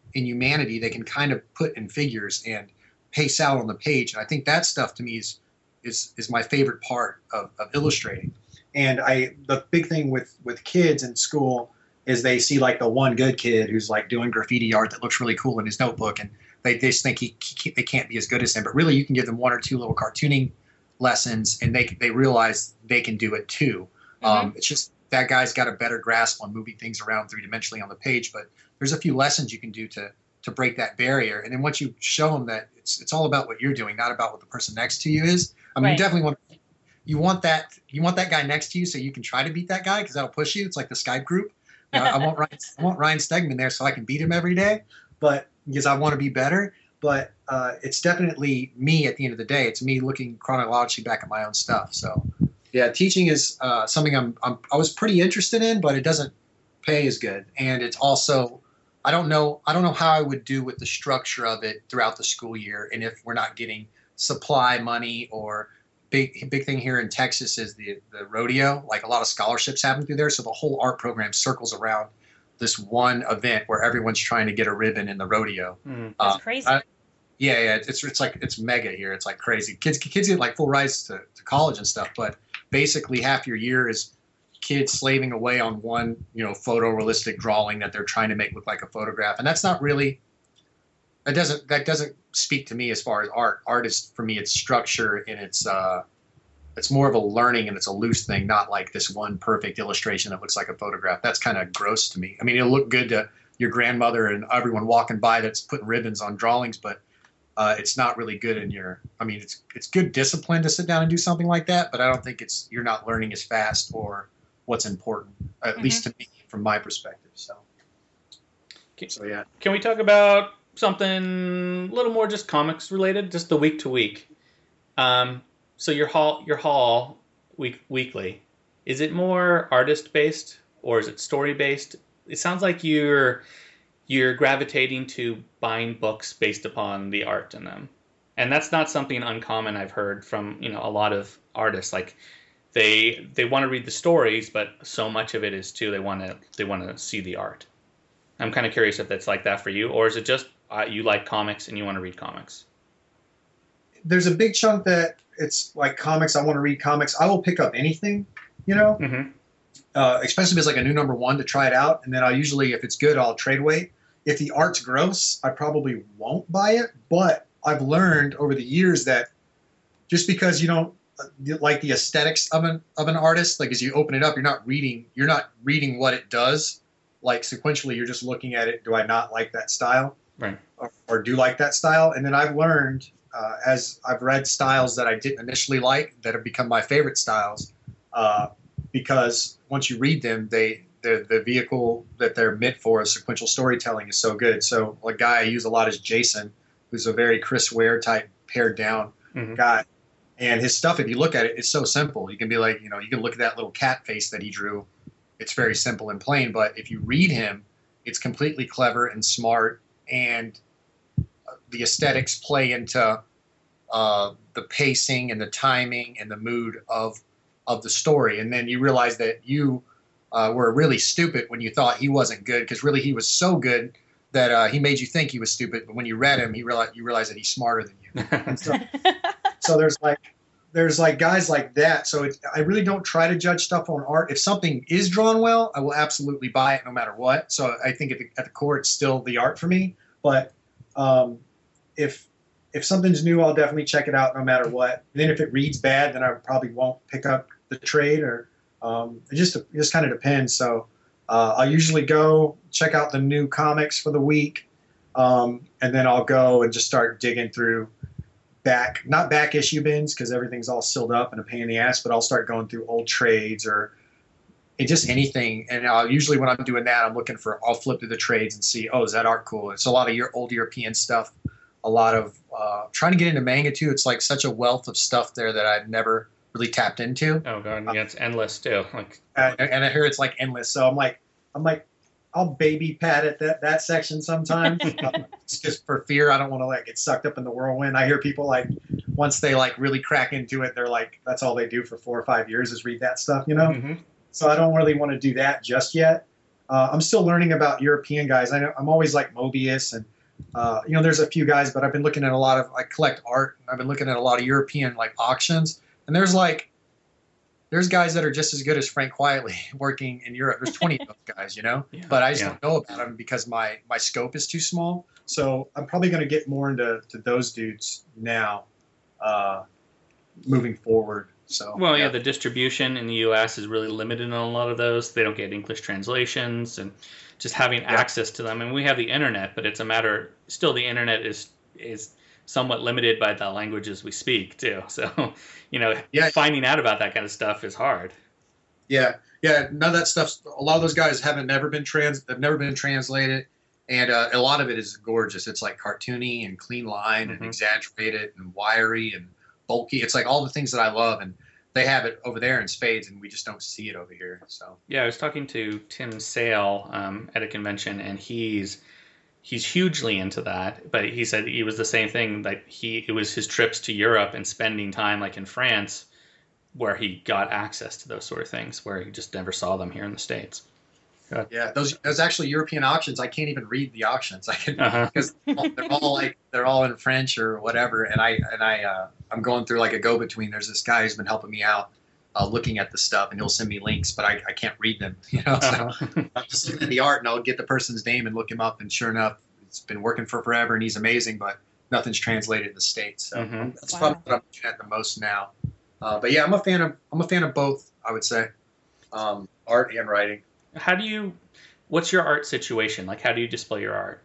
Speaker 8: in humanity they can kind of put in figures and pace out on the page. And I think that stuff to me is is is my favorite part of, of illustrating. And I the big thing with with kids in school is they see like the one good kid who's like doing graffiti art that looks really cool in his notebook, and they, they just think he, he they can't be as good as him. But really, you can give them one or two little cartooning lessons, and they they realize they can do it too. Mm-hmm. Um, it's just that guy's got a better grasp on moving things around three dimensionally on the page. But there's a few lessons you can do to to break that barrier. And then once you show them that it's it's all about what you're doing, not about what the person next to you is. I mean, right. you definitely want you want that you want that guy next to you so you can try to beat that guy because that'll push you. It's like the Skype group. You know, I want Ryan, I want Ryan Stegman there so I can beat him every day, but because I want to be better. But uh, it's definitely me at the end of the day. It's me looking chronologically back at my own stuff. So, yeah, teaching is uh, something I'm, I'm I was pretty interested in, but it doesn't pay as good, and it's also I don't know I don't know how I would do with the structure of it throughout the school year, and if we're not getting supply money or big big thing here in Texas is the the rodeo. Like a lot of scholarships happen through there, so the whole art program circles around this one event where everyone's trying to get a ribbon in the rodeo.
Speaker 9: Mm. That's uh, crazy.
Speaker 8: I, yeah, yeah, it's it's like it's mega here. It's like crazy. Kids kids get like full rides to, to college and stuff, but basically half your year is kids slaving away on one you know photorealistic drawing that they're trying to make look like a photograph, and that's not really. That doesn't that doesn't speak to me as far as art. Art is for me, it's structure and it's uh, it's more of a learning and it's a loose thing, not like this one perfect illustration that looks like a photograph. That's kind of gross to me. I mean, it'll look good to your grandmother and everyone walking by that's putting ribbons on drawings, but uh, it's not really good in your. I mean, it's it's good discipline to sit down and do something like that, but I don't think it's you're not learning as fast or what's important, at mm-hmm. least to me from my perspective. So, so yeah.
Speaker 1: Can we talk about something a little more just comics related, just the week to week? Um, so your haul, your haul week weekly, is it more artist based or is it story based? It sounds like you're you're gravitating to buying books based upon the art in them, and that's not something uncommon I've heard from you know a lot of artists. Like they they want to read the stories, but so much of it is too they want to they want to see the art. I'm kind of curious if that's like that for you, or is it just Uh, you like comics and you want to read comics?
Speaker 8: There's a big chunk that it's like comics. I want to read comics. I will pick up anything, you know,
Speaker 1: mm-hmm.
Speaker 8: uh, especially if it's like a new number one to try it out. And then I'll usually, if it's good, I'll trade weight. If the art's gross, I probably won't buy it. But I've learned over the years that just because you don't like the aesthetics of an of an artist, like as you open it up, you're not reading. You're not reading what it does. Like sequentially, you're just looking at it. Do I not like that style?
Speaker 1: Right.
Speaker 8: Or, or do like that style. And then I've learned uh, as I've read styles that I didn't initially like that have become my favorite styles uh, because once you read them, they the the vehicle that they're meant for is sequential storytelling is so good. So a guy I use a lot is Jason, who's a very Chris Ware type pared down mm-hmm. guy. And his stuff, if you look at it, it's so simple. You can be like, you know, you can look at that little cat face that he drew. It's very simple and plain. But if you read him, it's completely clever and smart. And the aesthetics play into uh, the pacing and the timing and the mood of of the story. And then you realize that you uh, were really stupid when you thought he wasn't good, because really he was so good that uh, he made you think he was stupid. But when you read him, he realized you realize that he's smarter than you. And so, so there's like there's like guys like that. So it, I really don't try to judge stuff on art. If something is drawn well, I will absolutely buy it no matter what. So I think at the, at the core, it's still the art for me. But um, if if something's new, I'll definitely check it out no matter what. And then if it reads bad, then I probably won't pick up the trade. Or um, it just it just kind of depends. So uh, I'll usually go check out the new comics for the week, um, and then I'll go and just start digging through back not back issue bins because everything's all sealed up and a pain in the ass. But I'll start going through old trades or. It just anything, and uh, usually when I'm doing that, I'm looking for. I'll flip through the trades and see, oh, is that art cool? It's a lot of your old European stuff, a lot of uh, trying to get into manga too. It's like such a wealth of stuff there that I've never really tapped into.
Speaker 1: Oh god, yeah, it's endless too. Like,
Speaker 8: uh, and I hear it's like endless. So I'm like, I'm like, I'll baby pat at that that section sometimes, um, just for fear I don't want to like get sucked up in the whirlwind. I hear people like once they like really crack into it, they're like, that's all they do for four or five years is read that stuff, you know.
Speaker 1: Mm-hmm.
Speaker 8: So I don't really want to do that just yet.
Speaker 10: Uh, I'm still learning about European guys. I know I'm always like Mobius and uh, you know, there's a few guys, but I've been looking at a lot of, I collect art. And I've been looking at a lot of European like auctions, and there's like, there's guys that are just as good as Frank Quietly working in Europe. There's twenty of those guys, you know,
Speaker 1: Yeah,
Speaker 10: but I just
Speaker 1: yeah.
Speaker 10: don't know about them because my, my scope is too small. So I'm probably going to get more into to those dudes now, uh, moving forward. So,
Speaker 1: Well, yeah, the distribution in the U S is really limited on a lot of those. They don't get English translations, and just having access to them. And we have the internet, but it's a matter. Still, the internet is is somewhat limited by the languages we speak too. So, you know,
Speaker 10: Yeah.
Speaker 1: finding out about that kind of stuff is hard.
Speaker 10: Yeah, yeah. None of that stuff. A lot of those guys haven't never been trans. Have never been translated, and uh, a lot of it is gorgeous. It's like cartoony and clean line
Speaker 1: Mhm.
Speaker 10: and exaggerated and wiry and bulky. It's like all the things that I love, and they have it over there in spades, and we just don't see it over here. So
Speaker 1: Yeah, I was talking to Tim Sale um, at a convention, and he's he's hugely into that. But he said he was the same thing. Like he, it was his trips to Europe and spending time, like in France, where he got access to those sort of things, where he just never saw them here in the States. Good.
Speaker 10: yeah, those those actually European auctions. I can't even read the auctions. I can
Speaker 1: Uh-huh.
Speaker 10: because they're all like they're all in French or whatever. And I and I uh, I'm going through like a go between. There's this guy who's been helping me out, uh, looking at the stuff, and he'll send me links, but I, I can't read them. You know, so
Speaker 1: Uh-huh.
Speaker 10: I'm just looking at the art, and I'll get the person's name and look him up, and sure enough, it's been working for forever, and he's amazing, but nothing's translated in the States. So
Speaker 1: Mhm.
Speaker 10: that's
Speaker 9: Wow.
Speaker 10: probably what I'm looking at the most now. Uh, but yeah, I'm a fan of I'm a fan of both. I would say, um, art and writing.
Speaker 1: How do you? What's your art situation? Like, how do you display your art?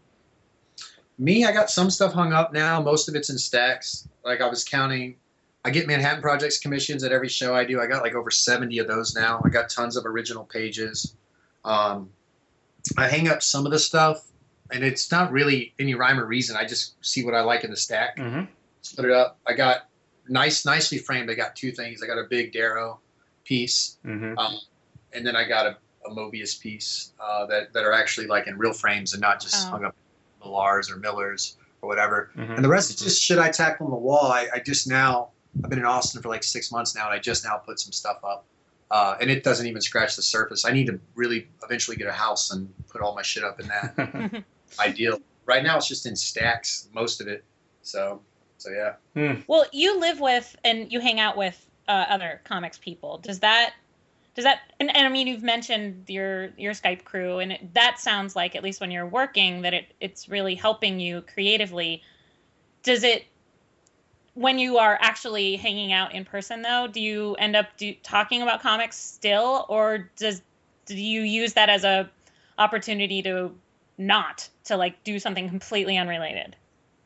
Speaker 10: Me, I got some stuff hung up now. Most of it's in stacks. Like I was counting, I get Manhattan Projects commissions at every show I do. I got like over seventy of those now. I got tons of original pages. Um, I hang up some of the stuff, and it's not really any rhyme or reason. I just see what I like in the stack,
Speaker 1: Mm-hmm.
Speaker 10: split it up. I got nice, nicely framed. I got two things. I got a big Darrow piece,
Speaker 1: Mm-hmm.
Speaker 10: um, and then I got a, a Mobius piece uh, that that are actually like in real frames and not just
Speaker 9: Oh.
Speaker 10: hung up in Millars or Millers or whatever.
Speaker 1: Mm-hmm.
Speaker 10: And the rest is just shit I tacked on the wall. I, I just now, I've been in Austin for like six months now, and I just now put some stuff up. Uh, and it doesn't even scratch the surface. I need to really eventually get a house and put all my shit up in that. Ideal. Right now it's just in stacks, most of it. So, so yeah.
Speaker 9: Well, you live with and you hang out with uh, other comics people. Does that, does that, and, and I mean, you've mentioned your your Skype crew, and it, that sounds like, at least when you're working, that it it's really helping you creatively. Does it, when you are actually hanging out in person, though, do you end up do, talking about comics still, or does do you use that as a opportunity to not to like do something completely unrelated?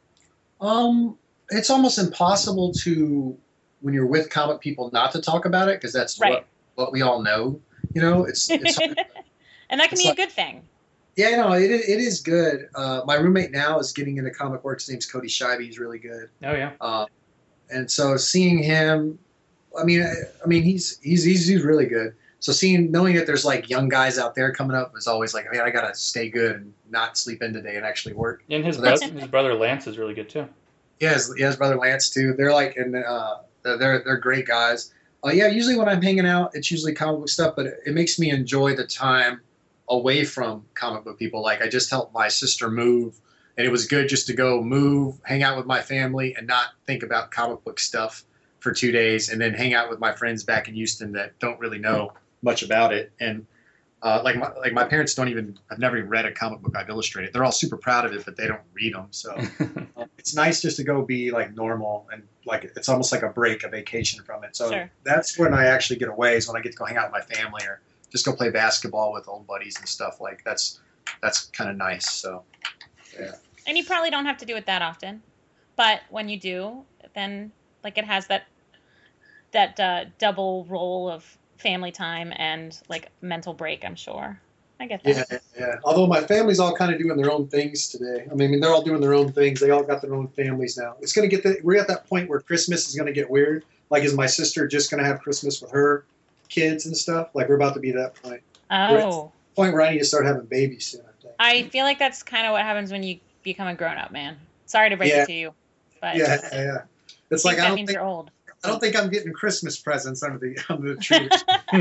Speaker 10: Um, it's almost impossible to, when you're with comic people, not to talk about it, because that's
Speaker 9: Right.
Speaker 10: what, what we all know. You know, it's, it's
Speaker 9: And that can
Speaker 10: It's
Speaker 9: be
Speaker 10: like-
Speaker 9: a good thing.
Speaker 10: yeah, no, it, it is good. Uh, my roommate now is getting into comic work. His name's Cody Scheibe. He's really good.
Speaker 1: Oh yeah.
Speaker 10: Uh, and so seeing him, I mean, I, I mean, he's, he's he's he's really good. So seeing, knowing that there's like young guys out there coming up is always like, man, I gotta stay good and not sleep in today and actually work.
Speaker 1: And his
Speaker 10: So that's-
Speaker 1: brother, his brother Lance is really good too.
Speaker 10: Yeah, his, yeah, his brother Lance too. They're like, and uh, they're they're great guys. Uh, yeah, usually when I'm hanging out, it's usually comic book stuff, but it, it makes me enjoy the time away from comic book people. Like I just helped my sister move, and it was good just to go move, hang out with my family, and not think about comic book stuff for two days, and then hang out with my friends back in Houston that don't really know much about it. And uh, like my like my parents don't even have never even read a comic book I've illustrated. They're all super proud of it, but they don't read them. So uh, it's nice just to go be like normal, and like it's almost like a break, a vacation from it. So
Speaker 9: Sure.
Speaker 10: that's when I actually get away, is when I get to go hang out with my family or just go play basketball with old buddies and stuff. Like that's that's kind of nice. So yeah.
Speaker 9: And you probably don't have to do it that often, but when you do, then like it has that that uh, double role of family time and like mental break. I'm sure. I get that.
Speaker 10: Yeah, yeah. Although my family's all kind of doing their own things today. I mean, they're all doing their own things. They all got their own families now. It's gonna get the, we're at that point where Christmas is gonna get weird. Like, is my sister just gonna have Christmas with her kids and stuff? Like, we're about to be at that point. We're at
Speaker 9: Oh,
Speaker 10: the point where I need to start having babies soon, I think.
Speaker 9: I feel like that's kind of what happens when you become a grown up, man. Sorry to break
Speaker 10: Yeah.
Speaker 9: it to you, but
Speaker 10: Yeah, yeah. It's
Speaker 9: I
Speaker 10: like
Speaker 9: think
Speaker 10: I
Speaker 9: that
Speaker 10: don't
Speaker 9: means
Speaker 10: think
Speaker 9: you're old.
Speaker 10: I don't think I'm getting Christmas presents under the under the tree.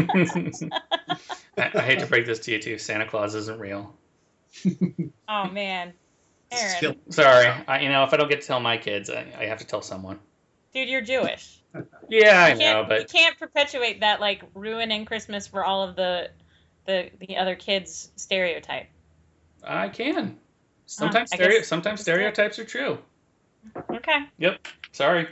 Speaker 1: I, I hate to break this to you too. Santa Claus isn't real.
Speaker 9: Oh man, Aaron,
Speaker 1: Sorry. I, you know, if I don't get to tell my kids, I, I have to tell someone.
Speaker 9: dude, you're Jewish.
Speaker 1: Yeah, I
Speaker 9: You
Speaker 1: know,
Speaker 9: can't, you
Speaker 1: but
Speaker 9: can't perpetuate that like ruining Christmas for all of the the the other kids stereotype.
Speaker 1: I can. Sometimes
Speaker 9: I
Speaker 1: stereo,
Speaker 9: guess-
Speaker 1: sometimes stereotypes are true.
Speaker 9: Okay.
Speaker 1: Yep. Sorry.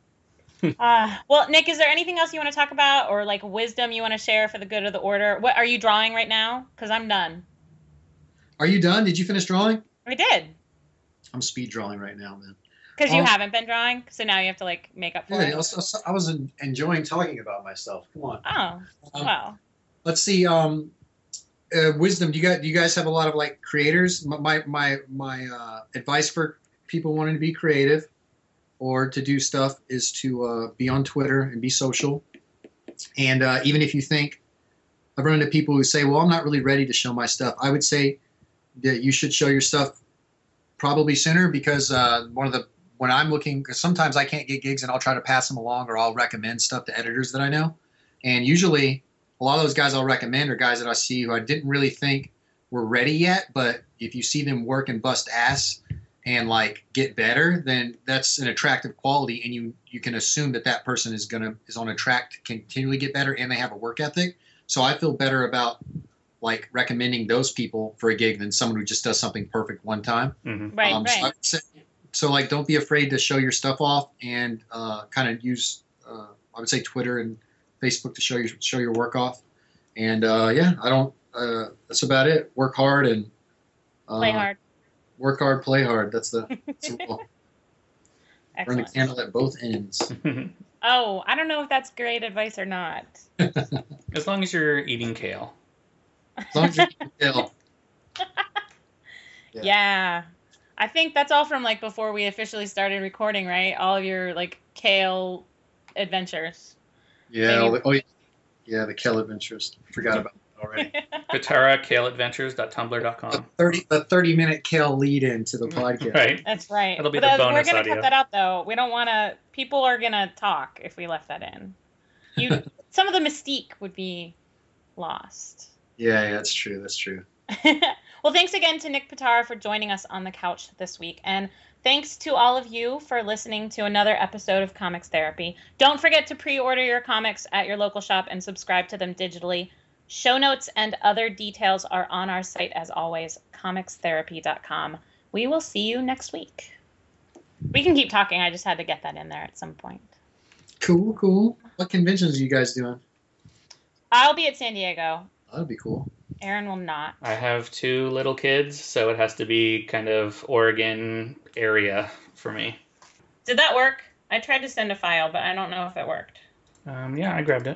Speaker 9: Uh, well, Nick, is there anything else you want to talk about, or like wisdom you want to share for the good of the order? What are you drawing right now? Because I'm done.
Speaker 10: Are you done? Did you finish drawing?
Speaker 9: I did.
Speaker 10: I'm speed drawing right now, man.
Speaker 9: Because you
Speaker 10: Um,
Speaker 9: haven't been drawing, so now you have to like make up for
Speaker 10: Yeah, I
Speaker 9: it.
Speaker 10: was, I was en- enjoying talking about myself. Come on.
Speaker 9: Oh,
Speaker 10: Um,
Speaker 9: well.
Speaker 10: Let's see. Um, uh, wisdom. Do you guys do you guys have a lot of like creators? My my my, my uh, advice for people wanting to be creative or to do stuff is to uh, be on Twitter and be social. And uh, even if you think, I've run into people who say, "Well, I'm not really ready to show my stuff." I would say that you should show your stuff probably sooner, because uh, one of the when I'm looking, because sometimes I can't get gigs and I'll try to pass them along, or I'll recommend stuff to editors that I know. And usually a lot of those guys I'll recommend are guys that I see who I didn't really think were ready yet. But if you see them work and bust ass and like get better, then that's an attractive quality. And you, you can assume that that person is going to, is on a track to continually get better, and they have a work ethic. So I feel better about like recommending those people for a gig than someone who just does something perfect one time.
Speaker 1: Mm-hmm.
Speaker 9: Right,
Speaker 10: Um, so I
Speaker 9: right.
Speaker 10: would say, so like, don't be afraid to show your stuff off, and uh, kind of use, uh, I would say Twitter and Facebook to show your show your work off. And uh, yeah, I don't. Uh, that's about it. Work hard and uh,
Speaker 9: Play hard.
Speaker 10: Work hard, play hard. That's the. That's the rule. Burn the
Speaker 9: Excellent.
Speaker 10: candle at both ends.
Speaker 9: Oh, I don't know if that's great advice or not.
Speaker 1: As long as you're eating kale.
Speaker 10: As long as you're ill.
Speaker 9: Yeah.
Speaker 10: Yeah.
Speaker 9: I think that's all from like before we officially started recording, right? All of your like kale adventures.
Speaker 10: Yeah. all the- Oh yeah. Yeah. The Kale Adventures. Forgot about that already.
Speaker 1: Katara Kale Adventures dot tumblr dot
Speaker 10: The
Speaker 1: com.
Speaker 10: thirty the thirty minute Kale lead into the podcast.
Speaker 1: Right.
Speaker 9: That's right.
Speaker 1: That'll be
Speaker 9: But
Speaker 1: the
Speaker 9: uh, we're
Speaker 1: bonus
Speaker 9: gonna
Speaker 1: audio.
Speaker 9: cut that out though. We don't want to. People are gonna talk if we left that in. You, some of the mystique would be lost.
Speaker 10: Yeah. Yeah. That's true. That's true.
Speaker 9: Well, thanks again to Nick Pitara for joining us on the couch this week. And thanks to all of you for listening to another episode of Comics Therapy. Don't forget to pre-order your comics at your local shop and subscribe to them digitally. Show notes and other details are on our site, as always, comics therapy dot com. We will see you next week. We can keep talking. I just had to get that in there at some point.
Speaker 10: Cool. Cool. What conventions are you guys doing?
Speaker 9: I'll be at San Diego.
Speaker 10: That'd be cool.
Speaker 9: Aaron will not.
Speaker 1: I have two little kids, so it has to be kind of Oregon area for me.
Speaker 9: Did that work? I tried to send a file, but I don't know if it worked.
Speaker 1: Um, yeah, I grabbed it.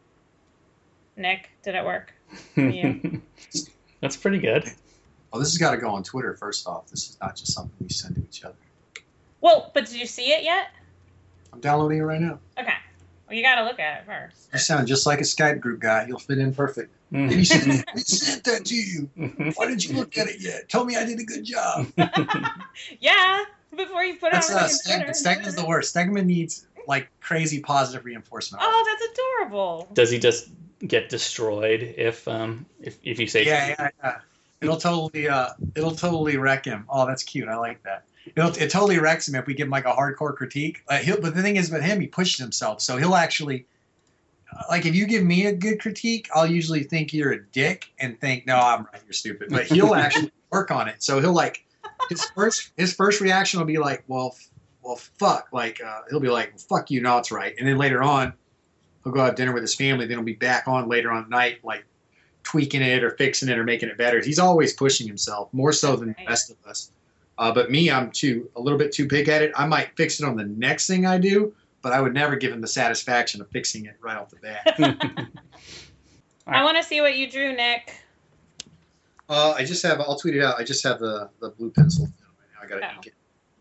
Speaker 9: Nick, did it work? You.
Speaker 1: That's pretty good.
Speaker 10: Oh, this has got to go on Twitter first off. This is not just something we send to each other.
Speaker 9: Well, but did you see it yet?
Speaker 10: I'm downloading it right now.
Speaker 9: Okay. Well, you got to look at it first.
Speaker 10: You sound just like a Skype group guy. You'll fit in perfect.
Speaker 1: Mhm.
Speaker 10: He sent, he sent that to you. Why didn't you look at it yet? Told me I did a good job.
Speaker 9: Yeah, before you put
Speaker 10: That's
Speaker 9: it on
Speaker 10: uh,
Speaker 9: Twitter.
Speaker 10: Stegman. Stegman's the worst. Stegman needs like crazy positive reinforcement.
Speaker 9: Oh, that's adorable.
Speaker 1: Does he just get destroyed if um if, if you say
Speaker 10: Yeah, yeah, yeah. It'll totally, uh, it'll totally wreck him. Oh, that's cute. I like that. It'll, it totally wrecks him if we give him like a hardcore critique. Uh, he'll, but the thing is with him, he pushes himself, so he'll actually, uh, like, if you give me a good critique, I'll usually think you're a dick and think, no, I'm right, you're stupid. But he'll actually work on it. So he'll like, his first, his first reaction will be like, well, f- well, fuck. Like, uh, he'll be like, well, fuck you, no, it's right. And then later on, he'll go have dinner with his family. Then he'll be back on later on at night, like tweaking it or fixing it or making it better. He's always pushing himself more so than the rest of us. Uh, but me, I'm too a little bit too big at it. I might fix it on the next thing I do, but I would never give him the satisfaction of fixing it right off the bat.
Speaker 9: I want to see what you drew, Nick.
Speaker 10: uh, I just have. I'll tweet it out. I just have the, the blue pencil right now. I got to
Speaker 9: Oh.
Speaker 10: ink it.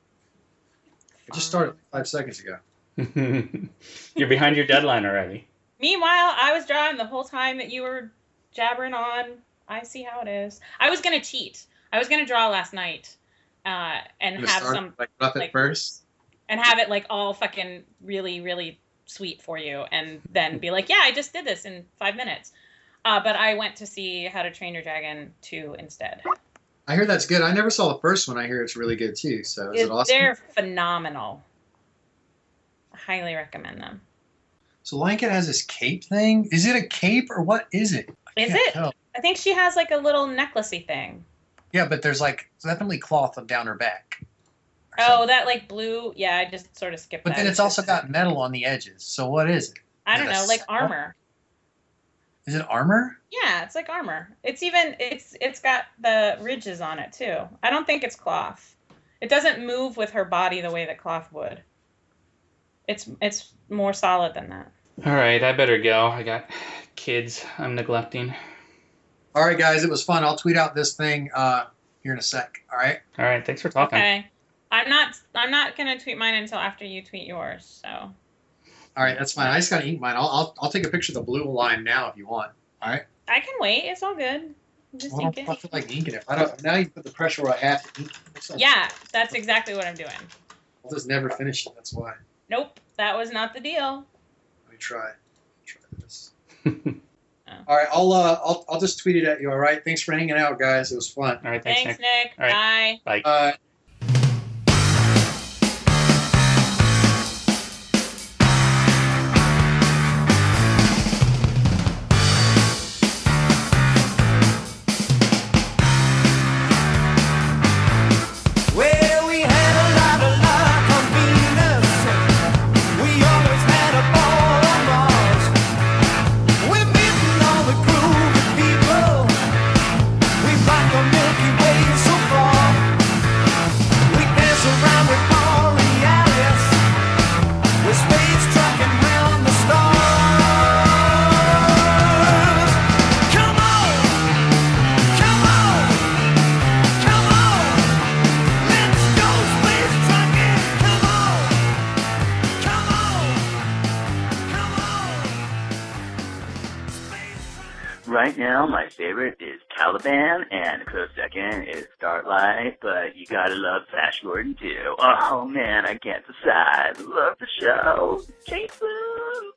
Speaker 10: I just started five seconds ago.
Speaker 1: You're behind your deadline already.
Speaker 9: Meanwhile, I was drawing the whole time that you were jabbering on. I see how it is. I was gonna cheat. I was gonna draw last night, uh, and
Speaker 10: I'm gonna
Speaker 9: have
Speaker 10: start
Speaker 9: some
Speaker 10: like rough
Speaker 9: like-
Speaker 10: at first.
Speaker 9: and have it like all fucking really, really sweet for you and then be like, yeah, I just did this in five minutes. Uh, but I went to see How to Train Your Dragon two instead.
Speaker 10: I hear that's good. I never saw the first one. I hear it's really good too. So is
Speaker 9: it,
Speaker 10: it awesome?
Speaker 9: They're phenomenal. I highly recommend them.
Speaker 10: So Lankin has this cape thing. Is it a cape or what is it? I
Speaker 9: is
Speaker 10: can't
Speaker 9: it?
Speaker 10: tell.
Speaker 9: I think she has like a little necklacey thing.
Speaker 10: Yeah, but there's like definitely cloth down her back.
Speaker 9: Oh, that like blue. Yeah, I just sort of skipped
Speaker 10: but
Speaker 9: that.
Speaker 10: But then it's also got metal on the edges. So what is it?
Speaker 9: I
Speaker 10: is
Speaker 9: don't
Speaker 10: it
Speaker 9: know, like armor.
Speaker 10: Is it armor?
Speaker 9: Yeah, it's like armor. It's even it's it's got the ridges on it too. I don't think it's cloth. It doesn't move with her body the way that cloth would. It's it's more solid than that.
Speaker 1: All right, I better go. I got kids I'm neglecting.
Speaker 10: All right, guys, it was fun. I'll tweet out this thing uh, here in a sec. All right.
Speaker 1: All right, thanks for talking.
Speaker 9: Okay, I'm not I'm not gonna tweet mine until after you tweet yours. So.
Speaker 10: All right, that's fine. I just gotta ink mine. I'll I'll, I'll take a picture of the blue line now if you want. All right.
Speaker 9: I can wait. It's all good. Just
Speaker 10: well,
Speaker 9: ink
Speaker 10: I
Speaker 9: it.
Speaker 10: don't feel like inking it. I don't. Now you put the pressure where I have to ink it.
Speaker 9: Yeah, that's exactly what I'm doing.
Speaker 10: I'll just never finish it. That's why.
Speaker 9: Nope, that was not the deal.
Speaker 10: Let me try. Try this. oh. All right, I'll uh, I'll I'll just tweet it at you. All right. Thanks for hanging out, guys. It was fun.
Speaker 1: All right. Thanks,
Speaker 9: Thanks
Speaker 1: Nick.
Speaker 9: Nick.
Speaker 1: All right.
Speaker 9: Bye.
Speaker 1: Bye.
Speaker 10: Bye.
Speaker 4: Right now, my favorite is Caliban, and a close second is Starlight, but you gotta love Flash Gordon too. Oh man, I can't decide. Love the show. Jason!